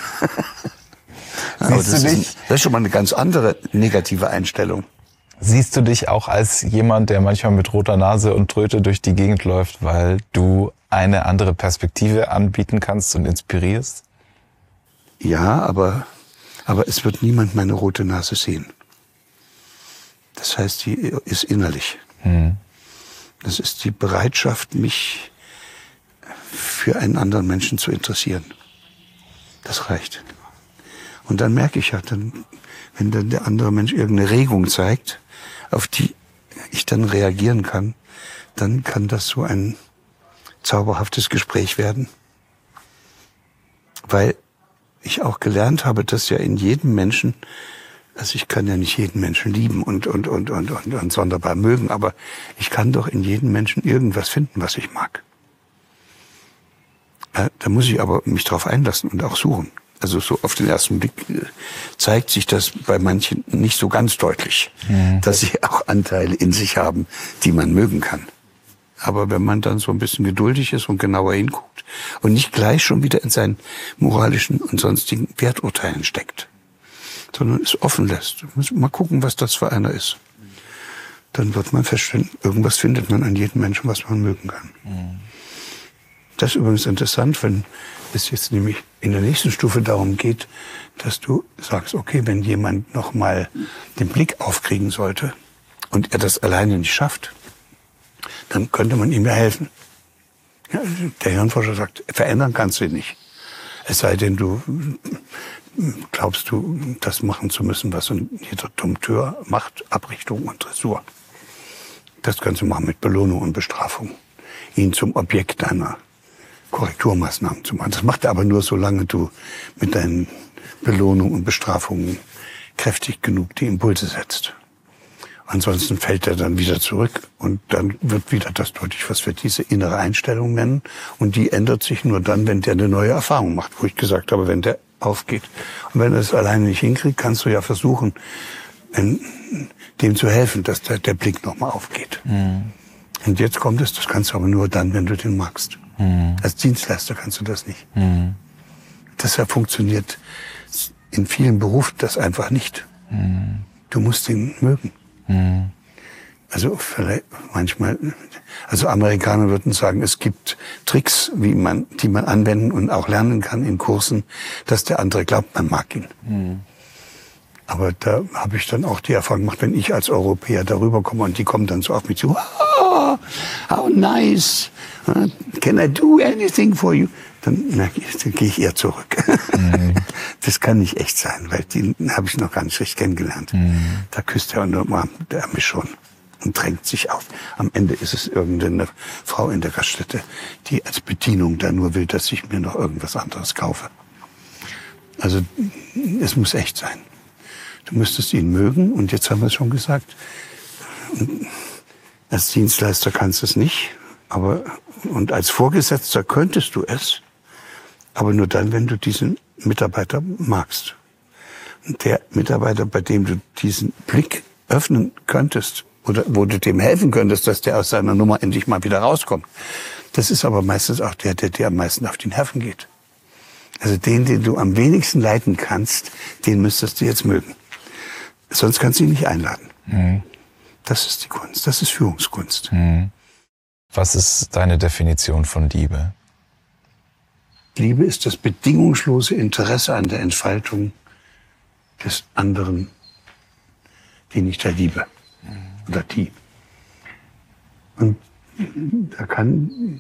Aber das ist schon mal eine ganz andere negative Einstellung. Siehst du dich auch als jemand, der manchmal mit roter Nase und Tröte durch die Gegend läuft, weil du eine andere Perspektive anbieten kannst und inspirierst? Ja, aber es wird niemand meine rote Nase sehen. Das heißt, die ist innerlich. Hm. Das ist die Bereitschaft, mich für einen anderen Menschen zu interessieren. Das reicht. Und dann merke ich ja, wenn dann der andere Mensch irgendeine Regung zeigt, auf die ich dann reagieren kann, dann kann das so ein zauberhaftes Gespräch werden. Weil ich auch gelernt habe, dass ja in jedem Menschen, also ich kann ja nicht jeden Menschen lieben und sonderbar mögen, aber ich kann doch in jedem Menschen irgendwas finden, was ich mag. Da muss ich aber mich drauf einlassen und auch suchen. Also so auf den ersten Blick zeigt sich das bei manchen nicht so ganz deutlich, dass sie auch Anteile in sich haben, die man mögen kann. Aber wenn man dann so ein bisschen geduldig ist und genauer hinguckt und nicht gleich schon wieder in seinen moralischen und sonstigen Werturteilen steckt, sondern es offen lässt. Mal gucken, was das für einer ist. Dann wird man feststellen, irgendwas findet man an jedem Menschen, was man mögen kann. Das ist übrigens interessant, wenn es jetzt nämlich in der nächsten Stufe darum geht, dass du sagst, okay, wenn jemand noch mal den Blick aufkriegen sollte und er das alleine nicht schafft, dann könnte man ihm ja helfen. Ja, der Hirnforscher sagt, verändern kannst du ihn nicht. Es sei denn, du glaubst du, das machen zu müssen, was jeder Dompteur macht, Abrichtung und Dressur. Das kannst du machen mit Belohnung und Bestrafung. Ihn zum Objekt deiner Korrekturmaßnahmen zu machen. Das macht er aber nur, solange du mit deinen Belohnungen und Bestrafungen kräftig genug die Impulse setzt. Ansonsten fällt er dann wieder zurück und dann wird wieder das deutlich, was wir diese innere Einstellung nennen. Und die ändert sich nur dann, wenn der eine neue Erfahrung macht, wo ich gesagt habe, wenn der aufgeht. Und wenn er es alleine nicht hinkriegt, kannst du ja versuchen, dem zu helfen, dass der Blick nochmal aufgeht. Mhm. Und jetzt kommt es, das kannst du aber nur dann, wenn du den magst. Mhm. Als Dienstleister kannst du das nicht. Mhm. Deshalb funktioniert in vielen Berufen das einfach nicht. Mhm. Du musst ihn mögen. Mhm. Also vielleicht manchmal, also Amerikaner würden sagen, es gibt Tricks, die man anwenden und auch lernen kann in Kursen, dass der andere glaubt, man mag ihn. Mhm. Aber da habe ich dann auch die Erfahrung gemacht, wenn ich als Europäer darüber komme und die kommen dann so auf mich zu, oh, how nice, can I do anything for you? Dann gehe ich eher zurück. Das kann nicht echt sein, weil die habe ich noch gar nicht richtig kennengelernt. Da küsst er mich schon und drängt sich auf. Am Ende ist es irgendeine Frau in der Gaststätte, die als Bedienung da nur will, dass ich mir noch irgendwas anderes kaufe. Also es muss echt sein. Du müsstest ihn mögen, und jetzt haben wir es schon gesagt, als Dienstleister kannst du es nicht, und als Vorgesetzter könntest du es, aber nur dann, wenn du diesen Mitarbeiter magst. Und der Mitarbeiter, bei dem du diesen Blick öffnen könntest, oder wo du dem helfen könntest, dass der aus seiner Nummer endlich mal wieder rauskommt, das ist aber meistens auch der dir am meisten auf die Nerven geht. Also den du am wenigsten leiden kannst, den müsstest du jetzt mögen. Sonst kannst du ihn nicht einladen. Das ist die Kunst, das ist Führungskunst. Was ist deine Definition von Liebe? Liebe ist das bedingungslose Interesse an der Entfaltung des anderen, den ich da liebe. Oder die. Und das kann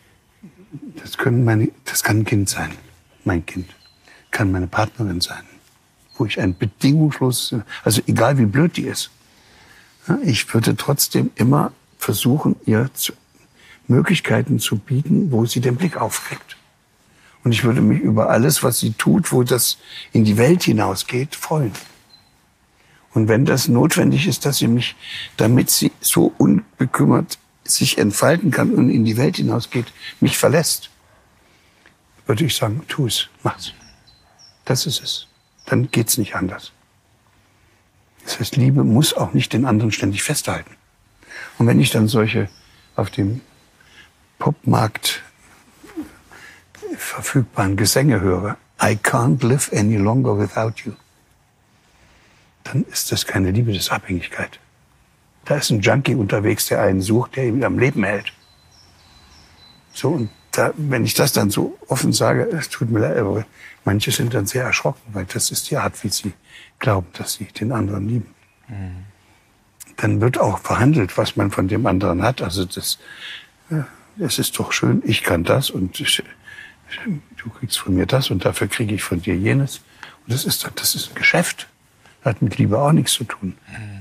ein Kind sein, mein Kind. Kann meine Partnerin sein, wo ich ein bedingungsloses, also egal wie blöd die ist, ich würde trotzdem immer versuchen, ihr Möglichkeiten zu bieten, wo sie den Blick aufkriegt. Und ich würde mich über alles, was sie tut, wo das in die Welt hinausgeht, freuen. Und wenn das notwendig ist, dass sie mich, damit sie so unbekümmert sich entfalten kann und in die Welt hinausgeht, mich verlässt, würde ich sagen, tu es, mach's. Das ist es. Dann geht's nicht anders. Das heißt, Liebe muss auch nicht den anderen ständig festhalten. Und wenn ich dann solche auf dem Popmarkt verfügbaren Gesänge höre, I can't live any longer without you, dann ist das keine Liebe, das ist Abhängigkeit. Da ist ein Junkie unterwegs, der einen sucht, der ihn am Leben hält. So, und wenn ich das dann so offen sage, es tut mir leid, aber manche sind dann sehr erschrocken, weil das ist die Art, wie sie glauben, dass sie den anderen lieben. Dann wird auch verhandelt, was man von dem anderen hat. Also das ist doch schön, ich kann das und du kriegst von mir das und dafür kriege ich von dir jenes. Und das ist ein Geschäft. Das hat mit Liebe auch nichts zu tun.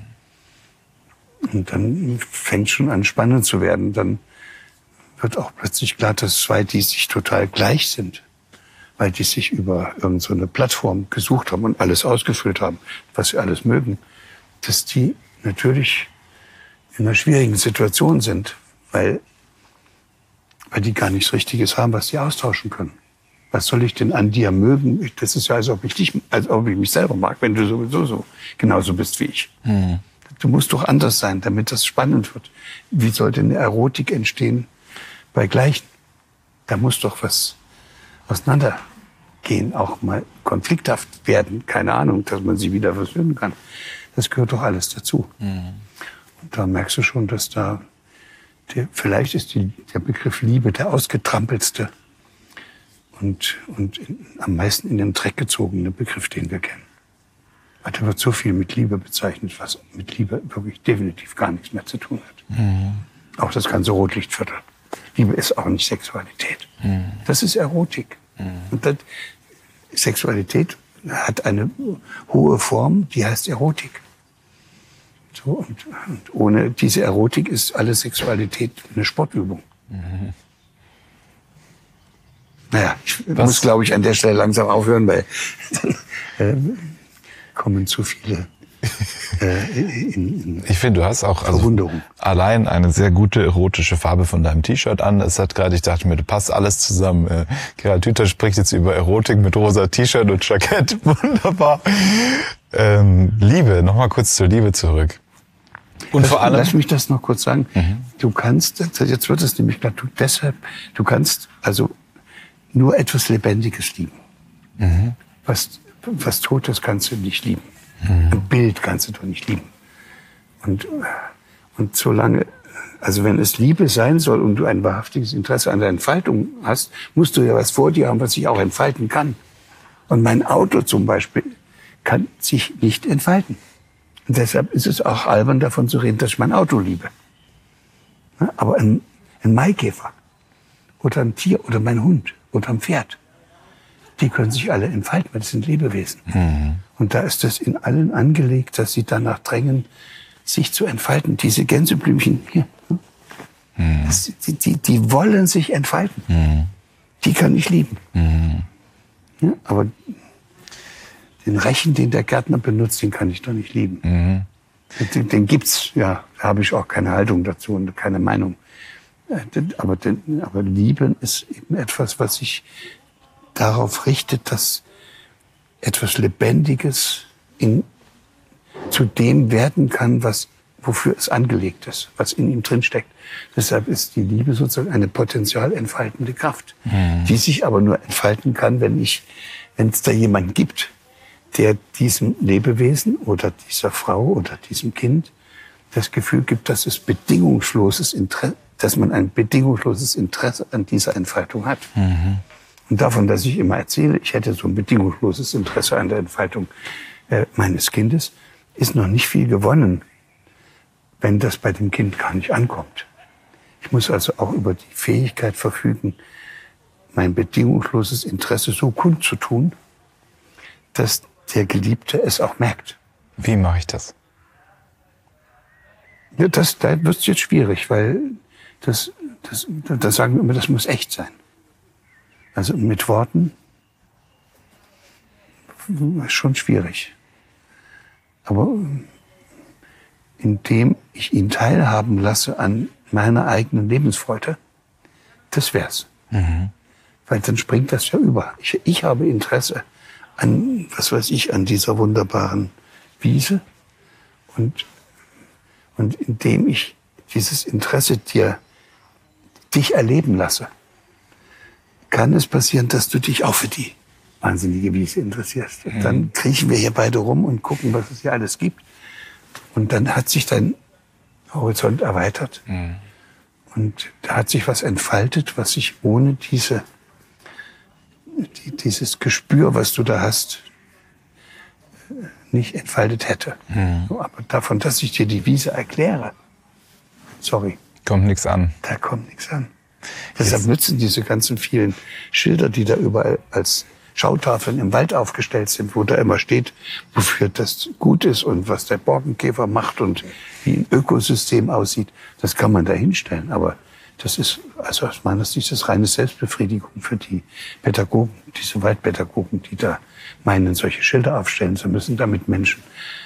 Und dann fängt es schon an, spannend zu werden. Dann wird auch plötzlich klar, dass zwei, die sich total gleich sind, weil die sich über irgendeine Plattform gesucht haben und alles ausgefüllt haben, was sie alles mögen, dass die natürlich in einer schwierigen Situation sind, weil die gar nichts Richtiges haben, was sie austauschen können. Was soll ich denn an dir mögen? Das ist ja, als ob ich mich selber mag, wenn du sowieso so genauso bist wie ich. Du musst doch anders sein, damit das spannend wird. Wie soll denn eine Erotik entstehen bei Gleichen? Da muss doch was auseinandergehen, auch mal konflikthaft werden. Keine Ahnung, dass man sie wieder versöhnen kann. Das gehört doch alles dazu. Und da merkst du schon, dass vielleicht ist der Begriff Liebe der ausgetrampelste und am meisten in den Dreck gezogene Begriff, den wir kennen. Weil da wird so viel mit Liebe bezeichnet, was mit Liebe wirklich definitiv gar nichts mehr zu tun hat. Auch das ganze Rotlichtviertel. Liebe ist auch nicht Sexualität. Das ist Erotik. Und Sexualität hat eine hohe Form, die heißt Erotik. So, und ohne diese Erotik ist alle Sexualität eine Sportübung. Naja, ich muss, glaube ich, an der Stelle langsam aufhören, weil dann kommen zu viele Ich finde, du hast auch allein eine sehr gute erotische Farbe von deinem T-Shirt an. Es hat gerade, ich dachte mir, du passt alles zusammen. Gerald Hüther spricht jetzt über Erotik mit rosa T-Shirt und Jackett. Wunderbar. Liebe, nochmal kurz zur Liebe zurück. Und vor allem. Lass mich das noch kurz sagen. Du kannst, jetzt wird es nämlich klar, du kannst also nur etwas Lebendiges lieben. Was Totes kannst du nicht lieben. Ein Bild kannst du doch nicht lieben. Und solange, also wenn es Liebe sein soll und du ein wahrhaftiges Interesse an der Entfaltung hast, musst du ja was vor dir haben, was sich auch entfalten kann. Und mein Auto zum Beispiel kann sich nicht entfalten. Und deshalb ist es auch albern, davon zu reden, dass ich mein Auto liebe. Ja, aber ein Maikäfer oder ein Tier oder mein Hund oder ein Pferd, die können sich alle entfalten, weil das sind Lebewesen. Und da ist es in allen angelegt, dass sie danach drängen, sich zu entfalten. Diese Gänseblümchen hier, die wollen sich entfalten. Die kann ich lieben. Ja, aber den Rechen, den der Gärtner benutzt, den kann ich doch nicht lieben. Den gibt's, ja, da habe ich auch keine Haltung dazu und keine Meinung. Aber Lieben ist eben etwas, was sich darauf richtet, dass etwas Lebendiges zu dem werden kann, wofür es angelegt ist, was in ihm drin steckt. Deshalb ist die Liebe sozusagen eine potenzial entfaltende Kraft, die sich aber nur entfalten kann, wenn es da jemanden gibt, der diesem Lebewesen oder dieser Frau oder diesem Kind das Gefühl gibt, dass man ein bedingungsloses Interesse an dieser Entfaltung hat. Und davon, dass ich immer erzähle, ich hätte so ein bedingungsloses Interesse an der Entfaltung meines Kindes, ist noch nicht viel gewonnen, wenn das bei dem Kind gar nicht ankommt. Ich muss also auch über die Fähigkeit verfügen, mein bedingungsloses Interesse so kundzutun, dass der Geliebte es auch merkt. Wie mache ich das? Ja, da wird es jetzt schwierig, weil da sagen wir immer, das muss echt sein. Also mit Worten ist schon schwierig. Aber indem ich ihn teilhaben lasse an meiner eigenen Lebensfreude, das wär's. Weil dann springt das ja über. Ich habe Interesse an, was weiß ich, an dieser wunderbaren Wiese. Und indem ich dieses Interesse dich erleben lasse, kann es passieren, dass du dich auch für die wahnsinnige Wiese interessierst. Und dann kriechen wir hier beide rum und gucken, was es hier alles gibt. Und dann hat sich dein Horizont erweitert. Und da hat sich was entfaltet, was sich ohne dieses Gespür, was du da hast, nicht entfaltet hätte. So, aber davon, dass ich dir die Wiese erkläre, sorry. Kommt nichts an. Da kommt nichts an. Deshalb nützen diese ganzen vielen Schilder, die da überall als Schautafeln im Wald aufgestellt sind, wo da immer steht, wofür das gut ist und was der Borkenkäfer macht und wie ein Ökosystem aussieht. Das kann man da hinstellen. Aber das ist, also aus meiner Sicht, das reine Selbstbefriedigung für die Pädagogen, diese Waldpädagogen, die da meinen, solche Schilder aufstellen zu müssen, damit Menschen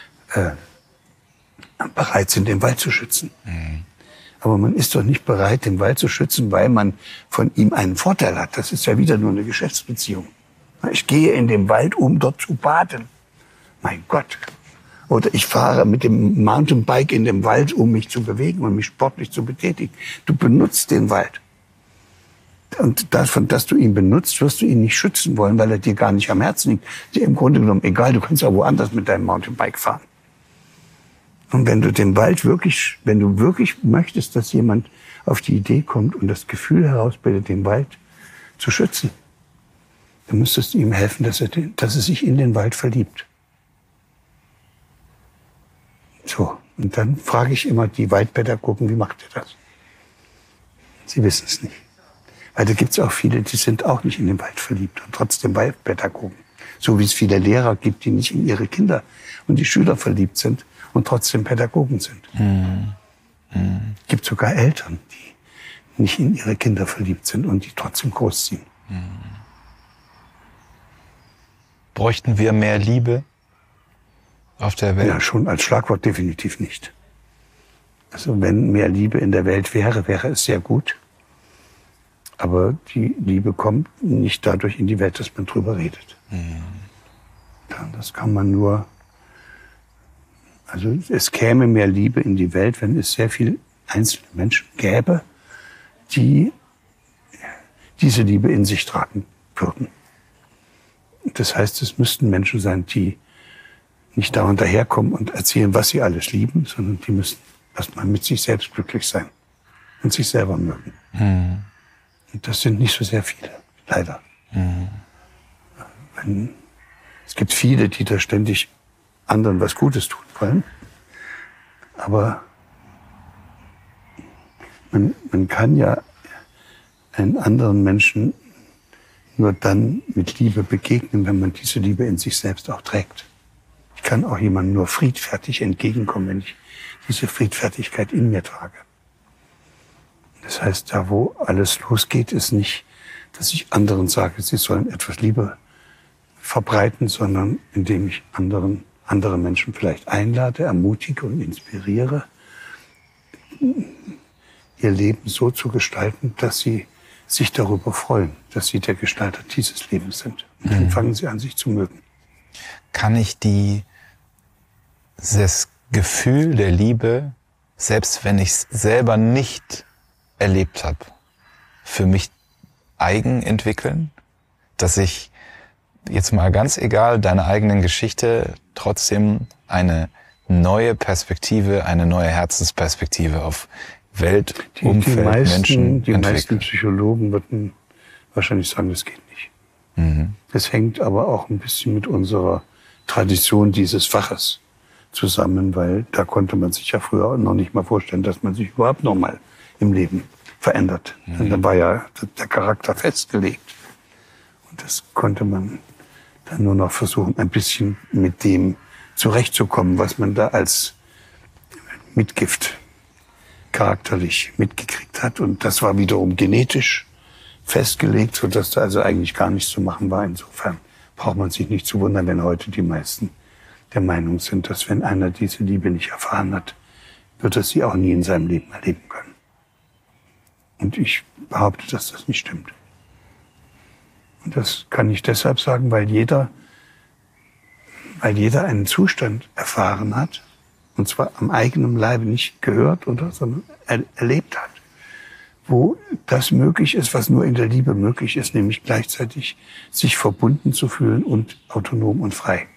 bereit sind, den Wald zu schützen. Aber man ist doch nicht bereit, den Wald zu schützen, weil man von ihm einen Vorteil hat. Das ist ja wieder nur eine Geschäftsbeziehung. Ich gehe in den Wald, um dort zu baden. Mein Gott. Oder ich fahre mit dem Mountainbike in den Wald, um mich zu bewegen und mich sportlich zu betätigen. Du benutzt den Wald. Und davon, dass du ihn benutzt, wirst du ihn nicht schützen wollen, weil er dir gar nicht am Herzen liegt. Dir im Grunde genommen egal, du kannst auch woanders mit deinem Mountainbike fahren. Und wenn du den Wald wenn du wirklich möchtest, dass jemand auf die Idee kommt und das Gefühl herausbildet, den Wald zu schützen, dann müsstest du ihm helfen, dass er sich in den Wald verliebt. So, und dann frage ich immer die Waldpädagogen, wie macht ihr das? Sie wissen es nicht. Weil da gibt es auch viele, die sind auch nicht in den Wald verliebt und trotzdem Waldpädagogen. So wie es viele Lehrer gibt, die nicht in ihre Kinder und die Schüler verliebt sind und trotzdem Pädagogen sind. Es gibt sogar Eltern, die nicht in ihre Kinder verliebt sind und die trotzdem großziehen. Bräuchten wir mehr Liebe auf der Welt? Ja, schon als Schlagwort definitiv nicht. Also wenn mehr Liebe in der Welt wäre, wäre es sehr gut. Aber die Liebe kommt nicht dadurch in die Welt, dass man drüber redet. Ja, das kann man nur... Also es käme mehr Liebe in die Welt, wenn es sehr viele einzelne Menschen gäbe, die diese Liebe in sich tragen würden. Das heißt, es müssten Menschen sein, die nicht dauernd daherkommen und erzählen, was sie alles lieben, sondern die müssen erstmal mit sich selbst glücklich sein und sich selber mögen. Und das sind nicht so sehr viele, leider. Es gibt viele, die da ständig anderen was Gutes tun wollen. Aber man kann ja einen anderen Menschen nur dann mit Liebe begegnen, wenn man diese Liebe in sich selbst auch trägt. Ich kann auch jemandem nur friedfertig entgegenkommen, wenn ich diese Friedfertigkeit in mir trage. Das heißt, da wo alles losgeht, ist nicht, dass ich anderen sage, sie sollen etwas Liebe verbreiten, sondern indem ich andere Menschen vielleicht einlade, ermutige und inspiriere, ihr Leben so zu gestalten, dass sie sich darüber freuen, dass sie der Gestalter dieses Lebens sind. Und dann fangen sie an, sich zu mögen. Kann ich das Gefühl der Liebe, selbst wenn ich es selber nicht erlebt habe, für mich eigen entwickeln? Dass ich jetzt mal ganz egal deiner eigenen Geschichte trotzdem eine neue Perspektive, eine neue Herzensperspektive auf Welt, Umfeld, Menschen die meisten Psychologen würden wahrscheinlich sagen, das geht nicht. Das hängt aber auch ein bisschen mit unserer Tradition dieses Faches zusammen, weil da konnte man sich ja früher noch nicht mal vorstellen, dass man sich überhaupt noch mal im Leben verändert. Denn da war ja der Charakter festgelegt. Und das konnte man dann nur noch versuchen, ein bisschen mit dem zurechtzukommen, was man da als Mitgift charakterlich mitgekriegt hat. Und das war wiederum genetisch festgelegt, sodass da also eigentlich gar nichts zu machen war. Insofern braucht man sich nicht zu wundern, wenn heute die meisten der Meinung sind, dass wenn einer diese Liebe nicht erfahren hat, wird er sie auch nie in seinem Leben erleben können. Und ich behaupte, dass das nicht stimmt. Und das kann ich deshalb sagen, weil jeder einen Zustand erfahren hat, und zwar am eigenen Leibe nicht gehört, sondern erlebt hat, wo das möglich ist, was nur in der Liebe möglich ist, nämlich gleichzeitig sich verbunden zu fühlen und autonom und frei.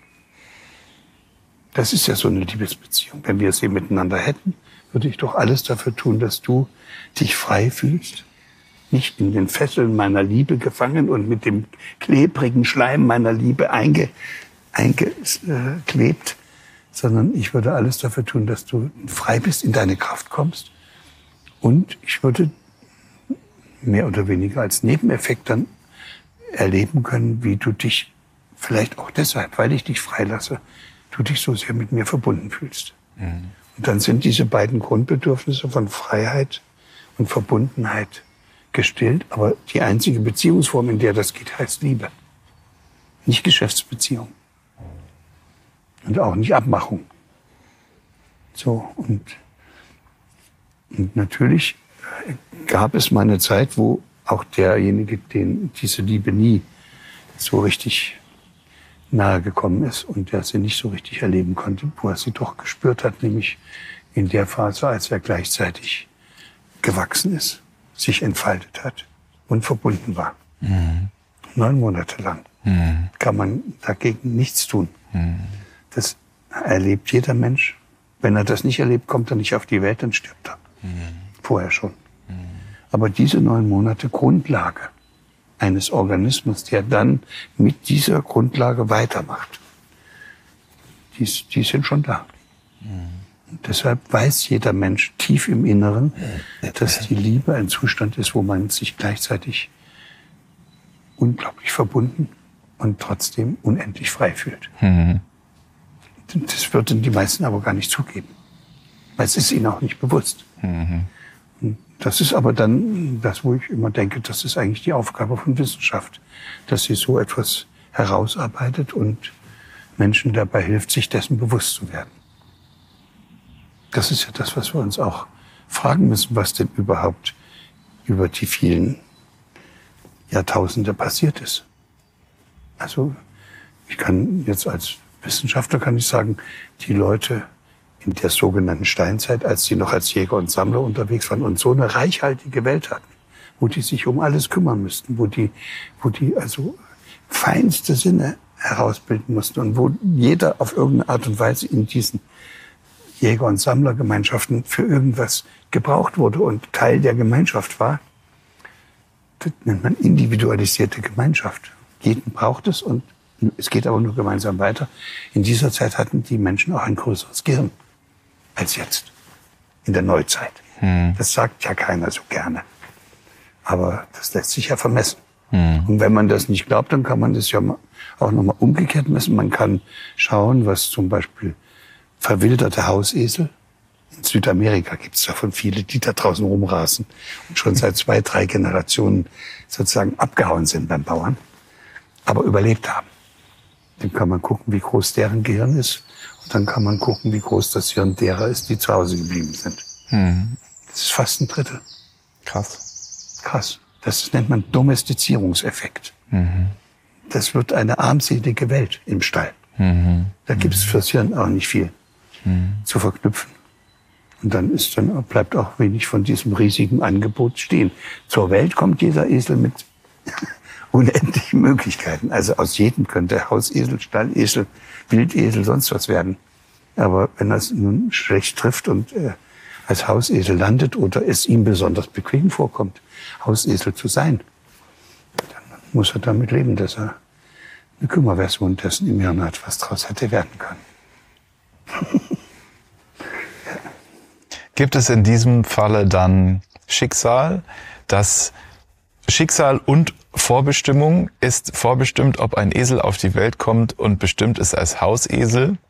Das ist ja so eine Liebesbeziehung. Wenn wir sie miteinander hätten, würde ich doch alles dafür tun, dass du dich frei fühlst, nicht in den Fesseln meiner Liebe gefangen und mit dem klebrigen Schleim meiner Liebe eingeklebt, sondern ich würde alles dafür tun, dass du frei bist, in deine Kraft kommst. Und ich würde mehr oder weniger als Nebeneffekt dann erleben können, wie du dich vielleicht auch deshalb, weil ich dich freilasse, du dich so sehr mit mir verbunden fühlst. Und dann sind diese beiden Grundbedürfnisse von Freiheit und Verbundenheit gestillt. Aber die einzige Beziehungsform, in der das geht, heißt Liebe. Nicht Geschäftsbeziehung. Und auch nicht Abmachung. So, und natürlich gab es mal eine Zeit, wo auch derjenige, den diese Liebe nie so richtig nahe gekommen ist und der sie nicht so richtig erleben konnte, wo er sie doch gespürt hat, nämlich in der Phase, als er gleichzeitig gewachsen ist, sich entfaltet hat und verbunden war. 9 Monate lang kann man dagegen nichts tun. Das erlebt jeder Mensch. Wenn er das nicht erlebt, kommt er nicht auf die Welt, dann stirbt er. Vorher schon. Aber diese 9 Monate Grundlage eines Organismus, der dann mit dieser Grundlage weitermacht, die sind schon da. Und deshalb weiß jeder Mensch tief im Inneren, dass die Liebe ein Zustand ist, wo man sich gleichzeitig unglaublich verbunden und trotzdem unendlich frei fühlt. Das würden die meisten aber gar nicht zugeben, weil es ist ihnen auch nicht bewusst. Und das ist aber dann das, wo ich immer denke, das ist eigentlich die Aufgabe von Wissenschaft, dass sie so etwas herausarbeitet und Menschen dabei hilft, sich dessen bewusst zu werden. Das ist ja das, was wir uns auch fragen müssen, was denn überhaupt über die vielen Jahrtausende passiert ist. Also ich kann jetzt als Wissenschaftler kann ich sagen, die Leute in der sogenannten Steinzeit, als sie noch als Jäger und Sammler unterwegs waren und so eine reichhaltige Welt hatten, wo die sich um alles kümmern müssten, wo die also feinste Sinne herausbilden mussten und wo jeder auf irgendeine Art und Weise in diesen Jäger- und Sammlergemeinschaften für irgendwas gebraucht wurde und Teil der Gemeinschaft war. Das nennt man individualisierte Gemeinschaft. Jeden braucht es und Es geht aber nur gemeinsam weiter. In dieser Zeit hatten die Menschen auch ein größeres Gehirn als jetzt, in der Neuzeit. Das sagt ja keiner so gerne. Aber das lässt sich ja vermessen. Und wenn man das nicht glaubt, dann kann man das ja auch nochmal umgekehrt messen. Man kann schauen, was zum Beispiel verwilderte Hausesel, in Südamerika gibt es davon viele, die da draußen rumrasen und schon seit 2, 3 Generationen sozusagen abgehauen sind beim Bauern, aber überlebt haben. Dann kann man gucken, wie groß deren Gehirn ist. Und dann kann man gucken, wie groß das Hirn derer ist, die zu Hause geblieben sind. Das ist fast ein Drittel. Krass. Das nennt man Domestizierungseffekt. Das wird eine armselige Welt im Stall. Da gibt es fürs Hirn auch nicht viel zu verknüpfen. Und dann bleibt auch wenig von diesem riesigen Angebot stehen. Zur Welt kommt dieser Esel mit unendlichen Möglichkeiten. Also aus jedem könnte Hausesel, Stallesel, Wildesel, sonst was werden. Aber wenn er es nun schlecht trifft und als Hausesel landet oder es ihm besonders bequem vorkommt, Hausesel zu sein, dann muss er damit leben, dass er eine Kümmerversion dessen im Hirn hat, was daraus hätte werden können. Gibt es in diesem Falle dann Schicksal? Das Schicksal und Vorbestimmung ist vorbestimmt, ob ein Esel auf die Welt kommt und bestimmt ist als Hausesel.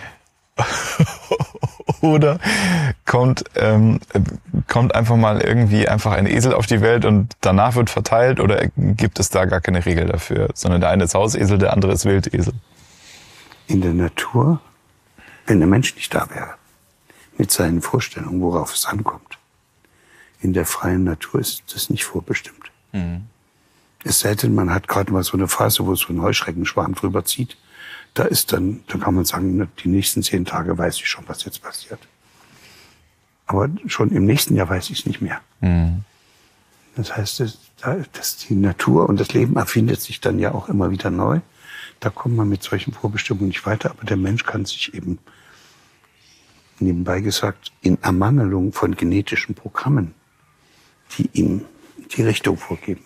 Oder kommt einfach mal irgendwie einfach ein Esel auf die Welt und danach wird verteilt, oder gibt es da gar keine Regel dafür, sondern der eine ist Hausesel, der andere ist Wildesel? In der Natur, wenn der Mensch nicht da wäre, mit seinen Vorstellungen, worauf es ankommt, in der freien Natur ist das nicht vorbestimmt. Es sei denn, man hat gerade mal so eine Phase, wo so ein Heuschreckenschwarm drüber zieht. Da kann man sagen, die nächsten 10 Tage weiß ich schon, was jetzt passiert. Aber schon im nächsten Jahr weiß ich es nicht mehr. Das heißt, dass die Natur und das Leben erfindet sich dann ja auch immer wieder neu. Da kommt man mit solchen Vorbestimmungen nicht weiter. Aber der Mensch kann sich eben, nebenbei gesagt, in Ermangelung von genetischen Programmen, die ihm die Richtung vorgeben,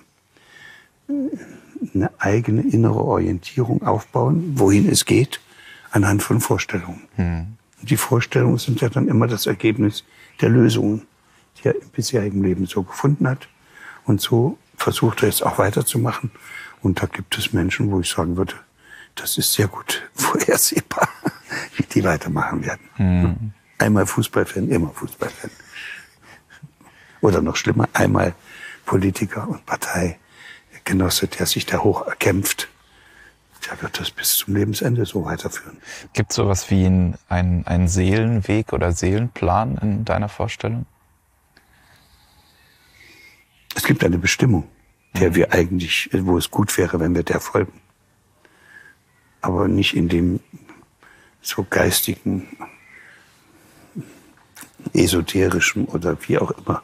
eine eigene innere Orientierung aufbauen, wohin es geht, anhand von Vorstellungen. Und die Vorstellungen sind ja dann immer das Ergebnis der Lösungen, die er im bisherigen Leben so gefunden hat. Und so versucht er es auch weiterzumachen. Und da gibt es Menschen, wo ich sagen würde, das ist sehr gut vorhersehbar, wie die weitermachen werden. Einmal Fußballfan, immer Fußballfan. Oder noch schlimmer, einmal Politiker und Parteigenosse, der sich da hoch erkämpft. Der wird das bis zum Lebensende so weiterführen. Gibt es sowas wie einen Seelenweg oder Seelenplan in deiner Vorstellung? Es gibt eine Bestimmung, der wir eigentlich, wo es gut wäre, wenn wir der folgen. Aber nicht in dem so geistigen, esoterischen oder wie auch immer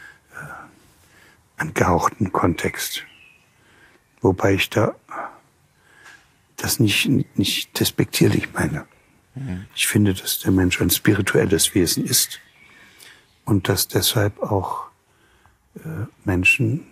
angehauchten Kontext. Wobei ich da das nicht despektierlich meine. Ich finde, dass der Mensch ein spirituelles Wesen ist und dass deshalb auch Menschen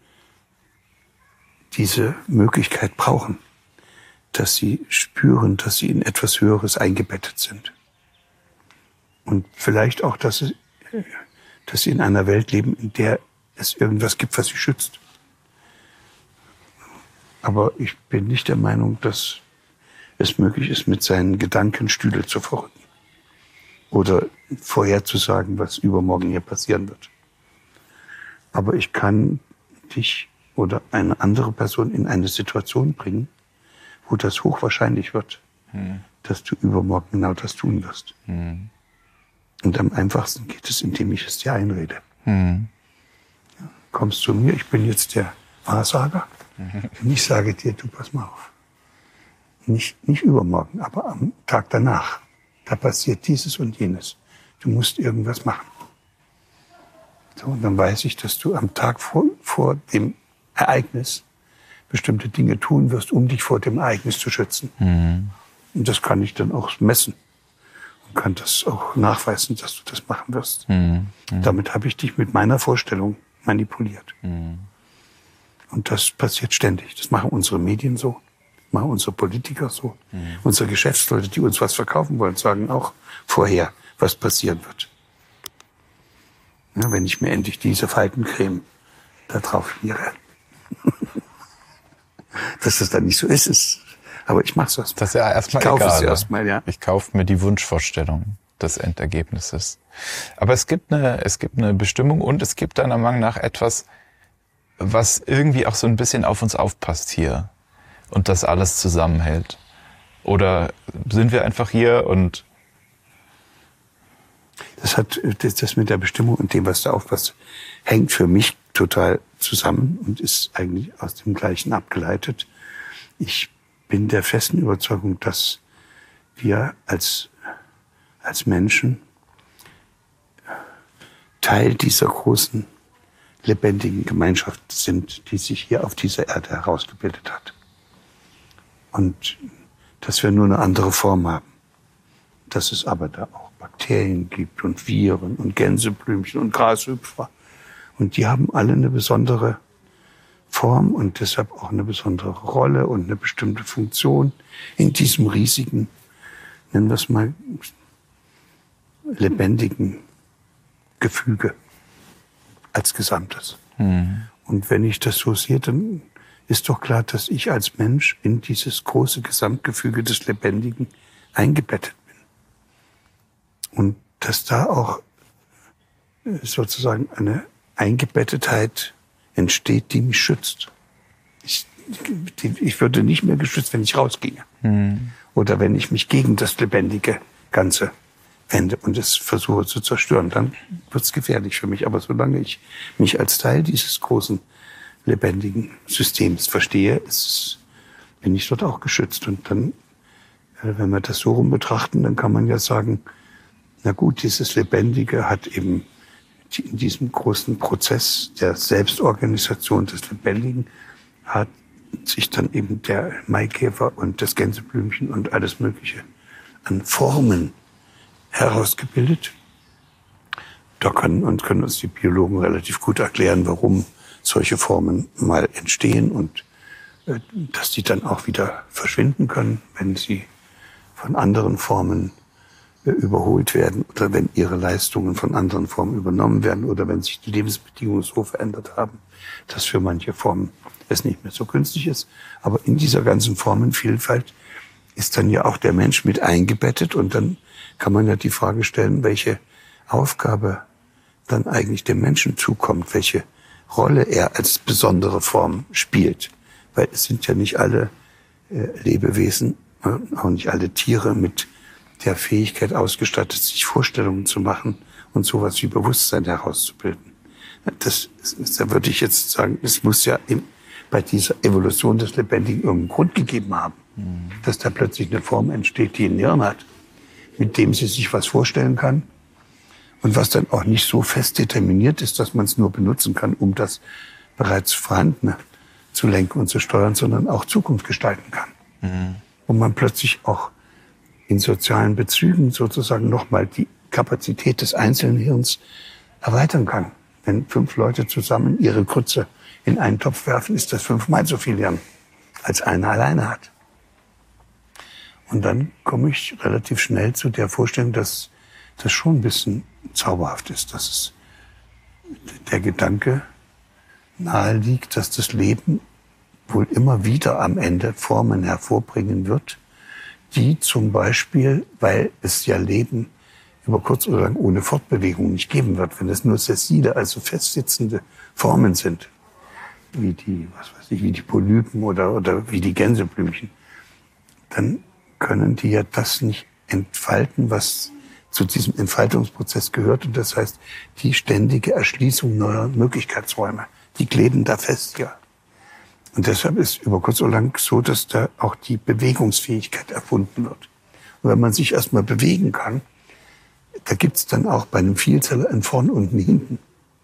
diese Möglichkeit brauchen, dass sie spüren, dass sie in etwas Höheres eingebettet sind. Und vielleicht auch, dass sie in einer Welt leben, in der es irgendwas gibt, was sie schützt. Aber ich bin nicht der Meinung, dass es möglich ist, mit seinen Gedanken Stühle zu verrücken. Oder vorherzusagen, was übermorgen hier passieren wird. Aber ich kann dich oder eine andere Person in eine Situation bringen, wo das hochwahrscheinlich wird, dass du übermorgen genau das tun wirst. Und am einfachsten geht es, indem ich es dir einrede. Ja, kommst zu mir, ich bin jetzt der Wahrsager. Und ich sage dir, du pass mal auf. Nicht übermorgen, aber am Tag danach. Da passiert dieses und jenes. Du musst irgendwas machen. So, und dann weiß ich, dass du am Tag vor dem Ereignis bestimmte Dinge tun wirst, um dich vor dem Ereignis zu schützen. Und das kann ich dann auch messen. Und kann das auch nachweisen, dass du das machen wirst. Damit habe ich dich mit meiner Vorstellung manipuliert. Und das passiert ständig. Das machen unsere Medien so. machen unsere Politiker so. Unsere Geschäftsleute, die uns was verkaufen wollen, sagen auch vorher, was passieren wird. Ja, wenn ich mir endlich diese Faltencreme da drauf schmiere. Dass das dann nicht so ist. Aber ich mache es erstmal. Das ist ja erstmal egal. Ich kaufe es egal, erstmal, ja. Ich kaufe mir die Wunschvorstellung des Endergebnisses. Aber es gibt eine Bestimmung und es gibt deiner Meinung nach etwas, was irgendwie auch so ein bisschen auf uns aufpasst hier und das alles zusammenhält. Oder sind wir einfach hier und... Das mit der Bestimmung und dem, was da aufpasst, hängt für mich total zusammen und ist eigentlich aus dem Gleichen abgeleitet. Ich bin der festen Überzeugung, dass wir als Menschen Teil dieser großen, lebendigen Gemeinschaft sind, die sich hier auf dieser Erde herausgebildet hat. Und dass wir nur eine andere Form haben. Dass es aber da auch Bakterien gibt und Viren und Gänseblümchen und Grashüpfer. Und die haben alle eine besondere Form und deshalb auch eine besondere Rolle und eine bestimmte Funktion in diesem riesigen, nennen wir es mal, lebendigen Gefüge als Gesamtes. Und wenn ich das so sehe, dann ist doch klar, dass ich als Mensch in dieses große Gesamtgefüge des Lebendigen eingebettet bin. Und dass da auch sozusagen eine Eingebettetheit entsteht, die mich schützt. Ich würde nicht mehr geschützt, wenn ich rausginge. Oder wenn ich mich gegen das lebendige Ganze wende und es versuche zu zerstören, dann wird es gefährlich für mich. Aber solange ich mich als Teil dieses großen lebendigen Systems verstehe, bin ich dort auch geschützt. Und dann, wenn wir das so rum betrachten, dann kann man ja sagen, na gut, dieses Lebendige hat eben in diesem großen Prozess der Selbstorganisation des Lebendigen hat sich dann eben der Maikäfer und das Gänseblümchen und alles Mögliche an Formen herausgebildet. Da können uns die Biologen relativ gut erklären, warum solche Formen mal entstehen und dass die dann auch wieder verschwinden können, wenn sie von anderen Formen überholt werden oder wenn ihre Leistungen von anderen Formen übernommen werden oder wenn sich die Lebensbedingungen so verändert haben, dass für manche Formen es nicht mehr so günstig ist. Aber in dieser ganzen Formenvielfalt ist dann ja auch der Mensch mit eingebettet und dann kann man ja die Frage stellen, welche Aufgabe dann eigentlich dem Menschen zukommt, welche Rolle er als besondere Form spielt. Weil es sind ja nicht alle Lebewesen, auch nicht alle Tiere mit der Fähigkeit ausgestattet, sich Vorstellungen zu machen und sowas wie Bewusstsein herauszubilden. Da würde ich jetzt sagen, es muss ja bei dieser Evolution des Lebendigen irgendeinen Grund gegeben haben, dass da plötzlich eine Form entsteht, die ein Hirn hat, mit dem sie sich was vorstellen kann und was dann auch nicht so fest determiniert ist, dass man es nur benutzen kann, um das bereits Vorhandene zu lenken und zu steuern, sondern auch Zukunft gestalten kann. Und man plötzlich auch in sozialen Bezügen sozusagen nochmal die Kapazität des einzelnen Hirns erweitern kann. Wenn 5 Leute zusammen ihre Grütze in einen Topf werfen, ist das 5-mal so viel Hirn, als einer alleine hat. Und dann komme ich relativ schnell zu der Vorstellung, dass das schon ein bisschen zauberhaft ist, dass es der Gedanke nahe liegt, dass das Leben wohl immer wieder am Ende Formen hervorbringen wird, die zum Beispiel, weil es ja Leben über kurz oder lang ohne Fortbewegung nicht geben wird, wenn es nur sessile, also festsitzende Formen sind, wie die, wie die Polypen oder wie die Gänseblümchen, dann können die ja das nicht entfalten, was zu diesem Entfaltungsprozess gehört. Und das heißt, die ständige Erschließung neuer Möglichkeitsräume, die kleben da fest, ja. Und deshalb ist über kurz oder lang so, dass da auch die Bewegungsfähigkeit erfunden wird. Und wenn man sich erstmal bewegen kann, da gibt's dann auch bei einem Vielzeller ein Vorn und ein Hinten.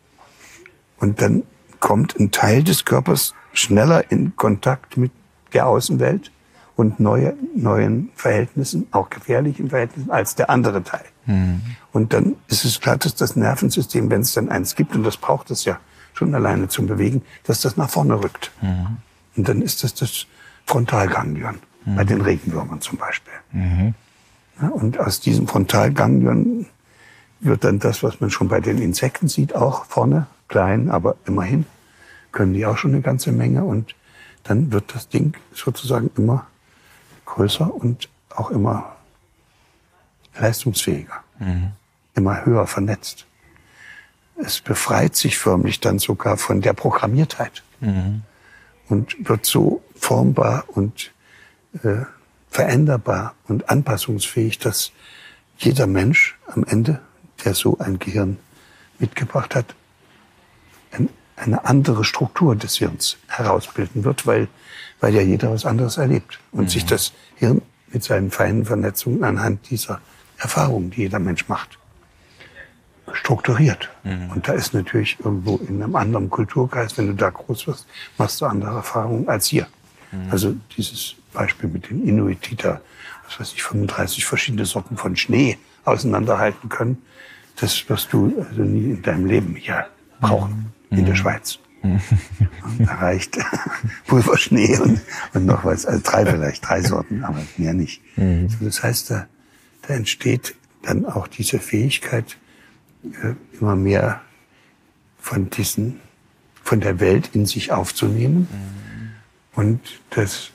Und dann kommt ein Teil des Körpers schneller in Kontakt mit der Außenwelt und neuen Verhältnissen, auch gefährlichen Verhältnissen, als der andere Teil. Und dann ist es klar, dass das Nervensystem, wenn es dann eins gibt, und das braucht es ja schon alleine zum Bewegen, dass das nach vorne rückt. Und dann ist das Frontalganglion, bei den Regenwürmern zum Beispiel. Ja, und aus diesem Frontalganglion wird dann das, was man schon bei den Insekten sieht, auch vorne, klein, aber immerhin, können die auch schon eine ganze Menge. Und dann wird das Ding sozusagen immer größer und auch immer leistungsfähiger, immer höher vernetzt. Es befreit sich förmlich dann sogar von der Programmiertheit und wird so formbar und veränderbar und anpassungsfähig, dass jeder Mensch am Ende, der so ein Gehirn mitgebracht hat, eine andere Struktur des Hirns herausbilden wird, weil ja jeder was anderes erlebt und sich das Hirn mit seinen feinen Vernetzungen anhand dieser Erfahrungen, die jeder Mensch macht, strukturiert. Und da ist natürlich irgendwo in einem anderen Kulturkreis, wenn du da groß wirst, machst du andere Erfahrungen als hier. Also dieses Beispiel mit den Inuit, die da, was weiß ich, 35 verschiedene Sorten von Schnee auseinanderhalten können, das wirst du also nie in deinem Leben hier brauchen, in der Schweiz. Da reicht Pulverschnee und noch was, also drei Sorten, aber mehr nicht. So, das heißt, da entsteht dann auch diese Fähigkeit, immer mehr von der Welt in sich aufzunehmen. Und das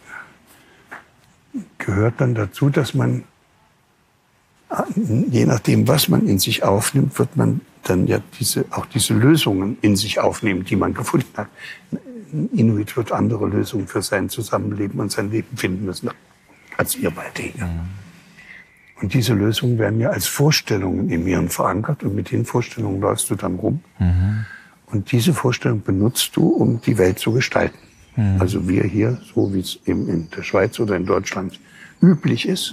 gehört dann dazu, dass man, je nachdem, was man in sich aufnimmt, wird man dann ja auch diese Lösungen in sich aufnehmen, die man gefunden hat. Ein Inuit wird andere Lösungen für sein Zusammenleben und sein Leben finden müssen, als ihr beide hier. Und diese Lösungen werden ja als Vorstellungen im Hirn verankert und mit den Vorstellungen läufst du dann rum. Und diese Vorstellung benutzt du, um die Welt zu gestalten. Also wir hier, so wie es eben in der Schweiz oder in Deutschland üblich ist,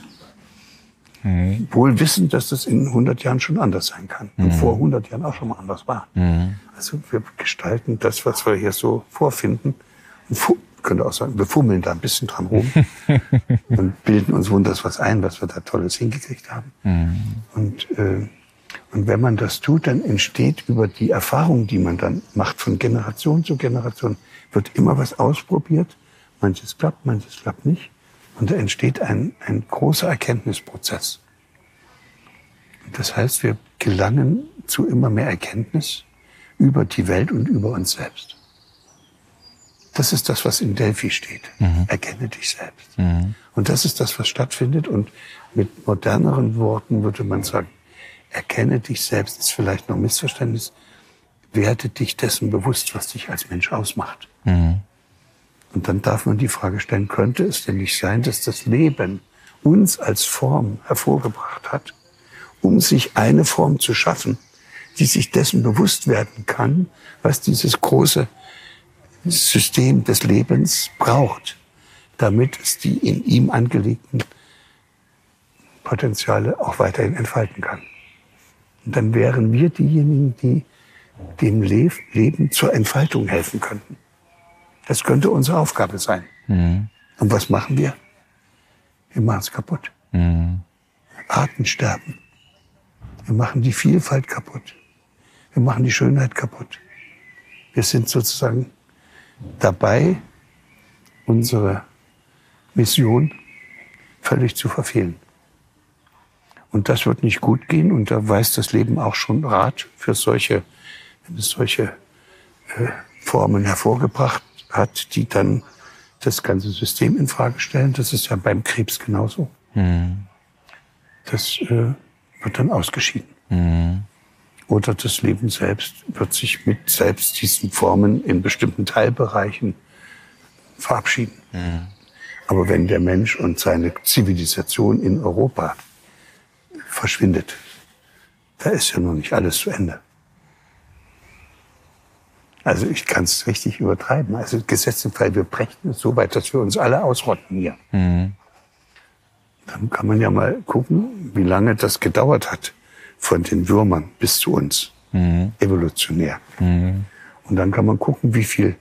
wohl wissen, dass das in 100 Jahren schon anders sein kann. Und vor 100 Jahren auch schon mal anders war. Also wir gestalten das, was wir hier so vorfinden. Und könnte auch sagen, wir fummeln da ein bisschen dran rum und bilden uns wunders was ein, was wir da Tolles hingekriegt haben. Und wenn man das tut, dann entsteht über die Erfahrung, die man dann macht, von Generation zu Generation, wird immer was ausprobiert. Manches klappt nicht. Und da entsteht ein großer Erkenntnisprozess. Und das heißt, wir gelangen zu immer mehr Erkenntnis über die Welt und über uns selbst. Das ist das, was in Delphi steht. Erkenne dich selbst. Und das ist das, was stattfindet. Und mit moderneren Worten würde man sagen, erkenne dich selbst ist vielleicht noch Missverständnis. Werde dich dessen bewusst, was dich als Mensch ausmacht. Und dann darf man die Frage stellen, könnte es denn nicht sein, dass das Leben uns als Form hervorgebracht hat, um sich eine Form zu schaffen, die sich dessen bewusst werden kann, was dieses große System des Lebens braucht, damit es die in ihm angelegten Potenziale auch weiterhin entfalten kann. Und dann wären wir diejenigen, die dem Leben zur Entfaltung helfen könnten. Das könnte unsere Aufgabe sein. Und was machen wir? Wir machen es kaputt. Arten sterben. Wir machen die Vielfalt kaputt. Wir machen die Schönheit kaputt. Wir sind sozusagen dabei, unsere Mission völlig zu verfehlen. Und das wird nicht gut gehen. Und da weiß das Leben auch schon Rat für solche, wenn es solche Formen hervorgebracht hat, die dann das ganze System in Frage stellen. Das ist ja beim Krebs genauso. Das wird dann ausgeschieden. Oder das Leben selbst wird sich mit selbst diesen Formen in bestimmten Teilbereichen verabschieden. Aber wenn der Mensch und seine Zivilisation in Europa verschwindet, da ist ja noch nicht alles zu Ende. Also ich kann es richtig übertreiben. Also gesetzt im Fall, wir brächten es so weit, dass wir uns alle ausrotten hier. Dann kann man ja mal gucken, wie lange das gedauert hat von den Würmern bis zu uns, evolutionär. Und dann kann man gucken, wie viel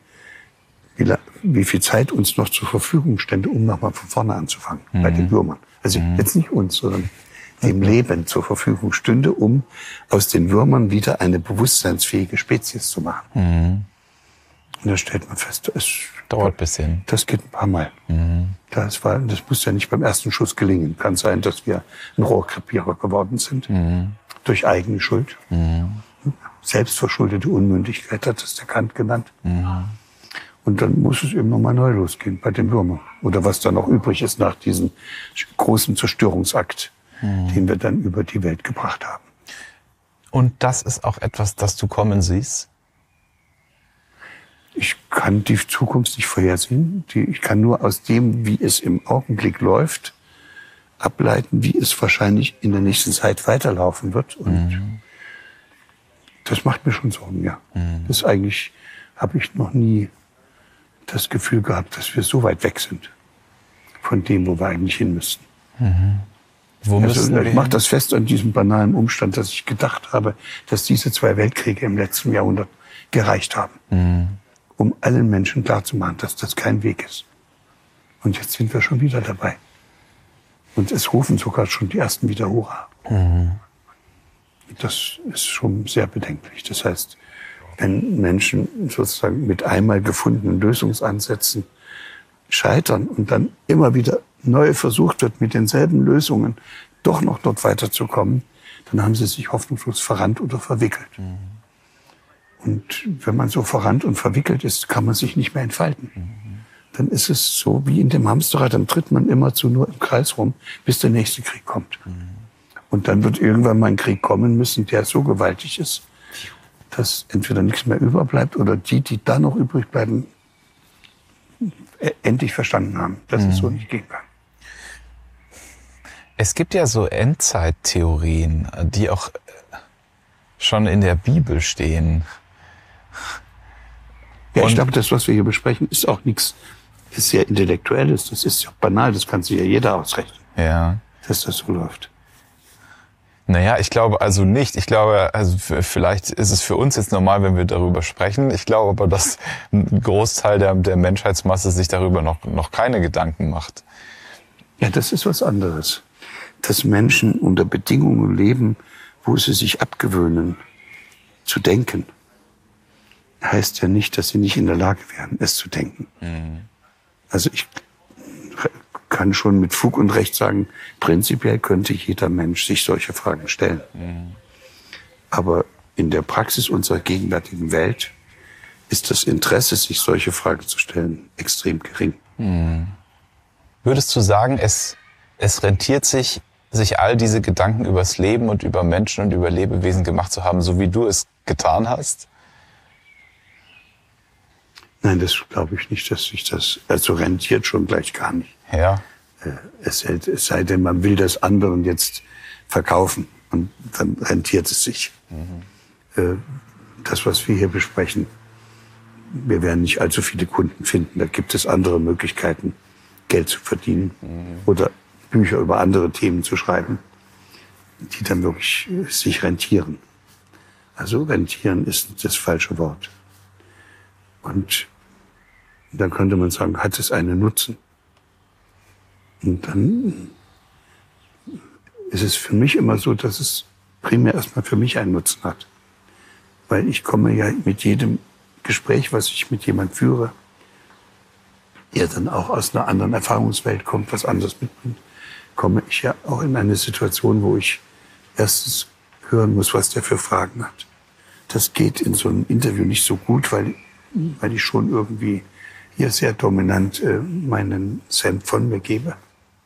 Zeit uns noch zur Verfügung stände, um nochmal von vorne anzufangen, bei den Würmern. Also jetzt nicht uns, sondern dem Leben zur Verfügung stünde, um aus den Würmern wieder eine bewusstseinsfähige Spezies zu machen. Und da stellt man fest, es dauert ein bisschen. Das geht ein paar Mal. Das muss ja nicht beim ersten Schuss gelingen. Kann sein, dass wir ein Rohrkrepierer geworden sind. Durch eigene Schuld. Selbstverschuldete Unmündigkeit hat es der Kant genannt. Und dann muss es eben nochmal neu losgehen bei den Würmern. Oder was dann noch übrig ist nach diesem großen Zerstörungsakt, den wir dann über die Welt gebracht haben. Und das ist auch etwas, das du kommen siehst? Ich kann die Zukunft nicht vorhersehen. Ich kann nur aus dem, wie es im Augenblick läuft, ableiten, wie es wahrscheinlich in der nächsten Zeit weiterlaufen wird. Und das macht mir schon Sorgen, ja. Das eigentlich habe ich noch nie das Gefühl gehabt, dass wir so weit weg sind von dem, wo wir eigentlich hin müssten. Wo müssen wir ich mache das fest an diesem banalen Umstand, dass ich gedacht habe, dass diese 2 Weltkriege im letzten Jahrhundert gereicht haben, um allen Menschen klarzumachen, dass das kein Weg ist. Und jetzt sind wir schon wieder dabei. Und es rufen sogar schon die ersten wieder Hurra. Das ist schon sehr bedenklich. Das heißt, wenn Menschen sozusagen mit einmal gefundenen Lösungsansätzen scheitern und dann immer wieder neu versucht wird, mit denselben Lösungen doch noch dort weiterzukommen, dann haben sie sich hoffnungslos verrannt oder verwickelt. Und wenn man so verrannt und verwickelt ist, kann man sich nicht mehr entfalten. Dann ist es so wie in dem Hamsterrad, dann tritt man immerzu nur im Kreis rum, bis der nächste Krieg kommt. Und dann wird irgendwann mal ein Krieg kommen müssen, der so gewaltig ist, dass entweder nichts mehr überbleibt oder die da noch übrig bleiben, endlich verstanden haben, dass es so nicht gehen kann. Es gibt ja so Endzeittheorien, die auch schon in der Bibel stehen. Ja, ich glaube, das, was wir hier besprechen, ist auch nichts sehr Intellektuelles. Das ist ja banal, das kann sich ja jeder ausrechnen, dass das so läuft. Naja, ich glaube also nicht. Ich glaube, also vielleicht ist es für uns jetzt normal, wenn wir darüber sprechen. Ich glaube aber, dass ein Großteil der Menschheitsmasse sich darüber noch keine Gedanken macht. Ja, das ist was anderes. Dass Menschen unter Bedingungen leben, wo sie sich abgewöhnen, zu denken, heißt ja nicht, dass sie nicht in der Lage wären, es zu denken. Also ich kann schon mit Fug und Recht sagen, prinzipiell könnte jeder Mensch sich solche Fragen stellen. Aber in der Praxis unserer gegenwärtigen Welt ist das Interesse, sich solche Fragen zu stellen, extrem gering. Würdest du sagen, es rentiert sich all diese Gedanken übers Leben und über Menschen und über Lebewesen gemacht zu haben, so wie du es getan hast? Nein, das glaube ich nicht, dass sich das, also rentiert schon gleich gar nicht. Ja. Es sei denn, man will das anderen jetzt verkaufen und dann rentiert es sich. Das, was wir hier besprechen, wir werden nicht allzu viele Kunden finden. Da gibt es andere Möglichkeiten, Geld zu verdienen oder Bücher über andere Themen zu schreiben, die dann wirklich sich rentieren. Also rentieren ist das falsche Wort. Und dann könnte man sagen, hat es einen Nutzen? Und dann ist es für mich immer so, dass es primär erstmal für mich einen Nutzen hat. Weil ich komme ja mit jedem Gespräch, was ich mit jemand führe, der dann auch aus einer anderen Erfahrungswelt kommt, was anderes mitbringt, komme ich ja auch in eine Situation, wo ich erstens hören muss, was der für Fragen hat. Das geht in so einem Interview nicht so gut, weil ich schon irgendwie hier sehr dominant meinen Senf von mir gebe.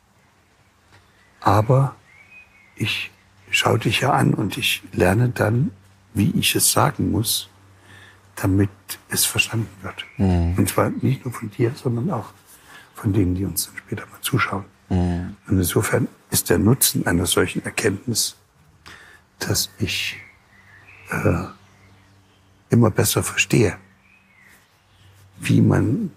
Aber ich schaue dich ja an und ich lerne dann, wie ich es sagen muss, damit es verstanden wird. Und zwar nicht nur von dir, sondern auch von denen, die uns dann später mal zuschauen. Und insofern ist der Nutzen einer solchen Erkenntnis, dass ich immer besser verstehe, wie man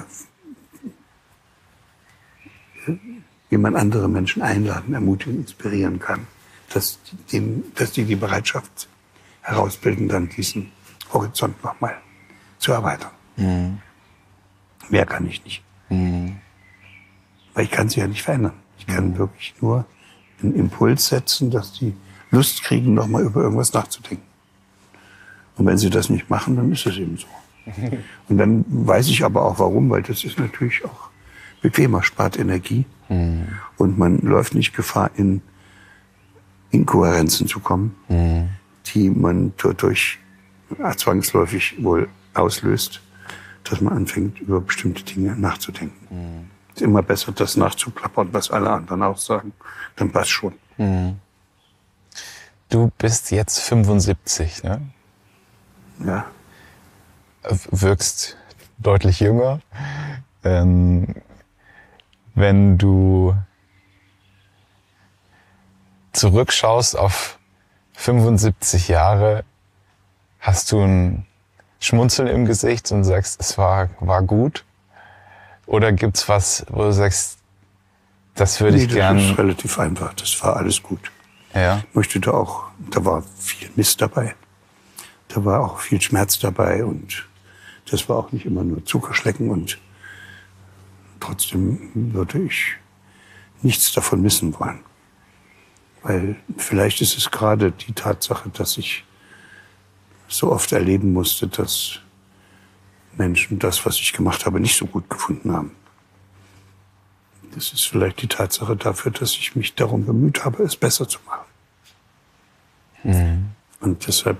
andere Menschen einladen, ermutigen, inspirieren kann, dass die Bereitschaft herausbilden, dann diesen Horizont nochmal zu erweitern. Mehr kann ich nicht. Weil ich kann sie ja nicht verändern. Ich kann wirklich nur einen Impuls setzen, dass die Lust kriegen, nochmal über irgendwas nachzudenken. Und wenn sie das nicht machen, dann ist es eben so. Und dann weiß ich aber auch warum, weil das ist natürlich auch bequemer, spart Energie. Und man läuft nicht Gefahr, in Inkohärenzen zu kommen, die man durch zwangsläufig wohl auslöst, dass man anfängt, über bestimmte Dinge nachzudenken. Es ist immer besser, das nachzuplappern, was alle anderen auch sagen. Dann passt schon. Du bist jetzt 75, ne? Ja. Wirkst deutlich jünger. Wenn du zurückschaust auf 75 Jahre, hast du ein Schmunzeln im Gesicht und sagst, es war gut? Oder gibt's was, wo du sagst, das würde ich gern... Das ist relativ einfach. Das war alles gut. Ja. Ich möchte da war viel Mist dabei. Da war auch viel Schmerz dabei und das war auch nicht immer nur Zuckerschlecken und trotzdem würde ich nichts davon missen wollen. Weil vielleicht ist es gerade die Tatsache, dass ich so oft erleben musste, dass Menschen das, was ich gemacht habe, nicht so gut gefunden haben. Das ist vielleicht die Tatsache dafür, dass ich mich darum bemüht habe, es besser zu machen. Und deshalb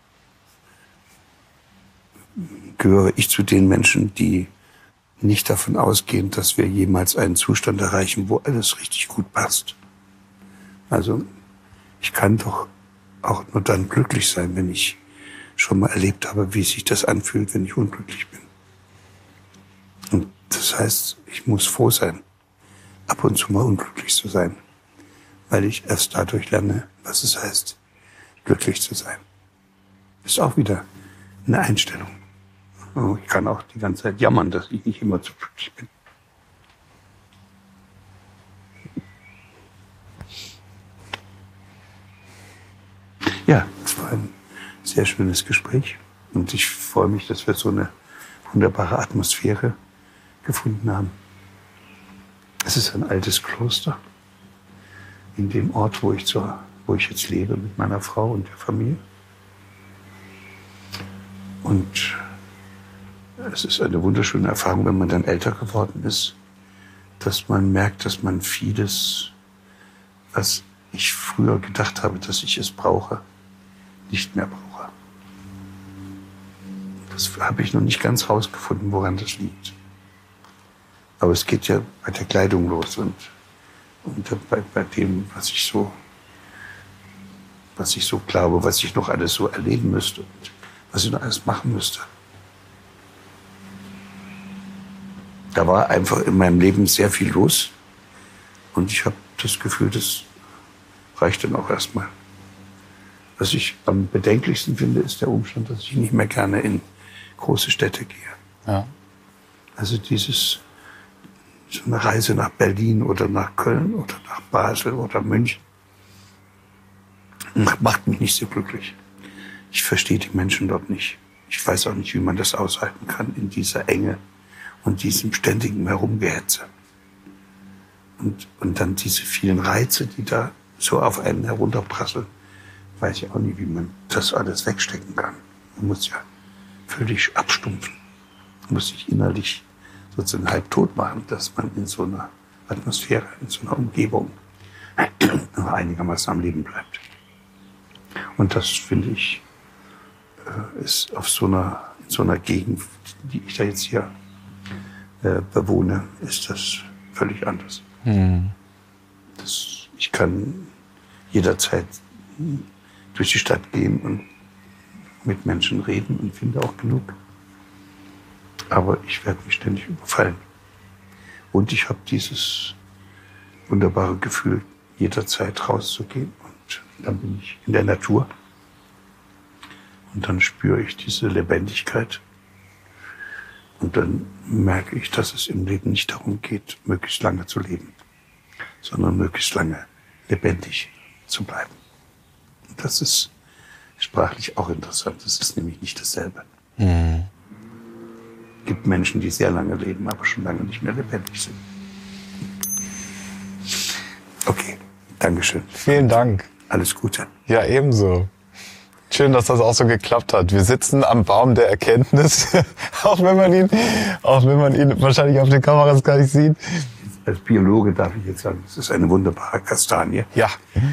gehöre ich zu den Menschen, die nicht davon ausgehen, dass wir jemals einen Zustand erreichen, wo alles richtig gut passt. Also ich kann doch auch nur dann glücklich sein, wenn ich schon mal erlebt habe, wie sich das anfühlt, wenn ich unglücklich bin. Und das heißt, ich muss froh sein, ab und zu mal unglücklich zu sein, weil ich erst dadurch lerne, was es heißt, glücklich zu sein. Das ist auch wieder eine Einstellung. Ich kann auch die ganze Zeit jammern, dass ich nicht immer so glücklich bin. Ja, es war ein sehr schönes Gespräch und ich freue mich, dass wir so eine wunderbare Atmosphäre gefunden haben. Es ist ein altes Kloster in dem Ort, wo ich jetzt lebe mit meiner Frau und der Familie. Und es ist eine wunderschöne Erfahrung, wenn man dann älter geworden ist, dass man merkt, dass man vieles, was ich früher gedacht habe, dass ich es brauche, nicht mehr brauche. Das habe ich noch nicht ganz rausgefunden, woran das liegt. Aber es geht ja bei der Kleidung los und bei dem, was ich so glaube, was ich noch alles so erleben müsste und was ich noch alles machen müsste. Da war einfach in meinem Leben sehr viel los und ich habe das Gefühl, das reicht dann auch erstmal. Was ich am bedenklichsten finde, ist der Umstand, dass ich nicht mehr gerne in große Städte gehe. Ja. Also so eine Reise nach Berlin oder nach Köln oder nach Basel oder München macht mich nicht so glücklich. Ich verstehe die Menschen dort nicht. Ich weiß auch nicht, wie man das aushalten kann in dieser Enge und diesem ständigen Herumgehetze. Und dann diese vielen Reize, die da so auf einen herunterprasseln, weiß ich auch nicht, wie man das alles wegstecken kann. Man muss ja völlig abstumpfen. Man muss sich innerlich sozusagen halb tot machen, dass man in so einer Atmosphäre, in so einer Umgebung noch einigermaßen am Leben bleibt. Und das, finde ich, ist in so einer Gegend, die ich da jetzt hier bewohne, ist das völlig anders. Ich kann jederzeit durch die Stadt gehen und mit Menschen reden und finde auch genug. Aber ich werde mich ständig überfallen. Und ich habe dieses wunderbare Gefühl, jederzeit rauszugehen. Und dann bin ich in der Natur. Und dann spüre ich diese Lebendigkeit. Und dann merke ich, dass es im Leben nicht darum geht, möglichst lange zu leben, sondern möglichst lange lebendig zu bleiben. Und das ist sprachlich auch interessant. Das ist nämlich nicht dasselbe. Es gibt Menschen, die sehr lange leben, aber schon lange nicht mehr lebendig sind. Okay, Dankeschön. Vielen Dank. Alles Gute. Ja, ebenso. Tschüss. schön, dass das auch so geklappt hat. Wir sitzen am Baum der Erkenntnis, auch wenn man ihn wahrscheinlich auf den Kameras gar nicht sieht. Als Biologe darf ich jetzt sagen, es ist eine wunderbare Kastanie. Ja.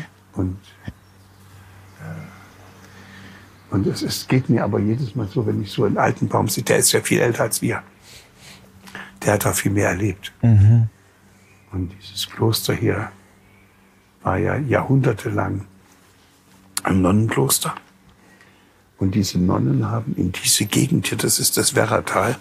Und es geht mir aber jedes Mal so, wenn ich so einen alten Baum sehe, der ist ja viel älter als wir. Der hat auch viel mehr erlebt. Und dieses Kloster hier war ja jahrhundertelang ein Nonnenkloster. Und diese Nonnen haben in diese Gegend hier, das ist das Werratal,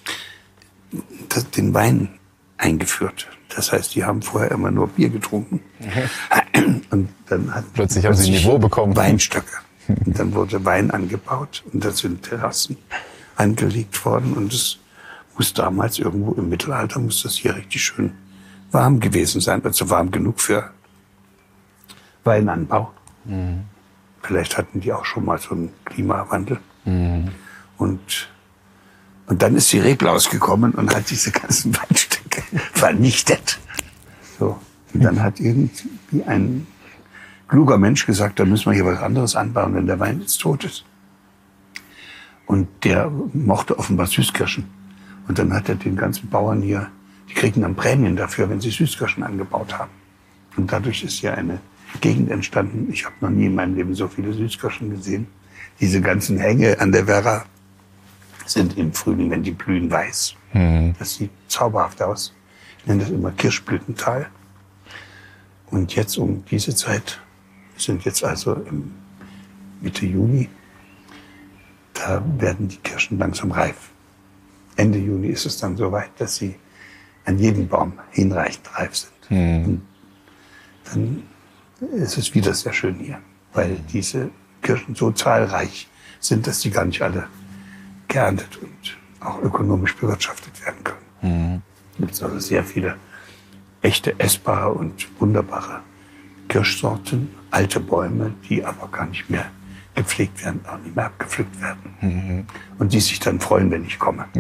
den Wein eingeführt. Das heißt, die haben vorher immer nur Bier getrunken. Und dann hatten Plötzlich haben sie ein Niveau bekommen. Weinstöcke. Und dann wurde Wein angebaut und da sind Terrassen angelegt worden. Und es muss damals irgendwo im Mittelalter, muss das hier richtig schön warm gewesen sein. Also warm genug für Weinanbau. Vielleicht hatten die auch schon mal so einen Klimawandel. Und dann ist die Reblaus gekommen und hat diese ganzen Weinstöcke vernichtet. So. Und dann hat irgendwie ein kluger Mensch gesagt, da müssen wir hier was anderes anbauen, wenn der Wein jetzt tot ist. Und der mochte offenbar Süßkirschen. Und dann hat er den ganzen Bauern hier, die kriegen dann Prämien dafür, wenn sie Süßkirschen angebaut haben. Und dadurch ist hier eine Gegend entstanden. Ich habe noch nie in meinem Leben so viele Süßkirschen gesehen. Diese ganzen Hänge an der Werra sind im Frühling, wenn die blühen, weiß. Das sieht zauberhaft aus. Ich nenne das immer Kirschblütental. Und jetzt um diese Zeit, wir sind jetzt also im Mitte Juni, da werden die Kirschen langsam reif. Ende Juni ist es dann so weit, dass sie an jedem Baum hinreichend reif sind. Und dann ist es wieder sehr schön hier, weil diese Kirschen so zahlreich sind, dass die gar nicht alle geerntet und auch ökonomisch bewirtschaftet werden können. Es gibt also sehr viele echte, essbare und wunderbare Kirschsorten, alte Bäume, die aber gar nicht mehr gepflegt werden, auch nicht mehr abgepflückt werden. Und die sich dann freuen, wenn ich komme.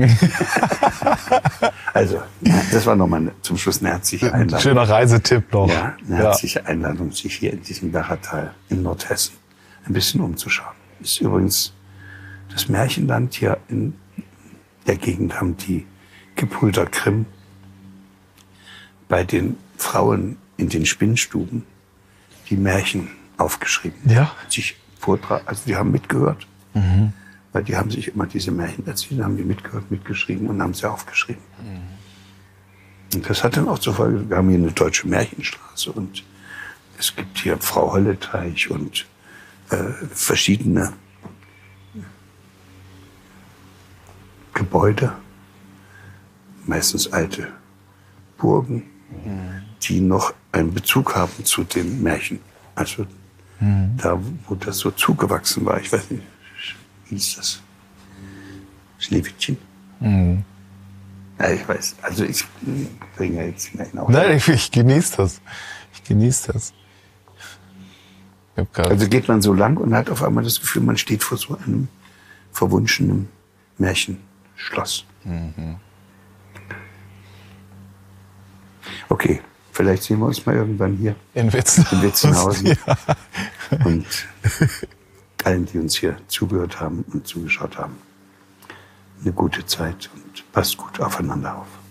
Also, das war nochmal zum Schluss eine herzliche Einladung. Schöner Reisetipp noch. Ja, eine herzliche Einladung, sich hier in diesem Werratal in Nordhessen ein bisschen umzuschauen. Ist übrigens das Märchenland hier in der Gegend, haben die Gebrüder Grimm bei den Frauen in den Spinnstuben die Märchen aufgeschrieben. Ja. Also die haben mitgehört, weil die haben sich immer diese Märchen erzählt, haben die mitgehört, mitgeschrieben und haben sie aufgeschrieben. Und das hat dann auch zur Folge, wir haben hier eine deutsche Märchenstraße und es gibt hier Frau Holleteich und verschiedene Gebäude, meistens alte Burgen, die noch einen Bezug haben zu den Märchen. Also da, wo das so zugewachsen war, ich weiß nicht, wie hieß das? Schneewittchen? Ja, ich weiß, also ich bringe jetzt hinein auch. Nein, ich genieße das. Also geht man so lang und hat auf einmal das Gefühl, man steht vor so einem verwunschenen Märchenschloss. Okay, vielleicht sehen wir uns mal irgendwann hier in Witzenhausen. Ja. Und allen, die uns hier zugehört haben und zugeschaut haben, eine gute Zeit und passt gut aufeinander auf.